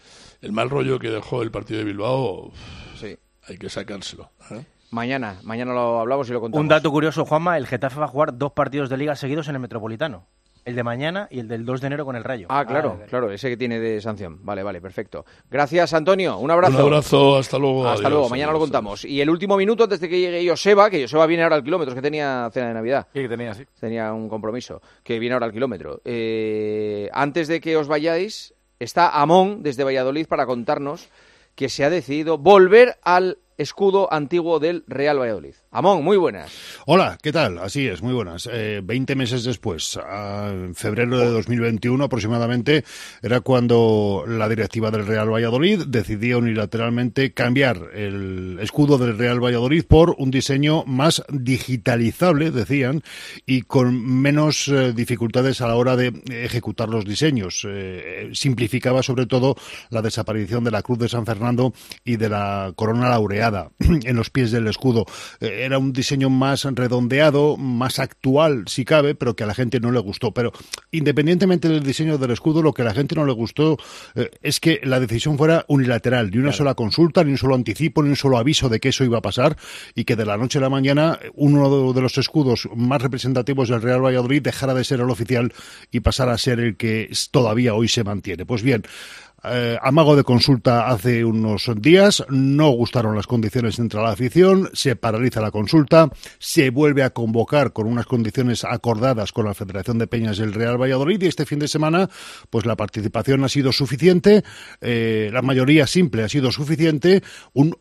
mal rollo que dejó el partido de Bilbao, sí, hay que sacárselo, ¿eh? Mañana lo hablamos y lo contamos. Un dato curioso, Juanma, el Getafe va a jugar 2 partidos de Liga seguidos en el Metropolitano. El de mañana y el del 2 de enero con el Rayo. Claro, ese que tiene de sanción. Vale, perfecto. Gracias, Antonio. Un abrazo. Un abrazo, hasta luego. Hasta luego, mañana lo contamos. Y el último minuto antes de que llegue Joseba, que Joseba viene ahora al kilómetro, que tenía cena de Navidad. Sí, que tenía, sí. Tenía un compromiso, que viene ahora al kilómetro. Antes de que os vayáis, está Amón desde Valladolid para contarnos que se ha decidido volver al escudo antiguo del Real Valladolid. Amón, muy buenas. Hola, ¿qué tal? Así es, muy buenas. 20 meses después, en febrero de 2021 aproximadamente, era cuando la directiva del Real Valladolid decidió unilateralmente cambiar el escudo del Real Valladolid por un diseño más digitalizable, decían, y con menos dificultades a la hora de ejecutar los diseños. Simplificaba sobre todo la desaparición de la Cruz de San Fernando y de la corona laureada en los pies del escudo. Era un diseño más redondeado, más actual si cabe, pero que a la gente no le gustó. Pero independientemente del diseño del escudo, lo que a la gente no le gustó es que la decisión fuera unilateral, ni una sola consulta, ni un solo anticipo, ni un solo aviso de que eso iba a pasar, y que de la noche a la mañana uno de los escudos más representativos del Real Valladolid dejara de ser el oficial y pasara a ser el que todavía hoy se mantiene. Pues bien, amago de consulta hace unos días, no gustaron las condiciones entre la afición, se paraliza la consulta, se vuelve a convocar con unas condiciones acordadas con la Federación de Peñas del Real Valladolid, y este fin de semana pues la participación ha sido suficiente, la mayoría simple ha sido suficiente, un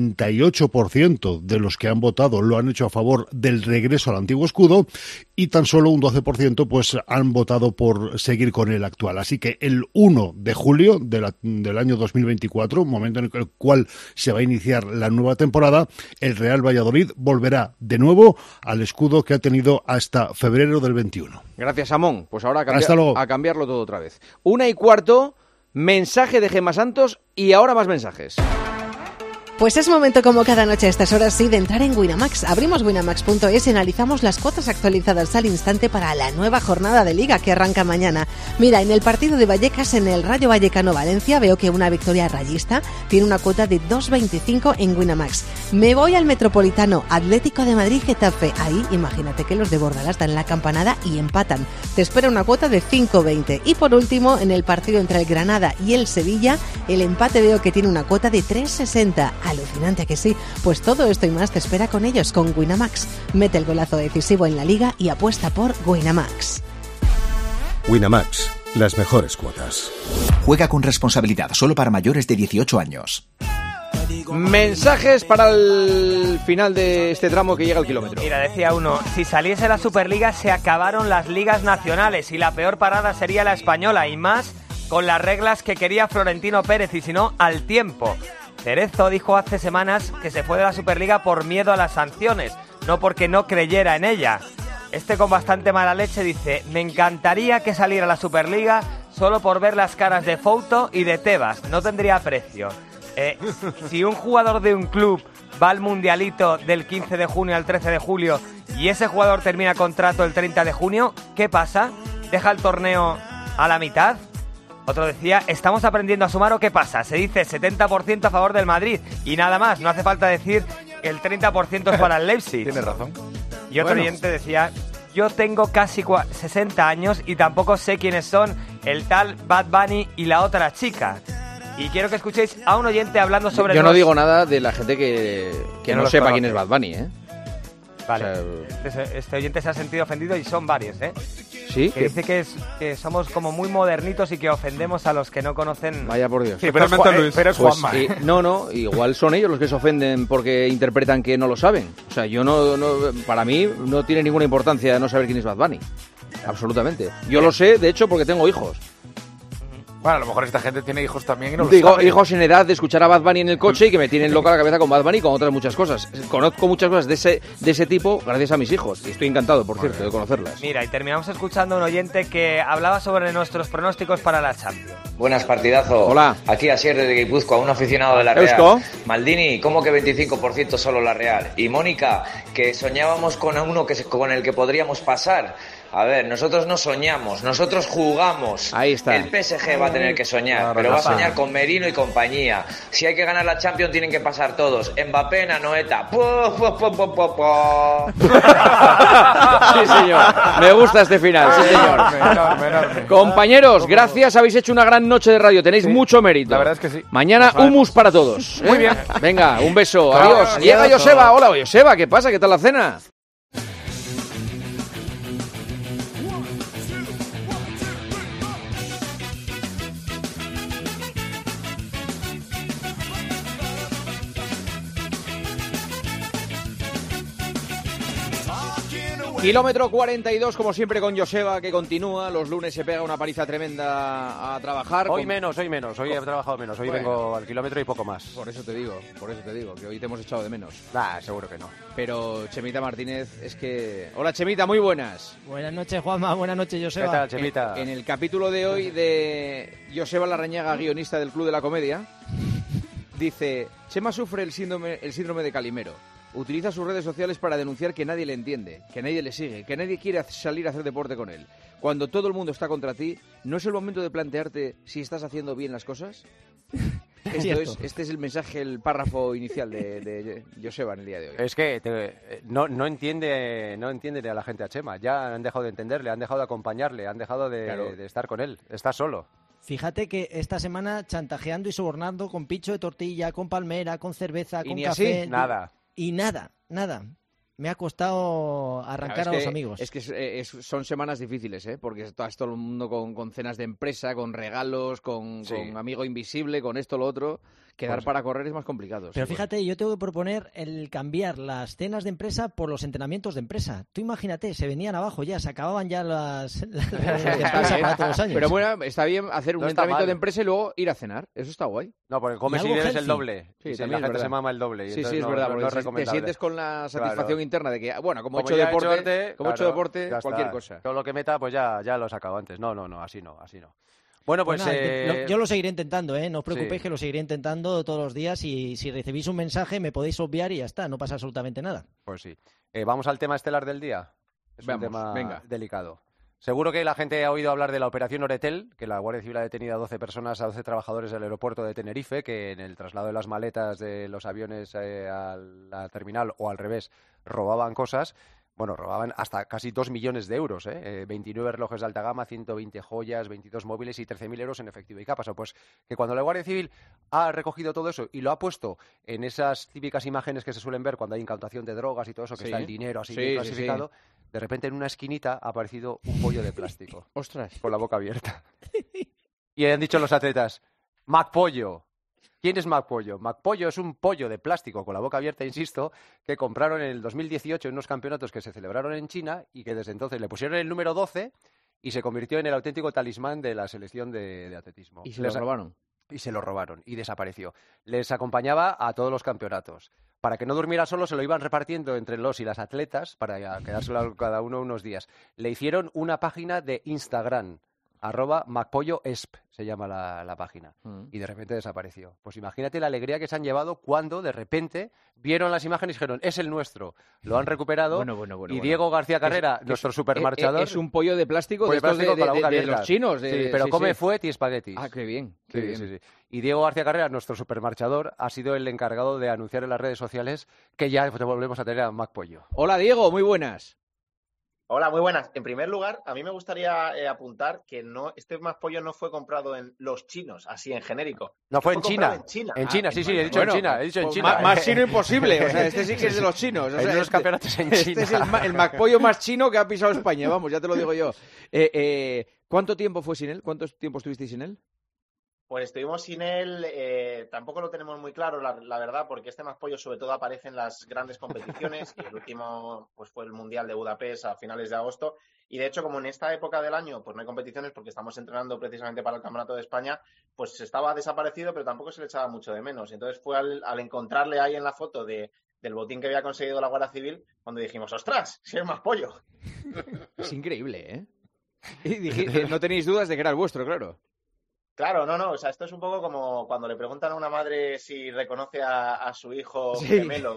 88% de los que han votado lo han hecho a favor del regreso al antiguo escudo, y tan solo un 12% pues han votado por seguir con el actual. Así que el 1 de julio del año 2024, momento en el cual se va a iniciar la nueva temporada, el Real Valladolid volverá de nuevo al escudo que ha tenido hasta febrero del 21. Gracias, Amón. Pues ahora a cambiarlo todo otra vez. 1:15, mensaje de Gemma Santos y ahora más mensajes. Pues es momento, como cada noche a estas horas, sí, de entrar en Winamax. Abrimos winamax.es y analizamos las cuotas actualizadas al instante para la nueva jornada de Liga que arranca mañana. Mira, en el partido de Vallecas, en el Rayo Vallecano Valencia, veo que una victoria rayista tiene una cuota de 2,25 en Winamax. Me voy al Metropolitano, Atlético de Madrid Getafe. Ahí, imagínate que los de Bordalás dan la campanada y empatan. Te espera una cuota de 5,20. Y por último, en el partido entre el Granada y el Sevilla, el empate veo que tiene una cuota de 3,60. Alucinante que sí, pues todo esto y más te espera con ellos, con Winamax. Mete el golazo decisivo en la Liga y apuesta por Winamax. Winamax, las mejores cuotas. Juega con responsabilidad, solo para mayores de 18 años. Mensajes para el final de este tramo que llega al kilómetro. Mira, decía uno, si saliese la Superliga se acabaron las ligas nacionales y la peor parada sería la española, y más con las reglas que quería Florentino Pérez, y si no, al tiempo. Cerezo dijo hace semanas que se fue de la Superliga por miedo a las sanciones, no porque no creyera en ella. Este, con bastante mala leche, dice: me encantaría que saliera la Superliga solo por ver las caras de Fouto y de Tebas, no tendría precio. Si un jugador de un club va al Mundialito del 15 de junio al 13 de julio y ese jugador termina contrato el 30 de junio, ¿qué pasa? ¿Deja el torneo a la mitad? Otro decía, ¿estamos aprendiendo a sumar o qué pasa? Se dice 70% a favor del Madrid y nada más, no hace falta decir que el 30% es para el Leipzig. Tienes razón. Y otro oyente decía, yo tengo casi 60 años y tampoco sé quiénes son el tal Bad Bunny y la otra chica. Y quiero que escuchéis a un oyente hablando sobre... Yo no digo nada de la gente que no sepa quién es Bad Bunny, ¿eh? Vale, o sea, este oyente se ha sentido ofendido y son varios, ¿eh? Sí. Que dice que somos como muy modernitos y que ofendemos a los que no conocen... Vaya por Dios. Sí, pero es Juanma. Pues, no, igual son ellos los que se ofenden porque interpretan que no lo saben. O sea, yo no para mí no tiene ninguna importancia no saber quién es Bad Bunny. Absolutamente. Yo lo sé, de hecho, porque tengo hijos. Bueno, a lo mejor esta gente tiene hijos también y no lo Digo, sabe. hijos en edad de escuchar a Bad Bunny en el coche y que me tienen loca la cabeza con Bad Bunny y con otras muchas cosas. Conozco muchas cosas de ese tipo gracias a mis hijos. Y estoy encantado, por cierto, de conocerlas. Mira, y terminamos escuchando a un oyente que hablaba sobre nuestros pronósticos para la Champions. Buenas, partidazo. Hola. Aquí Asier desde Guipúzcoa, un aficionado de la Real. Eusko. Maldini, ¿cómo que 25% solo la Real? Y Mónica, que soñábamos con uno con el que podríamos pasar. A ver, nosotros no soñamos, nosotros jugamos. Ahí está. El PSG va a tener que soñar, pero va a soñar con Merino y compañía. Si hay que ganar la Champions tienen que pasar todos. Mbappé, Anoeta. Sí, señor. Me gusta este final, sí, señor. Enorme. Compañeros, gracias, habéis hecho una gran noche de radio, tenéis mucho mérito. La verdad es que sí. Mañana humus para todos. ¿eh? Muy bien. Venga, un beso, Chao. adiós. Adiós. Llega Joseba, hola Joseba, ¿qué pasa? ¿Qué tal la cena? Kilómetro 42, como siempre, con Joseba, que continúa. Los lunes se pega una paliza tremenda a trabajar. Hoy menos. Hoy he trabajado menos. Hoy vengo al kilómetro y poco más. Por eso te digo, que hoy te hemos echado de menos. Seguro que no. Pero Chemita Martínez, es que... Hola, Chemita, muy buenas. Buenas noches, Juanma. Buenas noches, Joseba. ¿Qué tal, Chemita? En el capítulo de hoy de Joseba Larrañaga, guionista del Club de la Comedia, dice: Chema sufre el síndrome de Calimero. Utiliza sus redes sociales para denunciar que nadie le entiende, que nadie le sigue, que nadie quiere salir a hacer deporte con él. Cuando todo el mundo está contra ti, ¿no es el momento de plantearte si estás haciendo bien las cosas? Este es el mensaje, el párrafo inicial de Joseba en el día de hoy. Es que no entiende a la gente a Chema. Ya han dejado de entenderle, han dejado de acompañarle, han dejado de estar con él. Está solo. Fíjate que esta semana chantajeando y sobornando con pincho de tortilla, con palmera, con cerveza, ¿Y con ni café. así? Nada. Y nada. Me ha costado arrancar a los amigos. Es que son semanas difíciles, ¿eh? Porque está todo el mundo con cenas de empresa, con regalos, con amigo invisible, con esto, lo otro. Quedar para correr es más complicado. Pero fíjate, yo tengo que proponer el cambiar las cenas de empresa por los entrenamientos de empresa. Tú imagínate, se venían abajo ya, se acababan ya las reuniones de empresa para todos los años. Pero bueno, está bien hacer un entrenamiento mal. de empresa y luego ir a cenar. Eso está guay. No, porque comes y bebes el doble. Sí, y también la gente es se mama el doble. Y sí, entonces es verdad. no Porque es recomendable. te sientes con la satisfacción interna de que, bueno, como he hecho ya deporte, claro, deporte, ya cualquier está. cosa. Todo lo que meta, pues ya lo he sacado antes. No, así no. Bueno, pues... yo lo seguiré intentando, ¿eh? No os preocupéis, que lo seguiré intentando todos los días, y si recibís un mensaje me podéis obviar y ya está, no pasa absolutamente nada. Pues sí. Vamos al tema estelar del día. Es un tema delicado. Seguro que la gente ha oído hablar de la operación Oretel, que la Guardia Civil ha detenido a 12 personas, a 12 trabajadores del aeropuerto de Tenerife, que en el traslado de las maletas de los aviones a la terminal o al revés robaban cosas. Bueno, robaban hasta casi 2 millones de euros, 29 relojes de alta gama, 120 joyas, 22 móviles y 13.000 euros en efectivo. ¿Y qué ha pasado? Pues que cuando la Guardia Civil ha recogido todo eso y lo ha puesto en esas típicas imágenes que se suelen ver cuando hay incautación de drogas y todo eso, que está el dinero así bien clasificado, de repente en una esquinita ha aparecido un pollo de plástico. ¡Ostras! Con la boca abierta. Y han dicho los atletas, ¡MacPollo! ¿Quién es McPollo? McPollo es un pollo de plástico con la boca abierta, insisto, que compraron en el 2018 en unos campeonatos que se celebraron en China y que desde entonces le pusieron el número 12 y se convirtió en el auténtico talismán de la selección de atletismo. ¿Y se lo robaron? Y se lo robaron y desapareció. Les acompañaba a todos los campeonatos. Para que no durmiera solo, se lo iban repartiendo entre los y las atletas para quedárselo cada uno unos días. Le hicieron una página de Instagram, @McPolloEsp se llama la página, y de repente desapareció. Pues imagínate la alegría que se han llevado cuando de repente vieron las imágenes y dijeron, es el nuestro, lo han recuperado. Y Diego García Carrera, nuestro supermarchador, es un pollo de plástico de los chinos. Sí, pero come fuet y espaguetis. Ah, qué bien. Sí. Y Diego García Carrera, nuestro supermarchador, ha sido el encargado de anunciar en las redes sociales que ya volvemos a tener a McPollo. Hola Diego, muy buenas. Hola, muy buenas. En primer lugar, a mí me gustaría apuntar que este McPollo no fue comprado en los chinos, así en genérico. No, fue en China. En China, sí, he dicho en China. He dicho en China. Más chino imposible. O sea, este sí que es de los chinos. O sea, los campeonatos en China. Este es el McPollo más chino que ha pisado España, vamos, ya te lo digo yo. ¿Cuánto tiempo fue sin él? ¿Cuánto tiempo estuvisteis sin él? Pues estuvimos sin él, tampoco lo tenemos muy claro, la verdad, porque este McPollo sobre todo aparece en las grandes competiciones, y el último pues fue el Mundial de Budapest a finales de agosto, y de hecho como en esta época del año pues no hay competiciones porque estamos entrenando precisamente para el Campeonato de España, pues estaba desaparecido, pero tampoco se le echaba mucho de menos. Entonces fue al encontrarle ahí en la foto del botín que había conseguido la Guardia Civil cuando dijimos, ¡ostras! ¡Si es McPollo! Es increíble, ¿eh? Y no tenéis dudas de que era el vuestro, claro. Claro, no, o sea, esto es un poco como cuando le preguntan a una madre si reconoce a su hijo gemelo.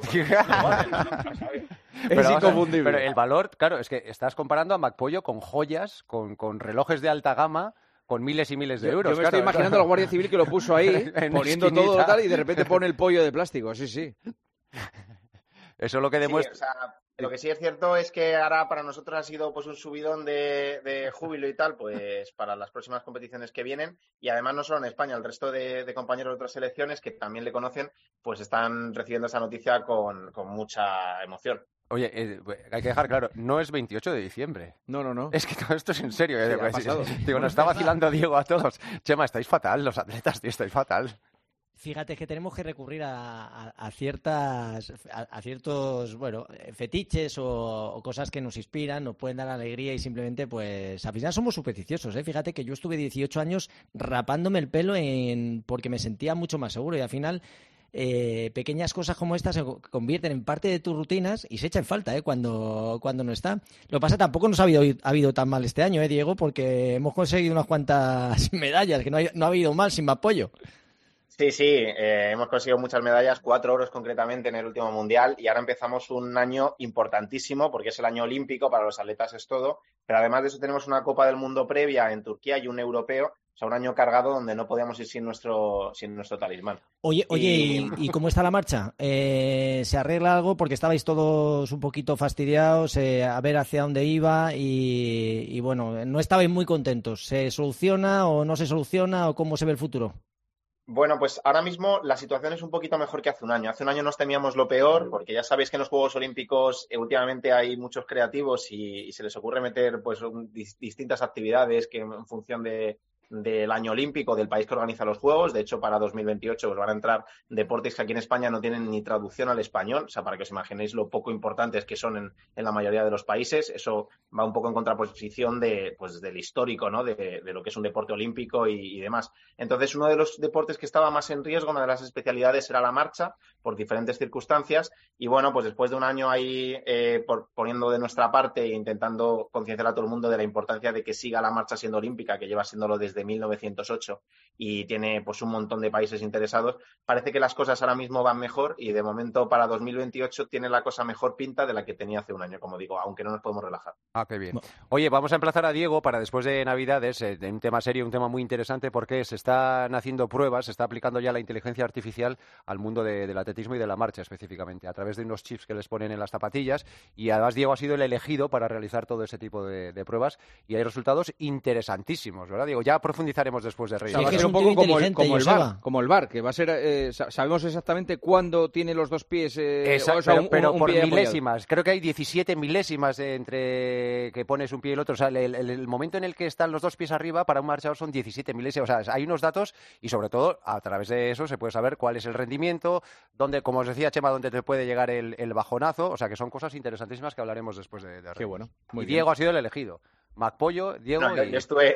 Es inconfundible. Pero el valor, claro, es que estás comparando a McPollo con joyas, con relojes de alta gama, con miles y miles de euros. Yo me estoy imaginando a la Guardia Civil que lo puso ahí, poniendo todo tal, y de repente pone el pollo de plástico, sí. Eso es lo que demuestra... Sí, o sea, lo que sí es cierto es que ahora para nosotros ha sido pues un subidón de júbilo y tal, pues para las próximas competiciones que vienen, y además no solo en España, el resto de compañeros de otras selecciones que también le conocen, pues están recibiendo esa noticia con mucha emoción. Oye, hay que dejar claro, no es 28 de diciembre. No. Es que todo esto es en serio. Sí, nos está vacilando Diego a todos. Chema, estáis fatal, los atletas, tío, estáis fatal. Fíjate que tenemos que recurrir a ciertos fetiches o cosas que nos inspiran, nos pueden dar alegría y simplemente, pues, al final somos supersticiosos, ¿eh? Fíjate que yo estuve 18 años rapándome el pelo porque me sentía mucho más seguro, y al final pequeñas cosas como estas se convierten en parte de tus rutinas y se echan falta cuando no está. Lo que pasa, tampoco nos ha habido tan mal este año, Diego, porque hemos conseguido unas cuantas medallas, que no ha habido mal sin McPollo. Sí, hemos conseguido muchas medallas, 4 oros concretamente en el último Mundial, y ahora empezamos un año importantísimo porque es el año olímpico, para los atletas es todo, pero además de eso tenemos una Copa del Mundo previa en Turquía y un europeo, o sea, un año cargado donde no podíamos ir sin nuestro talismán. Oye, ¿y cómo está la marcha? ¿Se arregla algo? Porque estabais todos un poquito fastidiados, a ver hacia dónde iba y bueno, no estabais muy contentos. ¿Se soluciona o no se soluciona o cómo se ve el futuro? Bueno, pues ahora mismo la situación es un poquito mejor que hace un año. Hace un año nos temíamos lo peor, porque ya sabéis que en los Juegos Olímpicos últimamente hay muchos creativos y se les ocurre meter pues distintas actividades que en función del año olímpico del país que organiza los Juegos. De hecho, para 2028 pues van a entrar deportes que aquí en España no tienen ni traducción al español, o sea, para que os imaginéis lo poco importantes que son en la mayoría de los países. Eso va un poco en contraposición del histórico, ¿no? De lo que es un deporte olímpico y demás. Entonces, uno de los deportes que estaba más en riesgo, una de las especialidades, era la marcha, por diferentes circunstancias, y bueno, pues después de un año ahí poniendo de nuestra parte e intentando concienciar a todo el mundo de la importancia de que siga la marcha siendo olímpica, que lleva siéndolo desde 1908 y tiene pues un montón de países interesados, parece que las cosas ahora mismo van mejor, y de momento para 2028 tiene la cosa mejor pinta de la que tenía hace un año, como digo, aunque no nos podemos relajar. Ah, qué bien. Oye, vamos a emplazar a Diego para después de Navidades, un tema serio, un tema muy interesante, porque se están haciendo pruebas, se está aplicando ya la inteligencia artificial al mundo del atletismo y de la marcha específicamente, a través de unos chips que les ponen en las zapatillas, y además Diego ha sido el elegido para realizar todo ese tipo de pruebas, y hay resultados interesantísimos, ¿verdad, Diego? Ya profundizaremos después de Reyes. Va a ser un poco como el VAR, que va a ser, sabemos exactamente cuándo tiene los dos pies. Exacto, pero un por pie milésimas. apoyado. Creo que hay 17 milésimas entre que pones un pie y el otro. O sea, el momento en el que están los dos pies arriba para un marchador son 17 milésimas. O sea, hay unos datos y sobre todo a través de eso se puede saber cuál es el rendimiento, dónde, como os decía Chema, dónde te puede llegar el bajonazo. O sea, que son cosas interesantísimas que hablaremos después de Reyes. Qué bueno. Y Diego ha sido el elegido. Macpollo, Diego... Yo estuve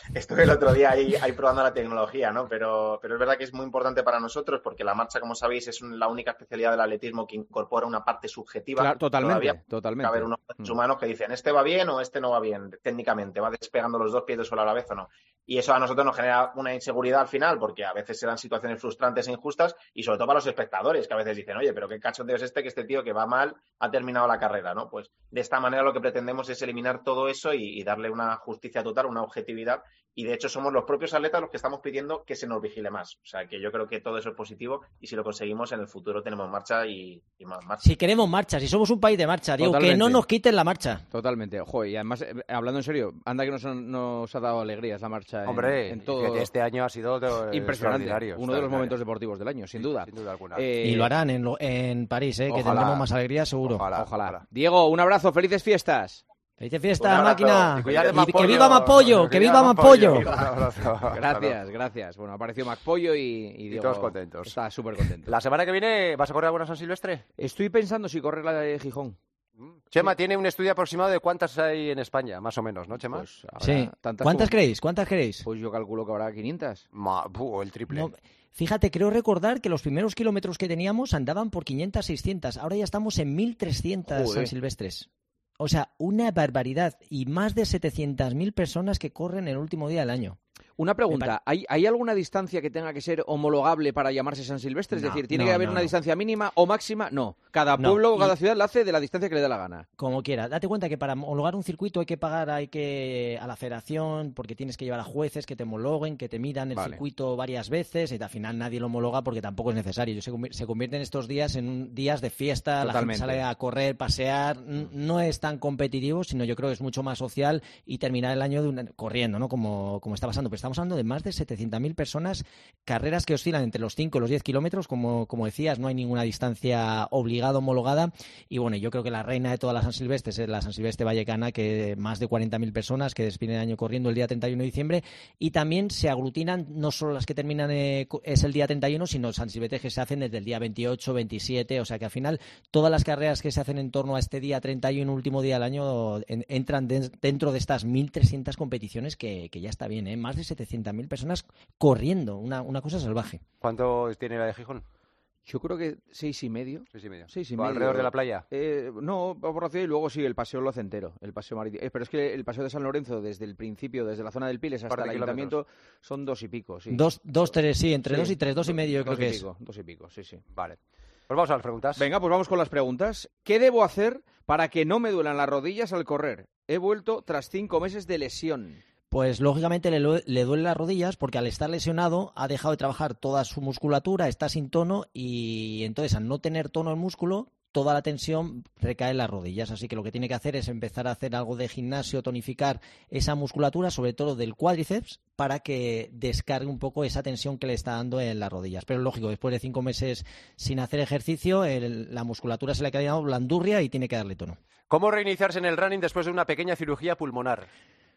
el otro día ahí probando la tecnología, ¿no? Pero es verdad que es muy importante para nosotros porque la marcha, como sabéis, es la única especialidad del atletismo que incorpora una parte subjetiva. Claro, totalmente. Puede haber unos humanos que dicen, este va bien o este no va bien, técnicamente, va despegando los dos pies del suelo a la vez o no. Y eso a nosotros nos genera una inseguridad al final porque a veces se dan situaciones frustrantes e injustas y sobre todo para los espectadores que a veces dicen, oye, pero qué cachondeo es que este tío que va mal ha terminado la carrera, ¿no? Pues de esta manera lo que pretendemos es eliminar todo eso y darle una justicia total, una objetividad, y de hecho somos los propios atletas los que estamos pidiendo que se nos vigile más. O sea, que yo creo que todo eso es positivo y si lo conseguimos en el futuro tenemos marcha y más marcha. Si queremos marcha, si somos un país de marcha, Diego, que no nos quiten la marcha. Totalmente. Ojo, y además, hablando en serio, anda que nos ha dado alegrías la marcha. Hombre, en todo. Este año ha sido impresionante. Uno de los momentos deportivos del año, sin duda. Sin duda alguna. Y lo harán en París, que tendremos más alegría, seguro. Ojalá. Diego, un abrazo, felices fiestas. ¡Felices fiestas, máquina! Y ¡Que viva Macpollo! ¡Que viva Macpollo! Gracias. Bueno, apareció Macpollo y Diego todos contentos. Está súper contento. ¿La semana que viene vas a correr alguna San Silvestre? Estoy pensando si correr la de Gijón. Chema tiene un estudio aproximado de cuántas hay en España, más o menos, ¿no, Chema? Pues sí. ¿Cuántas creéis? Pues yo calculo que habrá 500. El triple. No, fíjate, creo recordar que los primeros kilómetros que teníamos andaban por 500, 600. Ahora ya estamos en 1.300 San Silvestres. O sea, una barbaridad. Y más de 700.000 personas que corren el último día del año. Una pregunta, ¿hay alguna distancia que tenga que ser homologable para llamarse San Silvestre? Es decir, ¿tiene que haber una distancia mínima o máxima? No. Cada pueblo o cada ciudad la hace de la distancia que le dé la gana. Como quiera. Date cuenta que para homologar un circuito hay que pagar a la federación, porque tienes que llevar a jueces que te homologuen, que te midan el circuito varias veces, y al final nadie lo homologa porque tampoco es necesario. Se convierten estos días en días de fiesta, Totalmente. La gente sale a correr, pasear, no es tan competitivo, sino yo creo que es mucho más social y terminar el año corriendo, ¿no? Como está pasando. Pero estamos hablando de más de 700.000 personas, carreras que oscilan entre los 5 y los 10 kilómetros, como decías, no hay ninguna distancia obligada, homologada, y bueno, yo creo que la reina de todas las San Silvestres es la San Silvestre Vallecana, que más de 40.000 personas que despiden el año corriendo el día 31 de diciembre, y también se aglutinan, no solo las que terminan es el día 31, sino San Silvestres que se hacen desde el día 28, 27, o sea que al final todas las carreras que se hacen en torno a este día 31, último día del año, entran dentro de estas 1.300 competiciones que ya está bien, más de 700.000 personas corriendo, una cosa salvaje. ¿Cuánto tiene la de Gijón? Yo creo que 6,5. 6,5. ¿Alrededor de la playa? No, por la ciudad, y luego sí, el paseo lo hace entero, el paseo marítimo. Pero es que el paseo de San Lorenzo, desde el principio, desde la zona del Piles hasta el ayuntamiento, son 2 y pico. Sí. 2, 3, sí, entre 2 y 3, 2,5 yo creo que es. 2 y pico, sí. Vale. Pues vamos a las preguntas. Venga, pues vamos con las preguntas. ¿Qué debo hacer para que no me duelan las rodillas al correr? He vuelto tras 5 meses de lesión. Pues lógicamente le duelen las rodillas porque al estar lesionado ha dejado de trabajar toda su musculatura, está sin tono y entonces al no tener tono el músculo, toda la tensión recae en las rodillas. Así que lo que tiene que hacer es empezar a hacer algo de gimnasio, tonificar esa musculatura, sobre todo del cuádriceps, para que descargue un poco esa tensión que le está dando en las rodillas. Pero lógico, después de 5 meses sin hacer ejercicio, la musculatura se le ha quedado blandurria y tiene que darle tono. ¿Cómo reiniciarse en el running después de una pequeña cirugía pulmonar?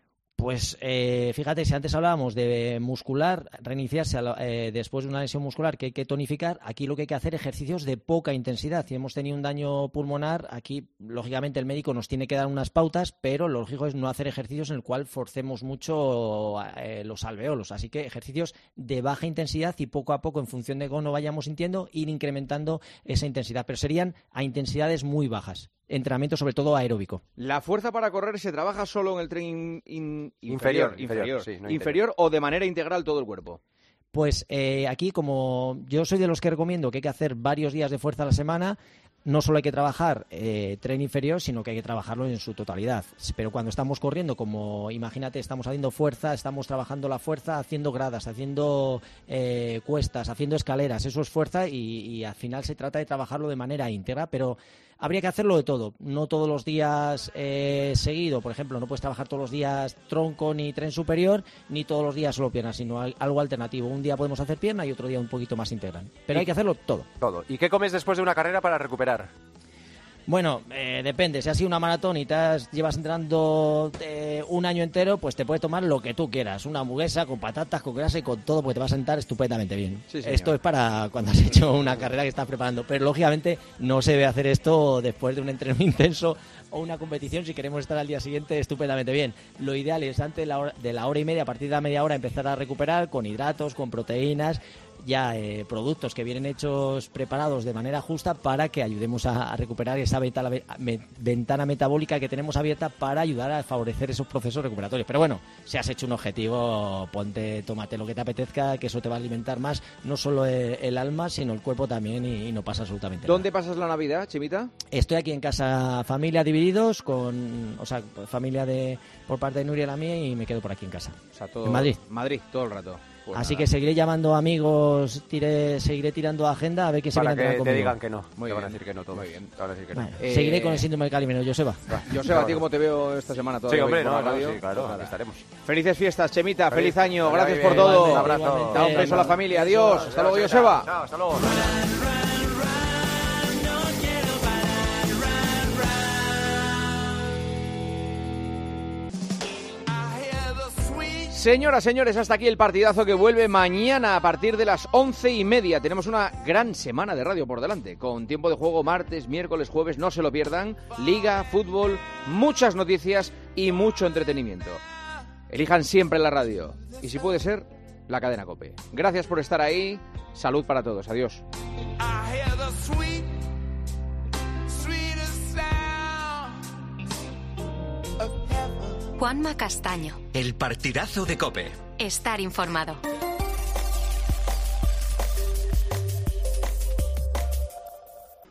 Pues fíjate, si antes hablábamos de muscular, reiniciarse después de una lesión muscular que hay que tonificar, aquí lo que hay que hacer ejercicios de poca intensidad. Si hemos tenido un daño pulmonar, aquí lógicamente el médico nos tiene que dar unas pautas, pero lo lógico es no hacer ejercicios en el cual forcemos mucho los alveolos. Así que ejercicios de baja intensidad y poco a poco, en función de cómo vayamos sintiendo, ir incrementando esa intensidad. Pero serían a intensidades muy bajas. Entrenamiento sobre todo aeróbico. ¿La fuerza para correr se trabaja solo en el tren inferior, inferior o de manera integral todo el cuerpo? Pues aquí, como yo soy de los que recomiendo que hay que hacer varios días de fuerza a la semana, no solo hay que trabajar tren inferior, sino que hay que trabajarlo en su totalidad. Pero cuando estamos corriendo, como imagínate, estamos haciendo fuerza, estamos trabajando la fuerza haciendo gradas, haciendo cuestas, haciendo escaleras, eso es fuerza y al final se trata de trabajarlo de manera íntegra, pero habría que hacerlo de todo, no todos los días seguido, por ejemplo, no puedes trabajar todos los días tronco ni tren superior, ni todos los días solo piernas, sino algo alternativo. Un día podemos hacer pierna y otro día un poquito más integral, pero hay que hacerlo todo. Todo. ¿Y qué comes después de una carrera para recuperar? Bueno, depende. Si ha sido una maratón y llevas entrenando un año entero, pues te puedes tomar lo que tú quieras. Una hamburguesa con patatas, con grasa y con todo, pues te va a sentar estupendamente bien. Sí, esto es para cuando has hecho una carrera que estás preparando. Pero lógicamente no se debe hacer esto después de un entreno intenso o una competición si queremos estar al día siguiente estupendamente bien. Lo ideal es antes de la hora y media, a partir de la media hora, empezar a recuperar con hidratos, con proteínas, ya productos que vienen hechos preparados de manera justa para que ayudemos a recuperar esa ventana metabólica que tenemos abierta para ayudar a favorecer esos procesos recuperatorios. Pero bueno, si has hecho un objetivo, tómate lo que te apetezca, que eso te va a alimentar más, no solo el alma, sino el cuerpo también, y no pasa absolutamente nada. ¿Dónde pasas la Navidad, Chimita? Estoy aquí en casa, familia divididos, familia por parte de Nuria y la mía, y me quedo por aquí en casa. O sea, todo en Madrid. Madrid, todo el rato. Pues así que seguiré llamando amigos, seguiré tirando agenda a ver qué se viene a entrenar conmigo. Te digan que no. Muy van bien. a decir que no, todo. Muy bien. Te van a decir que bueno, no. Seguiré con el síndrome del Calimero, Joseba. Joseba, ¿a ti cómo te veo esta semana todavía? Sí, hombre, sí, claro, aquí estaremos. Felices fiestas, Chemita, feliz año, Vaya, gracias bien, por todo. Un abrazo. Da un beso a la familia, adiós. Hasta luego, Joseba. Chao, hasta luego. Señoras, señores, hasta aquí el partidazo que vuelve mañana a partir de las 11:30. Tenemos una gran semana de radio por delante, con tiempo de juego martes, miércoles, jueves, no se lo pierdan. Liga, fútbol, muchas noticias y mucho entretenimiento. Elijan siempre la radio y, si puede ser, la cadena COPE. Gracias por estar ahí, salud para todos, adiós. Juanma Castaño. El partidazo de COPE. Estar informado.